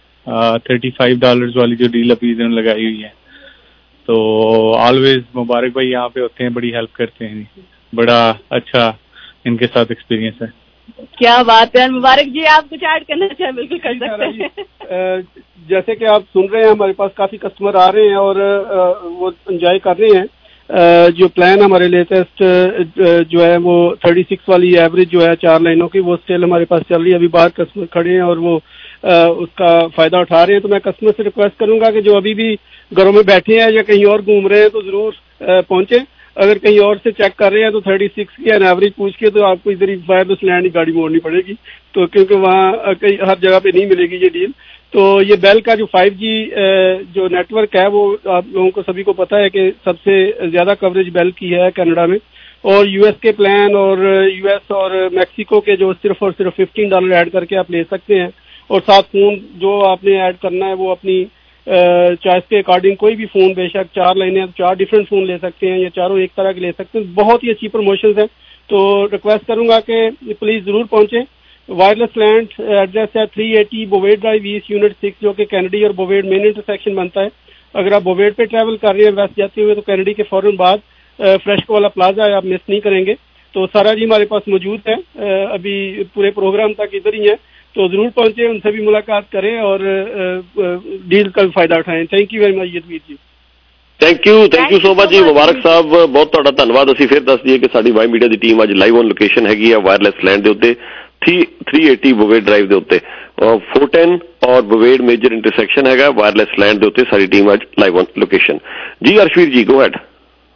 $35 वाली जो डील अभी इन्होंने लगाई हुई है, तो ऑलवेज मुबारक भाई यहाँ पे होते हैं, बड़ी हेल्प करते हैं, बड़ा अच्छा इनके साथ एक्सपीरियंस है। क्या बात है मुबारक जी, आप कुछ ऐड करना चाहें बिल्कुल कर सकते हैं। जैसे कि आप सुन रहे हैं, हमारे पास काफी कस्टमर आ रहे हैं और वो एंजॉय कर रहे हैं। जो प्लान हमारे लेटेस्ट जो है वो 36 वाली एवरेज जो है 4 लाइनों की, वो स्टिल हमारे पास चल रही है। अभी बाहर कस्टमर खड़े हैं और वो उसका फायदा उठा रहे हैं। तो मैं कस्टमर से रिक्वेस्ट करूंगा कि जो अभी भी घरों में बैठे हैं या कहीं और घूम रहे हैं तो जरूर पहुंचे। अगर कहीं और से चेक कर रहे हैं तो 36 की एन एवरेज पूछ के तो आपको इधर ही वायरलेस लैंड ही गाड़ी मोड़नी पड़ेगी, तो क्योंकि वहाँ कहीं हर जगह पे नहीं मिलेगी ये डील। तो ये बेल का जो 5G जो नेटवर्क है वो आप लोगों को सभी को पता है कि सबसे ज्यादा कवरेज बेल की है कनाडा में, और यूएस के प्लान और यूएस और मैक्सिको के जो सिर्फ और सिर्फ $15 ऐड करके आप ले सकते हैं। और साथ फोन जो आपने ऐड करना है वो अपनी चॉइस के अकॉर्डिंग कोई भी फोन, बेशक 4 लाइनें हैं तो 4 डिफरेंट फोन ले सकते हैं या चारों एक तरह के ले सकते हैं। बहुत ही अच्छी प्रमोशन है, तो रिक्वेस्ट करूंगा कि प्लीज जरूर पहुंचे। वायरलेस लैंड एड्रेस है 380 बोवेड ड्राइव ईस्ट यूनिट 6, जो कि कैनेडी और बोवेड मेन इंटरसेक्शन बनता है। अगर आप बोवेड पे ट्रैवल कर रहे हैं वेस्ट जाते हुए तो कैनेडी के फौरन बाद फ्रेशको वाला प्लाजा है, आप मिस नहीं करेंगे। तो सारा जी हमारे पास मौजूद है, अभी पूरे प्रोग्राम तक इधर ही है, तो जरूर पहुंचे, उनसे भी मुलाकात करें और डील का फायदा उठाएं। Thank you very much Yadveer ji. Thank you so much जी। मुबारक साहब बहुत ਤੁਹਾਡਾ ਧੰਨਵਾਦ। ਅਸੀਂ ਫਿਰ ਦੱਸ ਦਈਏ ਕਿ ਸਾਡੀ ਵਾਈ ਮੀਡੀਆ ਦੀ ਟੀਮ ਅੱਜ ਲਾਈਵ ਔਨ ਲੋਕੇਸ਼ਨ ਹੈਗੀ ਆ ਵਾਇਰਲੈਸ ਲੈਂਡ ਦੇ ਉੱਤੇ 380 ਬੋਵੇਡ ਡਰਾਈਵ ਦੇ ਉੱਤੇ 410 ਔਰ ਬੋਵੇਡ ਮੇਜਰ ਇੰਟਰਸੈਕਸ਼ਨ ਹੈਗਾ ਵਾਇਰਲੈਸ ਲੈਂਡ ਦੇ ਉੱਤੇ ਸਾਡੀ ਟੀਮ ਅੱਜ ਲਾਈਵ ਔਨ ਲੋਕੇਸ਼ਨ। ਜੀ ਅਰਸ਼ਵੀਰ ਜੀ ਗੋ ਹੈਡ।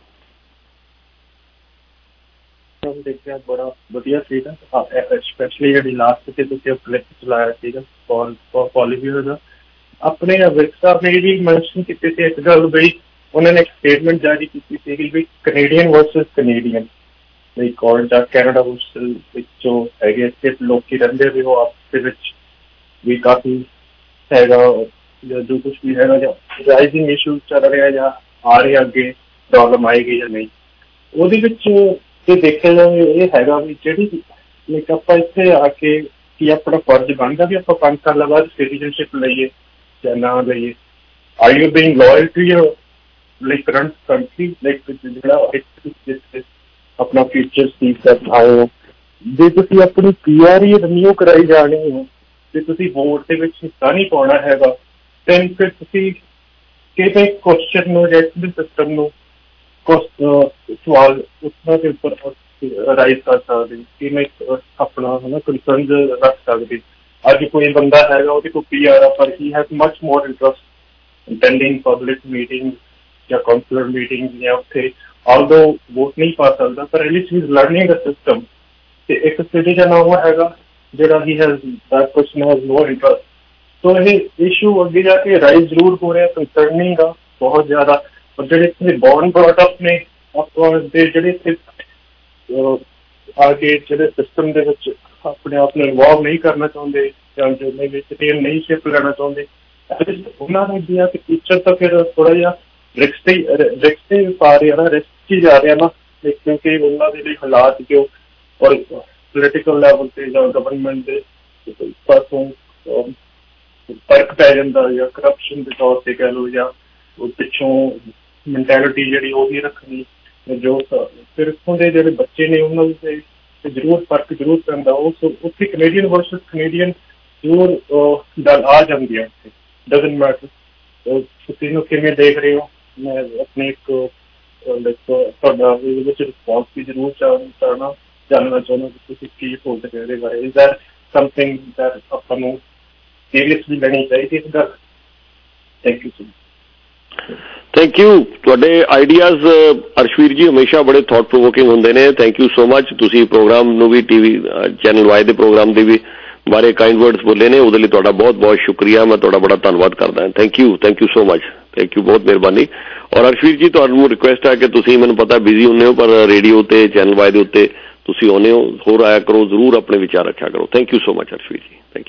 ਦੇਖਿਆ ਬੜਾ ਵਧੀਆ ਸੀਗਾ, ਸਪੈਸ਼ਲੀ ਜਿਹੜੀ ਲਾਸਟ ਤੇ ਤੁਸੀਂ ਕਲਿੱਪ ਚਲਾਇਆ ਸੀਗਾ ਪੋਲੀਵੀਅਰ ਦਾ। ਆਪਣੇ ਵਿਰਕ ਸਾਹਿਬ ਨੇ ਵੀ ਮੈਂਸ਼ਨ ਕੀਤੀ ਸੀ ਇੱਕ ਗੱਲ ਬਈ, ਉਹਨਾਂ ਨੇ ਇੱਕ ਸਟੇਟਮੈਂਟ ਜਾਰੀ ਕੀਤੀ ਸੀ ਵੀ Canadian versus Canadian, like or ਜਾਂ ਕੈਨੇਡਾ ਵਿੱਚ ਜੋ ਹੈਗੇ ਇੱਥੇ ਲੋਕੀ ਰਹਿੰਦੇ ਵੀ ਉਹ ਆਪਸ ਦੇ ਵਿੱਚ ਵੀ ਕਾਫੀ ਹੈਗਾ ਜਾਂ ਜੋ ਕੁਛ ਵੀ ਹੈਗਾ ਜਾਂ ਰਾਈਜ਼ਿੰਗ ਇਸ਼ੂ ਚੱਲ ਰਿਹਾ ਜਾਂ ਆ ਰਿਹਾ ਅੱਗੇ ਪ੍ਰੋਬਲਮ ਆਏਗੀ ਜਾਂ ਨਹੀਂ, ਉਹਦੇ ਵਿੱਚ ਇਹ ਦੇਖਿਆ ਜਾਵੇ ਇਹ ਹੈਗਾ ਵੀ ਜਿਹੜੀ ਲਾਈਕ ਆਪਾਂ ਇੱਥੇ ਆ ਕੇ ਕੀ ਆਪਣਾ ਫਰਜ਼ ਬਣਦਾ ਵੀ ਆਪਾਂ 5 ਸਾਲਾਂ ਬਾਅਦ ਸਿਟੀਜ਼ਨਸ਼ਿਪ ਲਈਏ ਜਾਂ ਨਾ ਲਈਏ। Are you being loyal to your like current country, like ਜਿਹੜਾ ਆਪਣਾ ਫਿਊਚਰ ਸੀਕ ਕਰ ਆਏ ਹੋ। ਜੇ ਤੁਸੀਂ ਆਪਣੀ PR ਹੀ ਰਿਨਿਊ ਕਰਾਈ ਜਾਣੀ ਹੋ ਤੇ ਤੁਸੀਂ ਵੋਟ ਦੇ ਵਿੱਚ ਹਿੱਸਾ ਨਹੀਂ ਪਾਉਣਾ ਹੈਗਾ, ਤੇ ਫਿਰ ਤੁਸੀਂ ਕਿਹੜੇ ਕੁਐਸਚਨ ਨੂੰ ਜਾਂ ਸਿਸਟਮ ਨੂੰ ਸਵਾਲ ਉੱਠਣ ਦੇ ਉੱਪਰ ਰਾਈਜ਼ ਕਰ ਸਕਦੇ, ਕਿਵੇਂ ਆਪਣਾ ਹੈ ਨਾ ਕੰਸਰਨਸ ਰੱਖ ਸਕਦੇ। ਅੱਜ ਕੋਈ ਬੰਦਾ ਹੈਗਾ ਉਹਦੇ ਕੋਲ PR ਆ ਪਰ he has much more interest attending public meeting ਜਾਂ ਕਾਉਂਸਲਰ ਮੀਟਿੰਗ ਜਾਂ ਉੱਥੇ although ਵੋਟ ਨਹੀਂ ਪਾ ਸਕਦਾ ਪਰ at least he is learning the system. ਤੇ ਇੱਕ ਸਿਟੀਜ਼ਨ ਉਹ ਹੈਗਾ ਜਿਹੜਾ he has that person has more interest. So ਇਹ ਇਸ਼ੂ ਅੱਗੇ ਜਾ ਕੇ ਰਾਈਜ਼ ਜ਼ਰੂਰ ਹੋ ਰਿਹਾ, ਕੰਸਰਨਿੰਗ ਆ ਬਹੁਤ ਜ਼ਿਆਦਾ। ਔਰ ਜਿਹੜੇ ਇੱਥੇ ਬੌਰਨ ਬਰੋਟ ਅਪ ਨੇ ਆਪਾਂ ਦੇ ਜਿਹੜੇ ਇੱਥੇ ਆ ਕੇ ਜਿਹੜੇ ਸਿਸਟਮ ਦੇ ਵਿੱਚ ਆਪਣੇ ਆਪ ਨੂੰ ਇਨਵੋਲਵ ਨਹੀਂ ਕਰਨਾ ਚਾਹੁੰਦੇ ਜਾਂ ਜੋ ਨਹੀਂ ਸ਼ਿਪ ਲੈਣਾ ਚਾਹੁੰਦੇ, ਉਹਨਾਂ ਨੂੰ ਵੀ ਆ ਕਿ ਟੀਚਰ ਤਾਂ ਫਿਰ ਥੋੜਾ ਜਿਹਾ ਰਿਸਕ ਤੇ ਪਾ ਰਿਹਾ ਨਾ, ਰਿਸਕ ਹੀ ਜਾ ਰਿਹਾ ਨਾ, ਕਿਉਂਕਿ ਉਹਨਾਂ ਦੇ ਲਈ ਹਾਲਾਤ ਜੋ ਔਰ ਪੋਲੀਟੀਕਲ ਲੈਵਲ ਤੇ ਜਾਂ ਗਵਰਨਮੈਂਟ ਦੇ ਪਾਸੋਂ ਫਰਕ ਪੈ ਜਾਂਦਾ ਜਾਂ ਕਰਪਸ਼ਨ ਦੇ ਤੌਰ ਤੇ ਕਹਿ ਲਓ ਜਾਂ ਉਹ ਪਿੱਛੋਂ ਮੈਂਟੈਲਿਟੀ ਜਿਹੜੀ ਉਹ ਵੀ ਰੱਖਣੀ ਜੋ ਫਿਰ ਇੱਥੋਂ ਦੇ ਜਿਹੜੇ ਬੱਚੇ ਨੇ ਉਹਨਾਂ ਦੇ ਜ਼ਰੂਰ ਫਰਕ ਜ਼ਰੂਰ ਪੈਂਦਾ। ਉਹ ਉੱਥੇ ਕੈਨੇਡੀਅਨ ਵਰਸਸ ਕੈਨੇਡੀਅਨ ਜ਼ਰੂਰ ਗੱਲ ਆ ਜਾਂਦੀ ਹੈ, ਉੱਥੇ ਡਜ਼ਨਟ ਮੈਟਰ। ਤੁਸੀਂ ਇਹਨੂੰ ਕਿਵੇਂ ਦੇਖ ਰਹੇ ਹੋ? ਮੈਂ ਆਪਣੇ ਇੱਕ ਤੁਹਾਡਾ ਇਹਦੇ ਵਿੱਚ ਰਿਸਪੌਂਸ ਵੀ ਜ਼ਰੂਰ ਜਾਣਨਾ ਚਾਹੁੰਦਾ ਕਿ ਤੁਸੀਂ ਕੀ ਸੋਚਦੇ ਹੋ ਇਹਦੇ ਬਾਰੇ। ਇਜ਼ ਦੈਟ ਸਮਥਿੰਗ ਦੈਟ ਆਪਾਂ ਨੂੰ ਸੀਰੀਅਸਲੀ ਲੈਣੀ ਚਾਹੀਦੀ ਇਸ ਗੱਲ? Thank you so much. Thank you. ਤੁਹਾਡੇ ਆਈਡੀਆਜ਼ ਅਰਸ਼ਵੀਰ ਜੀ ਹਮੇਸ਼ਾ ਬੜੇ ਥਾਟ ਪ੍ਰੋਵੋਕਿੰਗ ਹੁੰਦੇ ਨੇ। Thank you so much. ਤੁਸੀਂ ਪ੍ਰੋਗਰਾਮ ਨੂੰ ਵੀ TV ਚੈਨਲ ਵਾਈ ਦੇ ਪ੍ਰੋਗਰਾਮ ਦੇ ਵੀ ਬਾਰੇ ਕਾਈਂਡ ਵਰਡਸ ਬੋਲੇ ਨੇ, ਉਹਦੇ ਲਈ ਤੁਹਾਡਾ ਬਹੁਤ ਬਹੁਤ ਸ਼ੁਕਰੀਆ। ਮੈਂ ਤੁਹਾਡਾ ਬੜਾ ਧੰਨਵਾਦ ਕਰਦਾ ਹਾਂ। Thank you so much. Thank you, ਬਹੁਤ ਮਿਹਰਬਾਨੀ। ਔਰ ਅਰਸ਼ਵੀਰ ਜੀ ਤੁਹਾਨੂੰ ਰਿਕੁਐਸਟ ਹੈ ਕਿ ਤੁਸੀਂ, ਮੈਨੂੰ ਪਤਾ ਬਿਜ਼ੀ ਹੁੰਦੇ ਹੋ, ਪਰ ਰੇਡੀਓ ਤੇ ਚੈਨਲ ਵਾਈ ਦੇ ਉੱਤੇ ਤੁਸੀਂ ਆਉਂਦੇ ਹੋ, ਹੋਰ ਆਇਆ ਕਰੋ, ਜ਼ਰੂਰ ਆਪਣੇ ਵਿਚਾਰ ਰੱਖਿਆ ਕਰੋ। Thank you so much Arshveer ji. Thank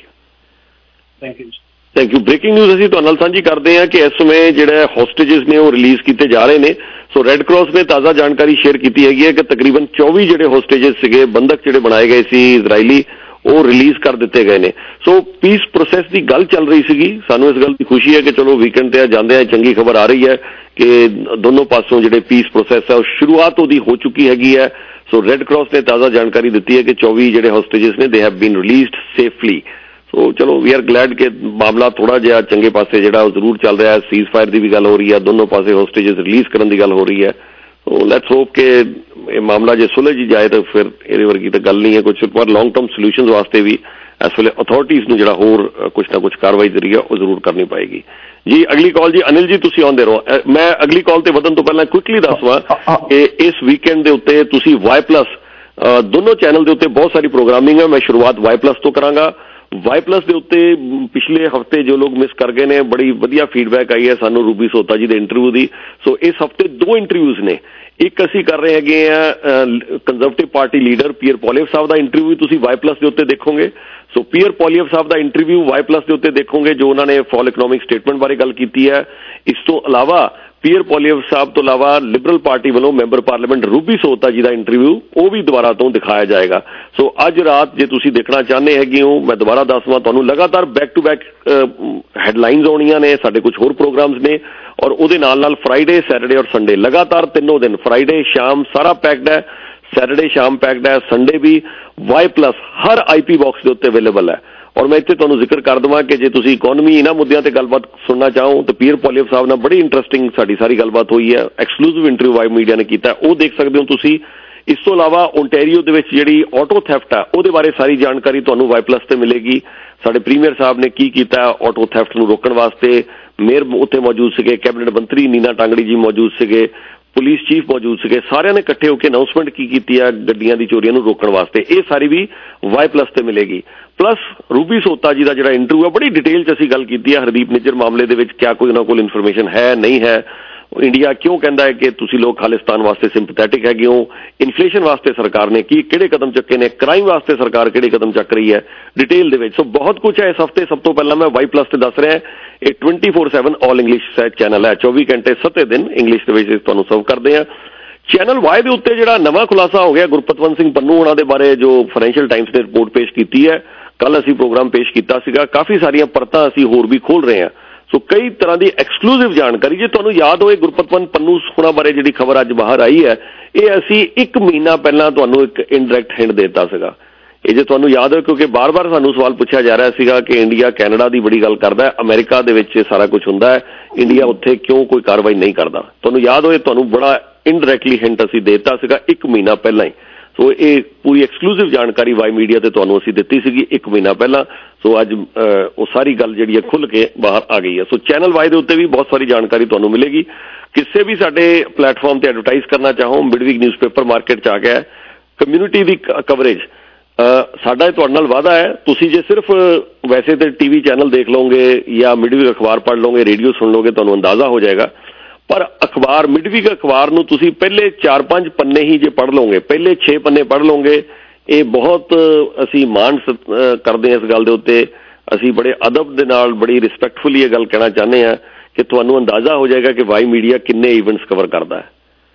you. Breaking news ਅਸੀਂ ਤੁਹਾਡੇ ਨਾਲ ਸਾਂਝੀ ਕਰਦੇ ਹਾਂ ਕਿ ਇਸ ਸਮੇਂ ਜਿਹੜੇ ਹੋਸਟੇਜਸ ਨੇ ਉਹ ਰਿਲੀਜ਼ ਕੀਤੇ ਜਾ ਰਹੇ ਨੇ। ਸੋ ਰੈੱਡ ਕਰਾਸ ਨੇ ਤਾਜ਼ਾ ਜਾਣਕਾਰੀ ਸ਼ੇਅਰ ਕੀਤੀ ਹੈਗੀ ਹੈ ਕਿ ਤਕਰੀਬਨ 24 ਜਿਹੜੇ ਹੋਸਟੇਜਸ ਸੀਗੇ, ਬੰਦਕ ਜਿਹੜੇ ਬਣਾਏ ਗਏ ਸੀ ਇਜ਼ਰਾਈਲੀ, ਉਹ ਰਿਲੀਜ਼ ਕਰ ਦਿੱਤੇ ਗਏ ਨੇ। ਸੋ ਪੀਸ ਪ੍ਰੋਸੈਸ ਦੀ ਗੱਲ ਚੱਲ ਰਹੀ ਸੀਗੀ। ਸਾਨੂੰ ਇਸ ਗੱਲ ਦੀ ਖੁਸ਼ੀ ਹੈ ਕਿ ਚਲੋ ਵੀਕਐਂਡ ਤੇ ਜਾਂਦੇ ਆ ਚੰਗੀ ਖਬਰ ਆ ਰਹੀ ਹੈ ਕਿ ਦੋਨੋਂ ਪਾਸੋਂ ਜਿਹੜੇ ਪੀਸ ਪ੍ਰੋਸੈਸ ਹੈ ਉਹ ਸ਼ੁਰੂਆਤ ਉਹਦੀ ਹੋ ਚੁੱਕੀ ਹੈਗੀ ਹੈ। ਸੋ ਰੈੱਡ ਕਰਾਸ ਨੇ ਤਾਜ਼ਾ ਜਾਣਕਾਰੀ ਦਿੱਤੀ ਹੈ ਕਿ 24 ਜਿਹੜੇ ਹੋਸਟੇਜਸ ਨੇ they have been released safely. So ਚਲੋ ਵੀ ਆਰ ਗਲੈਡ ਕਿ ਮਾਮਲਾ ਥੋੜਾ ਜਿਹਾ ਚੰਗੇ ਪਾਸੇ ਜਿਹੜਾ ਉਹ ਜ਼ਰੂਰ ਚੱਲ ਰਿਹਾ ਹੈ। ਸੀਜ਼ ਫਾਇਰ ਦੀ ਵੀ ਗੱਲ ਹੋ ਰਹੀ ਹੈ, ਦੋਨੋਂ ਪਾਸੇ ਹੋਸਟੇਜਸ ਰਿਲੀਜ਼ ਕਰਨ ਦੀ ਗੱਲ ਹੋ ਰਹੀ ਹੈ। ਸੋ ਲੈਟਸ ਹੋਪ ਕਿ ਇਹ ਮਾਮਲਾ ਜੇ ਸੁਲਝ ਹੀ ਜਾਏ ਤਾਂ ਫਿਰ ਇਹਦੇ ਵਰਗੀ ਤਾਂ ਗੱਲ ਨਹੀਂ ਹੈ ਕੁਛ। ਪਰ ਲੌਂਗ ਟਰਮ ਸੋਲਿਊਸ਼ਨਸ ਵਾਸਤੇ ਵੀ ਇਸ ਵੇਲੇ ਅਥਾਰਟੀਜ਼ ਨੂੰ ਜਿਹੜਾ ਹੋਰ ਕੁਛ ਨਾ ਕੁਛ ਕਾਰਵਾਈ ਜਿਹੜੀ ਹੈ ਉਹ ਜ਼ਰੂਰ ਕਰਨੀ ਪਏਗੀ। ਜੀ ਅਗਲੀ ਕਾਲ ਜੀ ਅਨਿਲ ਜੀ, ਤੁਸੀਂ ਆਉਂਦੇ ਰਹੋ। ਮੈਂ ਅਗਲੀ ਕਾਲ ਤੇ ਵਧਣ ਤੋਂ ਪਹਿਲਾਂ ਕੁਇਕਲੀ ਦੱਸਵਾਂ ਕਿ ਇਸ ਵੀਕਐਂਡ ਦੇ ਉੱਤੇ ਤੁਸੀਂ Y+ ਦੋਨੋਂ ਚੈਨਲ ਦੇ ਉੱਤੇ ਬਹੁਤ ਸਾਰੀ ਪ੍ਰੋਗਰਾਮਿੰਗ ਹੈ। ਮੈਂ ਸ਼ੁਰੂਆਤ Y+ ਤੋਂ ਕਰਾਂਗਾ। Y+ ਦੇ ਉੱਤੇ ਪਿਛਲੇ ਹਫ਼ਤੇ ਜੋ ਲੋਕ ਮਿਸ ਕਰ ਗਏ ਨੇ, ਬੜੀ ਵਧੀਆ ਫੀਡਬੈਕ ਆਈ ਹੈ ਸਾਨੂੰ ਰੂਬੀ ਸੋਤਾ ਜੀ ਦੇ ਇੰਟਰਵਿਊ ਦੀ। ਸੋ ਇਸ ਹਫ਼ਤੇ 2 ਇੰਟਰਵਿਊਜ਼ ਨੇ। ਇੱਕ ਅਸੀਂ ਕਰ ਰਹੇ ਹੈਗੇ ਆ Conservative party leader Pierre Poilievre ਸਾਹਿਬ ਦਾ ਇੰਟਰਵਿਊ ਤੁਸੀਂ Y+ ਦੇ ਉੱਤੇ ਦੇਖੋਗੇ। ਸੋ ਪੀਅਰ ਪੋਲੀਅਵ ਸਾਹਿਬ ਦਾ ਇੰਟਰਵਿਊ Y+ ਦੇ ਉੱਤੇ ਦੇਖੋਗੇ, ਜੋ ਉਹਨਾਂ ਨੇ ਫਾਲ ਇਕਨੋਮਿਕ ਸਟੇਟਮੈਂਟ ਬਾਰੇ ਗੱਲ ਕੀਤੀ ਹੈ। ਇਸ ਤੋਂ ਇਲਾਵਾ ਪੀਅਰ ਪੋਲੀਅਵ ਸਾਹਿਬ ਤੋਂ ਇਲਾਵਾ ਲਿਬਰਲ ਪਾਰਟੀ ਵੱਲੋਂ ਮੈਂਬਰ ਪਾਰਲੀਮੈਂਟ ਰੂਬੀ ਸੋਤਾ ਜੀ ਦਾ ਇੰਟਰਵਿਊ ਉਹ ਵੀ ਦੁਬਾਰਾ ਤੋਂ ਦਿਖਾਇਆ ਜਾਏਗਾ। ਸੋ ਅੱਜ ਰਾਤ ਜੇ ਤੁਸੀਂ ਦੇਖਣਾ ਚਾਹੁੰਦੇ ਹੈਗੇ ਹੋ, ਮੈਂ ਦੁਬਾਰਾ ਦੱਸਵਾਂ ਤੁਹਾਨੂੰ, ਲਗਾਤਾਰ ਬੈਕ ਟੂ ਬੈਕ ਹੈਡਲਾਈਨਸ ਆਉਣੀਆਂ ਨੇ। ਸਾਡੇ ਕੁਝ ਹੋਰ ਪ੍ਰੋਗਰਾਮਸ ਨੇ ਔਰ ਉਹਦੇ ਨਾਲ ਫਰਾਈਡੇ, ਸੈਟਰਡੇ ਔਰ ਸੰਡੇ ਲਗਾਤਾਰ ਤਿੰਨੋਂ ਦਿਨ, ਫਰਾਈਡੇ ਸ਼ਾਮ ਸਾਰਾ ਪੈਕਡ ਹੈ, ਸੈਟਰਡੇ ਸ਼ਾਮ ਪੈਕਡ ਹੈ, ਸੰਡੇ ਵੀ। Y+ ਹਰ IP ਬਾਕਸ ਦੇ ਉੱਤੇ ਅਵੇਲੇਬਲ ਹੈ। ਔਰ ਮੈਂ ਇੱਥੇ ਤੁਹਾਨੂੰ ਜ਼ਿਕਰ ਕਰ ਦੇਵਾਂ ਕਿ ਜੇ ਤੁਸੀਂ ਇਕੋਨਮੀ ਇਹਨਾਂ ਮੁੱਦਿਆਂ ਤੇ ਗੱਲਬਾਤ ਸੁਣਨਾ ਚਾਹੋ ਤਾਂ ਪੀਅਰ ਪੋਲੀਅਵ ਸਾਹਿਬ ਨਾਲ ਬੜੀ ਇੰਟਰਸਟਿੰਗ ਸਾਡੀ ਸਾਰੀ ਗੱਲਬਾਤ ਹੋਈ ਹੈ। ਐਕਸਕਲੂਸਿਵ ਇੰਟਰਵਿਊ ਵਾਈ ਮੀਡੀਆ ਨੇ ਕੀਤਾ, ਉਹ ਦੇਖ ਸਕਦੇ ਹੋ ਤੁਸੀਂ। ਇਸ ਤੋਂ ਇਲਾਵਾ ਓਨਟਾਰੀਓ ਦੇ ਵਿੱਚ ਜਿਹੜੀ ਆਟੋ ਥੈਫਟ ਹੈ ਉਹਦੇ ਬਾਰੇ ਸਾਰੀ ਜਾਣਕਾਰੀ ਤੁਹਾਨੂੰ Y+ ਤੇ ਮਿਲੇਗੀ। ਸਾਡੇ ਪ੍ਰੀਮੀਅਰ ਸਾਹਿਬ ਨੇ ਕੀ ਕੀਤਾ ਆਟੋ ਥੈਫਟ ਨੂੰ ਰੋਕਣ ਵਾਸਤੇ। ਮੇਅਰ ਉੱਥੇ ਮੌਜੂਦ ਸੀਗੇ, ਕੈਬਨਿਟ ਮੰਤਰੀ ਨੀਨਾ ਟਾਂਗੜੀ ਜੀ ਮੌਜੂਦ ਸੀਗੇ, ਪੁਲਿਸ ਚੀਫ ਮੌਜੂਦ ਸੀਗੇ। ਸਾਰਿਆਂ ਨੇ ਇਕੱਠੇ ਹੋ ਕੇ ਅਨਾਊਂਸਮੈਂਟ ਕੀ ਕੀਤੀ ਹੈ ਗੱਡੀਆਂ ਦੀ ਚੋਰੀਆਂ ਨੂੰ ਰੋਕਣ ਵਾਸਤੇ। ਇਹ ਸਾਰੀ ਵੀ Y+ ਤੇ ਮਿਲੇਗੀ। ਪਲੱਸ ਰੂਬੀ ਸੋਤਾ ਜੀ ਦਾ ਜਿਹੜਾ ਇੰਟਰਵਿਊ ਹੈ ਬੜੀ ਡਿਟੇਲ 'ਚ ਅਸੀਂ ਗੱਲ ਕੀਤੀ ਹੈ ਹਰਦੀਪ ਨਿੱਜਰ ਮਾਮਲੇ ਦੇ ਵਿੱਚ, ਕਿਆ ਕੋਈ ਉਹਨਾਂ ਕੋਲ ਇਨਫੋਰਮੇਸ਼ਨ ਹੈ ਨਹੀਂ ਹੈ, ਇੰਡੀਆ ਕਿਉਂ ਕਹਿੰਦਾ ਹੈ ਕਿ ਤੁਸੀਂ ਲੋਕ ਖਾਲਿਸਤਾਨ ਵਾਸਤੇ ਸਿੰਪਥੈਟਿਕ ਹੈਗੇ ਹੋ, ਇਨਫਲੇਸ਼ਨ ਵਾਸਤੇ ਸਰਕਾਰ ਨੇ ਕਿਹੜੇ ਕਦਮ ਚੱਕੇ ਨੇ, ਕ੍ਰਾਈਮ ਵਾਸਤੇ ਸਰਕਾਰ ਕਿਹੜੇ ਕਦਮ ਚੱਕ ਰਹੀ ਹੈ, ਡਿਟੇਲ ਦੇ ਵਿੱਚ। ਸੋ ਬਹੁਤ ਕੁਝ ਹੈ ਇਸ ਹਫ਼ਤੇ। ਸਭ ਤੋਂ ਪਹਿਲਾਂ ਮੈਂ Y+ ਤੇ ਦੱਸ ਰਿਹਾ, ਇਹ 24/7 ਆਲ ਇੰਗਲਿਸ਼ ਚੈਨਲ ਹੈ, 24 ਘੰਟੇ 7 ਦਿਨ ਇੰਗਲਿਸ਼ ਦੇ ਵਿੱਚ ਤੁਹਾਨੂੰ ਸਰਵ ਕਰਦੇ ਆ। ਚੈਨਲ Y ਦੇ ਉੱਤੇ ਜਿਹੜਾ ਨਵਾਂ ਖੁਲਾਸਾ ਹੋ ਗਿਆ ਗੁਰਪਤਵੰਤ ਸਿੰਘ ਪੰਨੂ ਉਹਨਾਂ ਦੇ ਬਾਰੇ, ਜੋ ਫਾਈਨੈਂਸ਼ੀਅਲ ਟਾਈਮਸ ਨੇ ਰਿਪੋਰਟ ਪੇਸ਼ ਕੀਤੀ ਹੈ, ਕੱਲ ਅਸੀਂ ਪ੍ਰੋਗਰਾਮ ਪੇਸ਼ ਕੀਤਾ ਸੀਗਾ। ਕਾਫੀ ਸਾਰੀਆਂ ਪਰਤਾਂ ਅਸੀਂ ਹੋਰ ਵੀ ਖੋਲ ਰਹੇ ਹਾਂ। ਸੋ ਕਈ ਤਰ੍ਹਾਂ ਦੀ ਐਕਸਕਲੂਸਿਵ ਜਾਣਕਾਰੀ, ਜੇ ਤੁਹਾਨੂੰ ਯਾਦ ਹੋਵੇ ਗੁਰਪਤਵੰਤ ਪੰਨੂ ਹੋਣਾ ਬਾਰੇ ਜਿਹੜੀ ਖਬਰ ਅੱਜ ਬਾਹਰ ਆਈ ਹੈ, ਇਹ ਅਸੀਂ 1 ਮਹੀਨਾ ਪਹਿਲਾਂ ਤੁਹਾਨੂੰ ਇੱਕ ਇਨਡਾਇਰੈਕਟ ਹਿੰਟ ਦੇ ਦਿੱਤਾ ਸੀਗਾ। ਇਹ ਜੇ ਤੁਹਾਨੂੰ ਯਾਦ ਹੋ, ਕਿਉਂਕਿ ਬਾਰ-ਬਾਰ ਸਾਨੂੰ ਸਵਾਲ ਪੁੱਛਿਆ ਜਾ ਰਿਹਾ ਸੀਗਾ ਕਿ ਇੰਡੀਆ ਕੈਨੇਡਾ ਦੀ ਬੜੀ ਗੱਲ ਕਰਦਾ ਹੈ, ਅਮਰੀਕਾ ਦੇ ਵਿੱਚ ਸਾਰਾ ਕੁਝ ਹੁੰਦਾ ਹੈ, ਇੰਡੀਆ ਉੱਥੇ ਕਿਉਂ ਕੋਈ ਕਾਰਵਾਈ ਨਹੀਂ ਕਰਦਾ। ਤੁਹਾਨੂੰ ਯਾਦ ਹੋਏ, ਤੁਹਾਨੂੰ ਬੜਾ ਇਨਡਾਇਰੈਕਟਲੀ ਹਿੰਟ ਅਸੀਂ ਦੇ ਦਿੱਤਾ ਸੀਗਾ 1 ਮਹੀਨਾ ਪਹਿਲਾਂ ਹੀ। ਸੋ ਇਹ ਪੂਰੀ ਐਕਸਕਲੂਸਿਵ ਜਾਣਕਾਰੀ ਵਾਈ ਮੀਡੀਆ ਤੇ ਤੁਹਾਨੂੰ ਅਸੀਂ ਦਿੱਤੀ ਸੀਗੀ 1 ਮਹੀਨਾ ਪਹਿਲਾਂ। ਸੋ ਅੱਜ ਉਹ ਸਾਰੀ ਗੱਲ ਜਿਹੜੀ ਹੈ ਖੁੱਲ੍ਹ ਕੇ ਬਾਹਰ ਆ ਗਈ ਹੈ। ਸੋ ਚੈਨਲ Y ਦੇ ਉੱਤੇ ਵੀ ਬਹੁਤ ਸਾਰੀ ਜਾਣਕਾਰੀ ਤੁਹਾਨੂੰ ਮਿਲੇਗੀ। ਕਿਸੇ ਵੀ ਸਾਡੇ ਪਲੇਟਫਾਰਮ ਤੇ ਐਡਵਰਟਾਈਜ਼ ਕਰਨਾ ਚਾਹੋ, ਮਿਡਵੀਕ ਨਿਊਜ਼ਪੇਪਰ ਮਾਰਕੀਟ 'ਚ ਆ ਗਿਆ। ਕਮਿਊਨਿਟੀ ਦੀ ਕਵਰੇਜ ਸਾਡਾ ਤੁਹਾਡੇ ਨਾਲ ਵਾਅਦਾ ਹੈ, ਤੁਸੀਂ ਜੇ ਸਿਰਫ ਵੈਸੇ ਤੇ TV ਚੈਨਲ ਦੇਖ ਲਓਗੇ ਜਾਂ ਮਿਡਵੀਕ ਅਖਬਾਰ ਪੜ੍ਹ ਲਓਗੇ, ਰੇਡੀਓ ਸੁਣ ਲਓਗੇ, ਤੁਹਾਨੂੰ ਅੰਦਾਜ਼ਾ ਹੋ ਜਾਏਗਾ। ਪਰ ਅਖਬਾਰ, ਮਿਡਵੀਕ ਅਖਬਾਰ ਨੂੰ ਤੁਸੀਂ ਪਹਿਲੇ 4-5 ਪੰਨੇ ਹੀ ਜੇ ਪੜ੍ਹ ਲਓਗੇ, ਪਹਿਲੇ 6 ਪੰਨੇ ਪੜ੍ਹ ਲਓਗੇ, ਇਹ ਬਹੁਤ ਅਸੀਂ ਮਾਣ ਕਰਦੇ ਹਾਂ ਇਸ ਗੱਲ ਦੇ ਉੱਤੇ। ਅਸੀਂ ਬੜੇ ਅਦਬ ਦੇ ਨਾਲ, ਬੜੀ ਰਿਸਪੈਕਟਫੁਲੀ ਇਹ ਗੱਲ ਕਹਿਣਾ ਚਾਹੁੰਦੇ ਹਾਂ ਕਿ ਤੁਹਾਨੂੰ ਅੰਦਾਜ਼ਾ ਹੋ ਜਾਏਗਾ ਕਿ ਵਾਈ ਮੀਡੀਆ ਕਿੰਨੇ ਇਵੈਂਟਸ ਕਵਰ ਕਰਦਾ ਹੈ।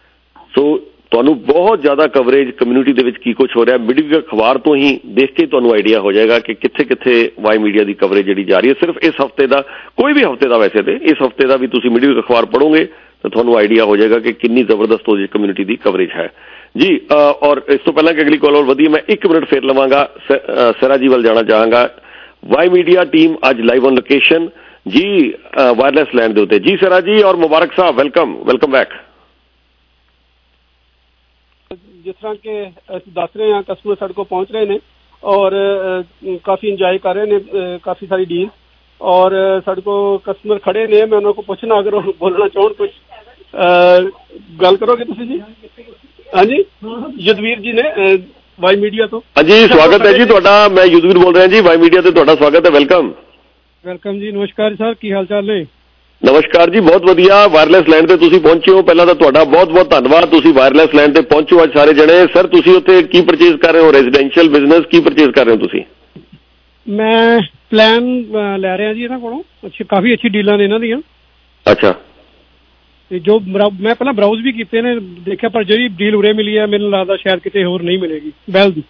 ਸੋ ਤੁਹਾਨੂੰ ਬਹੁਤ ਜ਼ਿਆਦਾ ਕਵਰੇਜ ਕਮਿਊਨਿਟੀ ਦੇ ਵਿੱਚ ਕੀ ਕੁਝ ਹੋ ਰਿਹਾ, ਮਿਡਵੀਕ ਅਖਬਾਰ ਤੋਂ ਹੀ ਦੇਖ ਕੇ ਤੁਹਾਨੂੰ ਆਈਡੀਆ ਹੋ ਜਾਏਗਾ ਕਿ ਕਿੱਥੇ ਕਿੱਥੇ ਵਾਈ ਮੀਡੀਆ ਦੀ ਕਵਰੇਜ ਜਿਹੜੀ ਜਾ ਰਹੀ ਹੈ। ਸਿਰਫ ਇਸ ਹਫ਼ਤੇ ਦਾ, ਕੋਈ ਵੀ ਹਫ਼ਤੇ ਦਾ, ਵੈਸੇ ਤੇ ਇਸ ਹਫ਼ਤੇ ਦਾ ਵੀ ਤੁਸੀਂ ਮਿਡਵੀਕ ਅਖਬਾਰ ਪੜ੍ਹੋਗੇ ਤਾਂ ਤੁਹਾਨੂੰ ਆਈਡੀਆ ਹੋ ਜਾਏਗਾ ਕਿ ਕਿੰਨੀ ਜ਼ਬਰਦਸਤ ਉਹਦੀ ਕਮਿਊਨਿਟੀ ਦੀ ਕਵਰੇਜ ਹੈ ਜੀ। ਔਰ ਇਸ ਤੋਂ ਪਹਿਲਾਂ ਕਿ ਅਗਲੀ ਕਾਲ ਹੋਰ ਵਧੀਆ, ਮੈਂ 1 ਮਿੰਟ ਫੇਰ ਲਵਾਂਗਾ, ਸਰਾ ਜੀ ਵੱਲ ਜਾਣਾ ਚਾਹਾਂਗਾ। ਵਾਈ ਮੀਡੀਆ ਟੀਮ ਅੱਜ ਲਾਈਵ ਔਨ ਲੋਕੇਸ਼ਨ ਜੀ, ਵਾਇਰਲੈਸ ਲੈਂਡ ਦੇ ਉੱਤੇ। ਜੀ ਸਰਾ ਜੀ ਔਰ ਮੁਬਾਰਕ ਸਾਹਿਬ, ਵੈਲਕਮ ਬੈਕ। ਜਿਸ ਤਰ੍ਹਾਂ ਕਿ ਅਸੀਂ ਦੱਸ ਰਹੇ ਹਾਂ ਕਸਟਮਰ ਸਾਡੇ ਕੋਲ ਪਹੁੰਚ ਰਹੇ ਨੇ ਔਰ ਕਾਫੀ ਇੰਜੋਏ ਕਰ ਰਹੇ ਨੇ ਕਾਫੀ ਸਾਰੀ ਡੀਲ ਔਰ ਸਾਡੇ ਕੋਲ ਕਸਟਮਰ ਖੜੇ ਨੇ ਮੈਂ ਉਹਨਾਂ ਕੋਲ ਪੁੱਛਣਾ ਅਗਰ ਉਹ ਬੋਲਣਾ ਚਾਹਣ ਕੁਝ ਗੱਲ ਕਰੋਗੇ ਤੁਸੀਂ ਜੀ ਹਾਂਜੀ ਯੁਧਵੀਰ ਜੀ ਨੇ ਵਾਈ ਮੀਡੀਆ ਤੋਂ ਹਾਂਜੀ ਸਵਾਗਤ ਹੈ ਜੀ ਤੁਹਾਡਾ ਮੈਂ ਯੁਧਵੀਰ ਬੋਲ ਰਿਹਾ ਜੀ ਵਾਈ ਮੀਡੀਆ ਤੇ ਤੁਹਾਡਾ ਸਵਾਗਤ ਹੈ ਵੈਲਕਮ ਜੀ ਨਮਸਕਾਰ ਸਰ ਕੀ ਹਾਲ ਚਾਲ ਨੇ ਨਮਸਕਾਰ ਜੀ ਬਹੁਤ ਵਧੀਆ ਵਾਇਰਲੈਸ ਲੈਂਡ ਤੇ ਤੁਸੀਂ ਪਹੁੰਚੇ ਹੋ ਪਹਿਲਾਂ ਤਾਂ ਤੁਹਾਡਾ ਬਹੁਤ ਬਹੁਤ ਧੰਨਵਾਦ ਤੁਸੀਂ ਵਾਇਰਲੈਸ ਲੈਂਡ ਤੇ ਪਹੁੰਚੋ ਅੱਜ ਸਾਰੇ ਜਣੇ ਸਰ ਤੁਸੀਂ ਉੱਥੇ ਕੀ ਪਰਚੇਜ਼ ਕਰ ਰਹੇ ਹੋ ਰੈਜ਼ੀਡੈਂਸ਼ੀਅਲ ਬਿਜ਼ਨਸ ਕੀ ਪਰਚੇਜ਼ ਕਰ ਰਹੇ ਹੋ ਤੁਸੀਂ ਮੈਂ ਪਲਾਨ ਲੈ ਰਿਹਾ ਜੀ ਇਹਨਾਂ ਕੋਲੋਂ ਕਾਫੀ ਅੱਛੀ ਡੀਲਾਂ ਨੇ ਇਹਨਾਂ ਦੀਆਂ ਅੱਛਾ ਤੇ ਜੋ ਮੈਂ ਪਹਿਲਾਂ ਬਰਾਊਜ਼ ਵੀ ਕੀਤੇ ਨੇ ਦੇਖਿਆ ਪਰ ਜਿਹੜੀ ਡੀਲ ਉਰੇ ਮਿਲੀ ਹੈ ਮੈਨੂੰ ਲੱਗਦਾ ਸ਼ਾਇਦ ਕਿਤੇ ਹੋਰ ਨਹੀਂ ਮਿਲੇਗੀ ਬੈਲ ਦੀ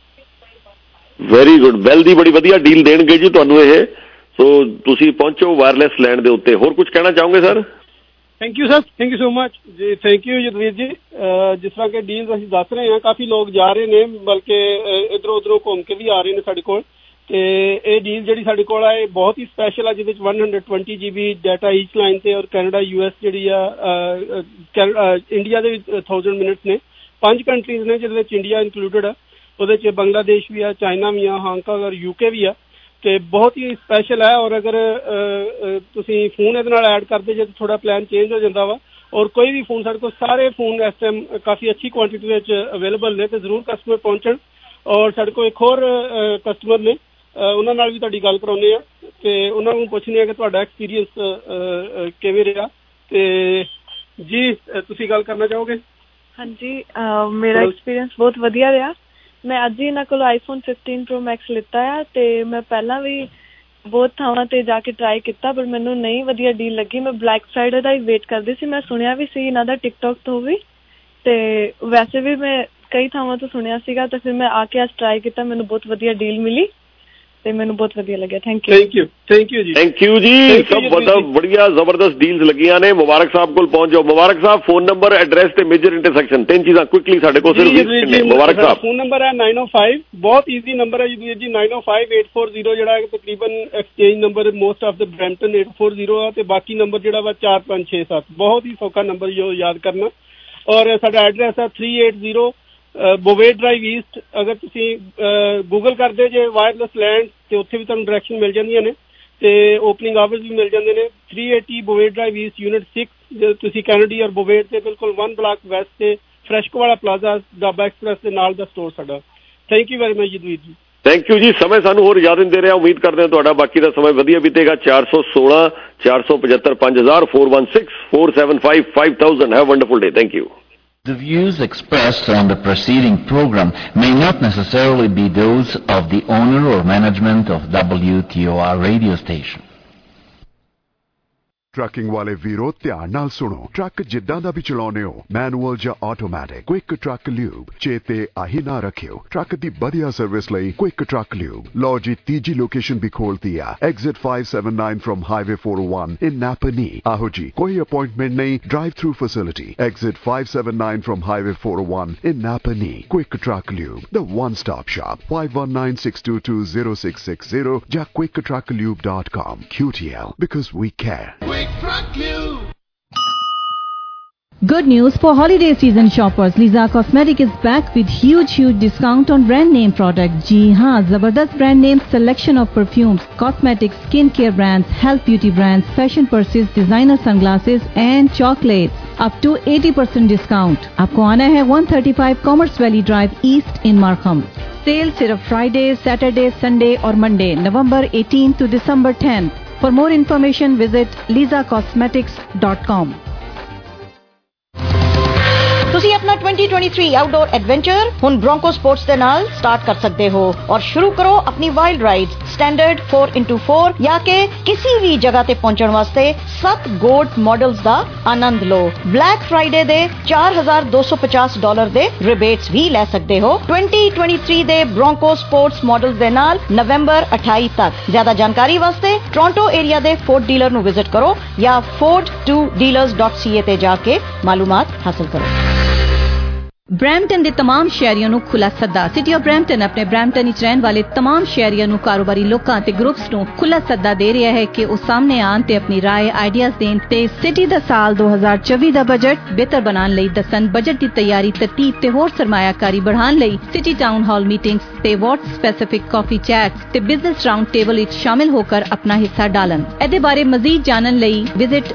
ਵੈਰੀ ਗੁੱਡ ਬੈਲ ਦੀ ਬੜੀ ਵਧੀਆ ਡੀਲ ਦੇਣਗੇ ਜੀ ਤੁਹਾਨੂੰ ਇਹ ਸੋ ਤੁਸੀਂ ਪਹੁੰਚੋ ਵਾਇਰਲੈਸ ਲੈਂਡ ਦੇ ਉੱਤੇ ਹੋਰ ਕੁਝ ਕਹਿਣਾ ਚਾਹੋਗੇ sir thank you sir thank you so much ਜੀ ਥੈਂਕ ਯੂ ਜਤਵੀਰ ਜੀ ਜਿਸ ਤਰ੍ਹਾਂ ਕਿ ਡੀਲ ਅਸੀਂ ਦੱਸ ਰਹੇ ਹਾਂ ਕਾਫੀ ਲੋਕ ਜਾ ਰਹੇ ਨੇ ਬਲਕਿ ਇਧਰੋਂ ਉਧਰੋਂ ਘੁੰਮ ਕੇ ਵੀ ਆ ਰਹੇ ਨੇ ਸਾਡੇ ਕੋਲ ਤੇ ਇਹ ਡੀਲ ਜਿਹੜੀ ਸਾਡੇ ਕੋਲ ਆ ਇਹ ਬਹੁਤ ਹੀ ਸਪੈਸ਼ਲ ਆ ਜਿਹਦੇ ਵਿੱਚ 120 GB ਡਾਟਾ ਈਚ ਲਾਈਨ ਤੇ ਔਰ ਕੈਨੇਡਾ US ਜਿਹੜੀ ਆ ਇੰਡੀਆ ਦੇ ਵਿੱਚ 1000 ਮਿੰਟਸ ਨੇ 5 ਕੰਟਰੀਜ਼ ਨੇ ਜਿਹਦੇ ਵਿੱਚ ਇੰਡੀਆ ਇਨਕਲੂਡਡ ਆ ਉਹਦੇ 'ਚ ਬੰਗਲਾਦੇਸ਼ ਵੀ ਆ ਚਾਈਨਾ ਵੀ ਆ ਹਾਂਗਕਾਂਗ ਔਰ UK ਵੀ ਆ ਤੇ ਬਹੁਤ ਹੀ ਸਪੈਸ਼ਲ ਹੈ ਔਰ ਅਗਰ ਤੁਸੀਂ ਫੋਨ ਇਹਦੇ ਨਾਲ ਐਡ ਕਰਦੇ ਜੇ ਥੋੜਾ ਪਲਾਨ ਚੇਂਜ ਹੋ ਜਾਂਦਾ ਵਾ ਔਰ ਕੋਈ ਵੀ ਫੋਨ ਸਾਡੇ ਕੋਲ ਸਾਰੇ ਫੋਨ ਇਸ ਟਾਈਮ ਕਾਫੀ ਅੱਛੀ ਕੁਆਂਟੀਟੀ ਵਿੱਚ ਅਵੇਲੇਬਲ ਨੇ ਤੇ ਜ਼ਰੂਰ ਕਸਟਮਰ ਪਹੁੰਚਣ ਔਰ ਸਾਡੇ ਕੋਲ ਇੱਕ ਹੋਰ ਕਸਟਮਰ ਨੇ ਉਹਨਾਂ ਨਾਲ ਵੀ ਤੁਹਾਡੀ ਗੱਲ ਕਰਾਉਂਦੇ ਆ ਤੇ ਉਹਨਾਂ ਨੂੰ ਪੁੱਛਦੇ ਆ ਕਿ ਤੁਹਾਡਾ ਐਕਸਪੀਰੀਅੰਸ ਕਿਵੇਂ ਰਿਹਾ ਤੇ ਜੀ ਤੁਸੀਂ ਗੱਲ ਕਰਨਾ ਚਾਹੋਗੇ ਹਾਂਜੀ ਮੇਰਾ ਐਕਸਪੀਰੀਅੰਸ ਬਹੁਤ ਵਧੀਆ ਰਿਹਾ ਮੈਂ ਅੱਜ ਹੀ ਇਹਨਾਂ ਕੋਲ ਆਈਫੋਨ 15 Pro Max ਲਿੱਤਾ ਆ ਤੇ ਮੈਂ ਪਹਿਲਾਂ ਵੀ ਬਹੁਤ ਥਾਵਾਂ ਤੇ ਜਾ ਕੇ ਟਰਾਈ ਕੀਤਾ ਪਰ ਮੈਨੂੰ ਨਹੀਂ ਵਧੀਆ ਡੀਲ ਲੱਗੀ ਮੈਂ ਬਲੈਕ ਫਰਾਈਡੇ ਦਾ ਹੀ ਵੇਟ ਕਰਦੀ ਸੀ ਮੈਂ ਸੁਣਿਆ ਵੀ ਸੀ ਇਹਨਾਂ ਦਾ ਟਿਕਟੌਕ ਤੋਂ ਵੀ ਤੇ ਵੈਸੇ ਵੀ ਮੈਂ ਕਈ ਥਾਵਾਂ ਤੋਂ ਸੁਣਿਆ ਸੀਗਾ ਤੇ ਫਿਰ ਮੈਂ ਆ ਕੇ ਅੱਜ ਟਰਾਈ ਕੀਤਾ ਮੈਨੂੰ ਬਹੁਤ ਵਧੀਆ ਡੀਲ ਮਿਲੀ ਤੇ ਮੈਨੂੰ ਬਹੁਤ ਵਧੀਆ ਲੱਗਿਆ ਥੈਂਕ ਯੂ ਜੀ ਸਭ ਬੜੀਆ ਜ਼ਬਰਦਸਤ ਡੀਲਸ ਲੱਗੀਆਂ ਨੇ ਮੁਬਾਰਕ ਸਾਹਿਬ ਕੋਲ ਪਹੁੰਚ ਜਾਓ ਮੁਬਾਰਕ ਸਾਹਿਬ ਫੋਨ ਨੰਬਰ ਐਡਰੈਸ ਤੇ ਮੇਜਰ ਇੰਟਰਸੈਕਸ਼ਨ ਤਿੰਨ ਚੀਜ਼ਾਂ ਕੁਇਕਲੀ ਸਾਡੇ ਕੋਲ ਸਿਰਫ ਮੁਬਾਰਕ ਸਾਹਿਬ ਫੋਨ ਨੰਬਰ ਹੈ 905 ਬਹੁਤ ਈਜ਼ੀ ਨੰਬਰ ਹੈ ਜੀ 905-840 ਜਿਹੜਾ ਤਕਰੀਬਨ exchange number most of the Brampton 840 ਆ ਤੇ ਬਾਕੀ ਨੰਬਰ ਜਿਹੜਾ ਵਾ 4567 ਬਹੁਤ ਹੀ ਸੌਖਾ ਨੰਬਰ ਜੋ ਯਾਦ ਕਰਨਾ ਔਰ ਸਾਡਾ ਐਡਰੈਸ ਹੈ 380 ਬੋਵੇਟ ਡਰਾਈਵ ਈਸਟ ਅਗਰ ਤੁਸੀਂ ਗੂਗਲ ਕਰਦੇ ਜੇ ਵਾਇਰਲੈਸ ਲੈਂਡ ਤੇ ਉੱਥੇ ਵੀ ਤੁਹਾਨੂੰ ਡਾਇਰੈਕਸ਼ਨ ਮਿਲ ਜਾਂਦੀਆਂ ਨੇ ਤੇ ਓਪਨਿੰਗ ਆਵਰਸ ਵੀ ਮਿਲ ਜਾਂਦੇ ਨੇ 380 ਬੋਵੇਟ ਡਰਾਈਵ ਈਸਟ ਯੂਨਿਟ 6 ਜੇ ਤੁਸੀਂ ਕੈਨੇਡੀ ਔਰ ਬੋਵੇਟ ਤੇ ਬਿਲਕੁਲ 1 ਬਲਾਕ ਵੈਸਟ ਤੇ ਫਰੈਸ਼ਕੋ ਵਾਲਾ ਪਲਾਜ਼ਾ ਦਾਬਾ ਐਕਸਪ੍ਰੈਸ ਦੇ ਨਾਲ ਦਾ ਸਟੋਰ ਸਾਡਾ thank you very much Jadveer ji thank you ਜੀ ਸਮੇਂ ਸਾਨੂੰ ਹੋਰ ਯਾਦ ਨਹੀਂ ਦੇ ਰਿਹਾ ਉਮੀਦ ਕਰਦੇ ਹਾਂ ਤੁਹਾਡਾ ਬਾਕੀ ਦਾ ਸਮਾਂ ਵਧੀਆ ਬੀਤੇਗਾ 416 475 5000 416 475 5000 have wonderful day thank you The views expressed on the preceding program may not necessarily be those of the owner or management of WTOR radio station. Trucking ਵਾਲੇ ਵੀਰੋ ਧਿਆਨ ਨਾਲ ਸੁਣੋ ਟਰੱਕ ਜਿੱਦਾਂ ਦਾ ਵੀ ਚਲਾਉਨੇ ਹੋ ਮੈਨੂਅਲ ਜਾਂ ਆਟੋਮੈਟਿਕ ਕੁਇਕ ਟਰੱਕ ਲਿਊਬ ਚੇਤੇ ਆਹੀ ਨਾ ਰੱਖਿਓ ਟਰੱਕ ਦੀ ਵਧੀਆ ਸਰਵਿਸ ਲਈ ਕੁਇਕ ਟਰੱਕ ਲਿਊਬ ਲਓ ਜੀ ਤੀਜੀ ਲੋਕੇਸ਼ਨ ਵੀ ਖੋਲਤੀ ਆ exit 579 from highway 401 in Napanee ਆਹੋ ਜੀ ਕੋਈ ਅਪਾਇੰਟਮੈਂਟ ਨਹੀਂ drive through facility exit 579 from highway 401 in Napanee quick truck lube the one stop shop 5196220660 ਜਾਂ quicktrucklube.com QTL because we care Good news for holiday season shoppers. Liza Cosmetic is back with huge discount on brand name products. जी हाँ, जबरदस्त brand name selection of perfumes, cosmetics, skincare brands, health beauty brands, fashion purses, designer sunglasses and chocolates. Up to 80% discount. आपको आना है 135 Commerce Valley Drive East in Markham. Sale सिर्फ Friday, Saturday, Sunday और Monday, November 18 to December 10th. For more information, visit lisacosmetics.com. ਤੁਸੀਂ ਆਪਣਾ 2023 outdoor adventure ਹੁਣ Bronco Sports ਦੇ ਨਾਲ ਸਟਾਰਟ ਕਰ ਸਕਦੇ ਹੋ ਔਰ ਸ਼ੁਰੂ ਕਰੋ ਆਪਣੀ ਵਾਈਲਡ ਰਾਈਡ ਸਟੈਂਡਰਡ 4x4 ਜਾਂ ਕਿ ਕਿਸੇ ਵੀ ਜਗ੍ਹਾ ਤੇ ਪਹੁੰਚਣ ਵਾਸਤੇ 7 ਗੋਲਡ ਮਾਡਲਸ ਦਾ ਆਨੰਦ ਲਓ ਬਲੈਕ ਫਰਾਈਡੇ ਦੇ $4,250 ਦੇ ਰਿਬੇਟਸ ਵੀ ਲੈ ਸਕਦੇ ਹੋ 2023 ਦੇ ਬ੍ਰੋਂਕੋ ਸਪੋਰਟਸ ਮਾਡਲਸ ਦੇ ਨਾਲ ਨਵੰਬਰ 28 ਤੱਕ ਜ਼ਿਆਦਾ ਜਾਣਕਾਰੀ ਵਾਸਤੇ ਟੋਰਾਂਟੋ ਏਰੀਆ ਦੇ ਫੋਰਡ ਡੀਲਰ ਨੂੰ ਵਿਜ਼ਿਟ ਕਰੋ ਜਾਂ ford2dealers.ca ਤੇ ਜਾ ਕੇ ਮਾਲੂਮਾਤ ਹਾਸਲ ਕਰੋ ਬਰੈਂਪਟਨ ਦੇ तमाम ਸ਼ਹਿਰੀਆਂ ਨੂੰ ਖੁੱਲਾ ਸੱਦਾ। ਸਿਟੀ ਆਫ ਬਰੈਂਪਟਨ ਆਪਣੇ ਬਰੈਂਪਟਨ ਵਿੱਚ ਰਹਿਣ ਵਾਲੇ तमाम ਸ਼ਹਿਰੀਆਂ ਨੂੰ ਕਾਰੋਬਾਰੀ ਲੋਕਾਂ ਤੇ ਗਰੁੱਪਸ ਨੂੰ ਖੁੱਲਾ ਸੱਦਾ ਦੇ ਰਿਹਾ ਹੈ ਕਿ ਉਹ ਸਾਹਮਣੇ ਆਉਣ ਤੇ ਆਪਣੀ ਰਾਏ ਆਈਡੀਆਜ਼ ਦੇਣ ਤੇ ਸਿਟੀ ਦਾ ਸਾਲ 2024 ਦਾ ਬਜਟ ਬਿਹਤਰ ਬਣਾਉਣ ਲਈ ਦੱਸਣ। ਬਜਟ ਦੀ ਤਿਆਰੀ, ਤਰਤੀਬ ਤੇ ਹੋਰ ਸਰਮਾਇਆਕਾਰੀ बढ़ाने ਲਈ ਸਿਟੀ ਟਾਊਨ ਹਾਲ ਮੀਟਿੰਗਸ ਤੇ ਵਾਰਡ ਸਪੈਸੀਫਿਕ ਕਾਫੀ ਚੈਟਸ ਤੇ ਬਿਜ਼ਨਸ ਰਾਉਂਡ ਟੇਬਲ ਵਿੱਚ ਸ਼ਾਮਿਲ ਹੋकर ਆਪਣਾ ਹਿੱਸਾ डालन। ਇਹਦੇ ਬਾਰੇ ਮਜ਼ੀਦ ਜਾਣਨ ਲਈ ਵਿਜ਼ਿਟ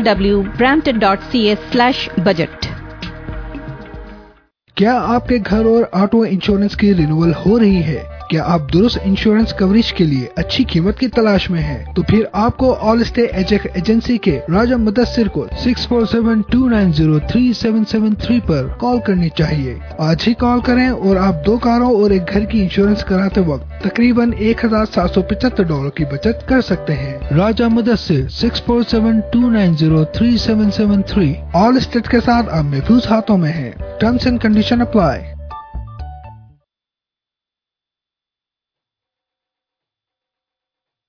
www.brampton.ca/budget। क्या आपके घर और ऑटो इंश्योरेंस की रिन्यूअल हो रही है? क्या आप दुरुस्त इंश्योरेंस कवरेज के लिए अच्छी कीमत की तलाश में हैं? तो फिर आपको ऑल स्टे एजेंसी के राजा मुदस्सिर को 6472903773 पर कॉल करनी चाहिए। आज ही कॉल करें और आप 2 कारों और एक घर की इंश्योरेंस कराते वक्त तकरीबन $1,775 की बचत कर सकते हैं। राजा मुदस्सिर 6472903773 ऑल स्टेट के साथ आप महफूज हाथों में हैं। Terms and condition apply.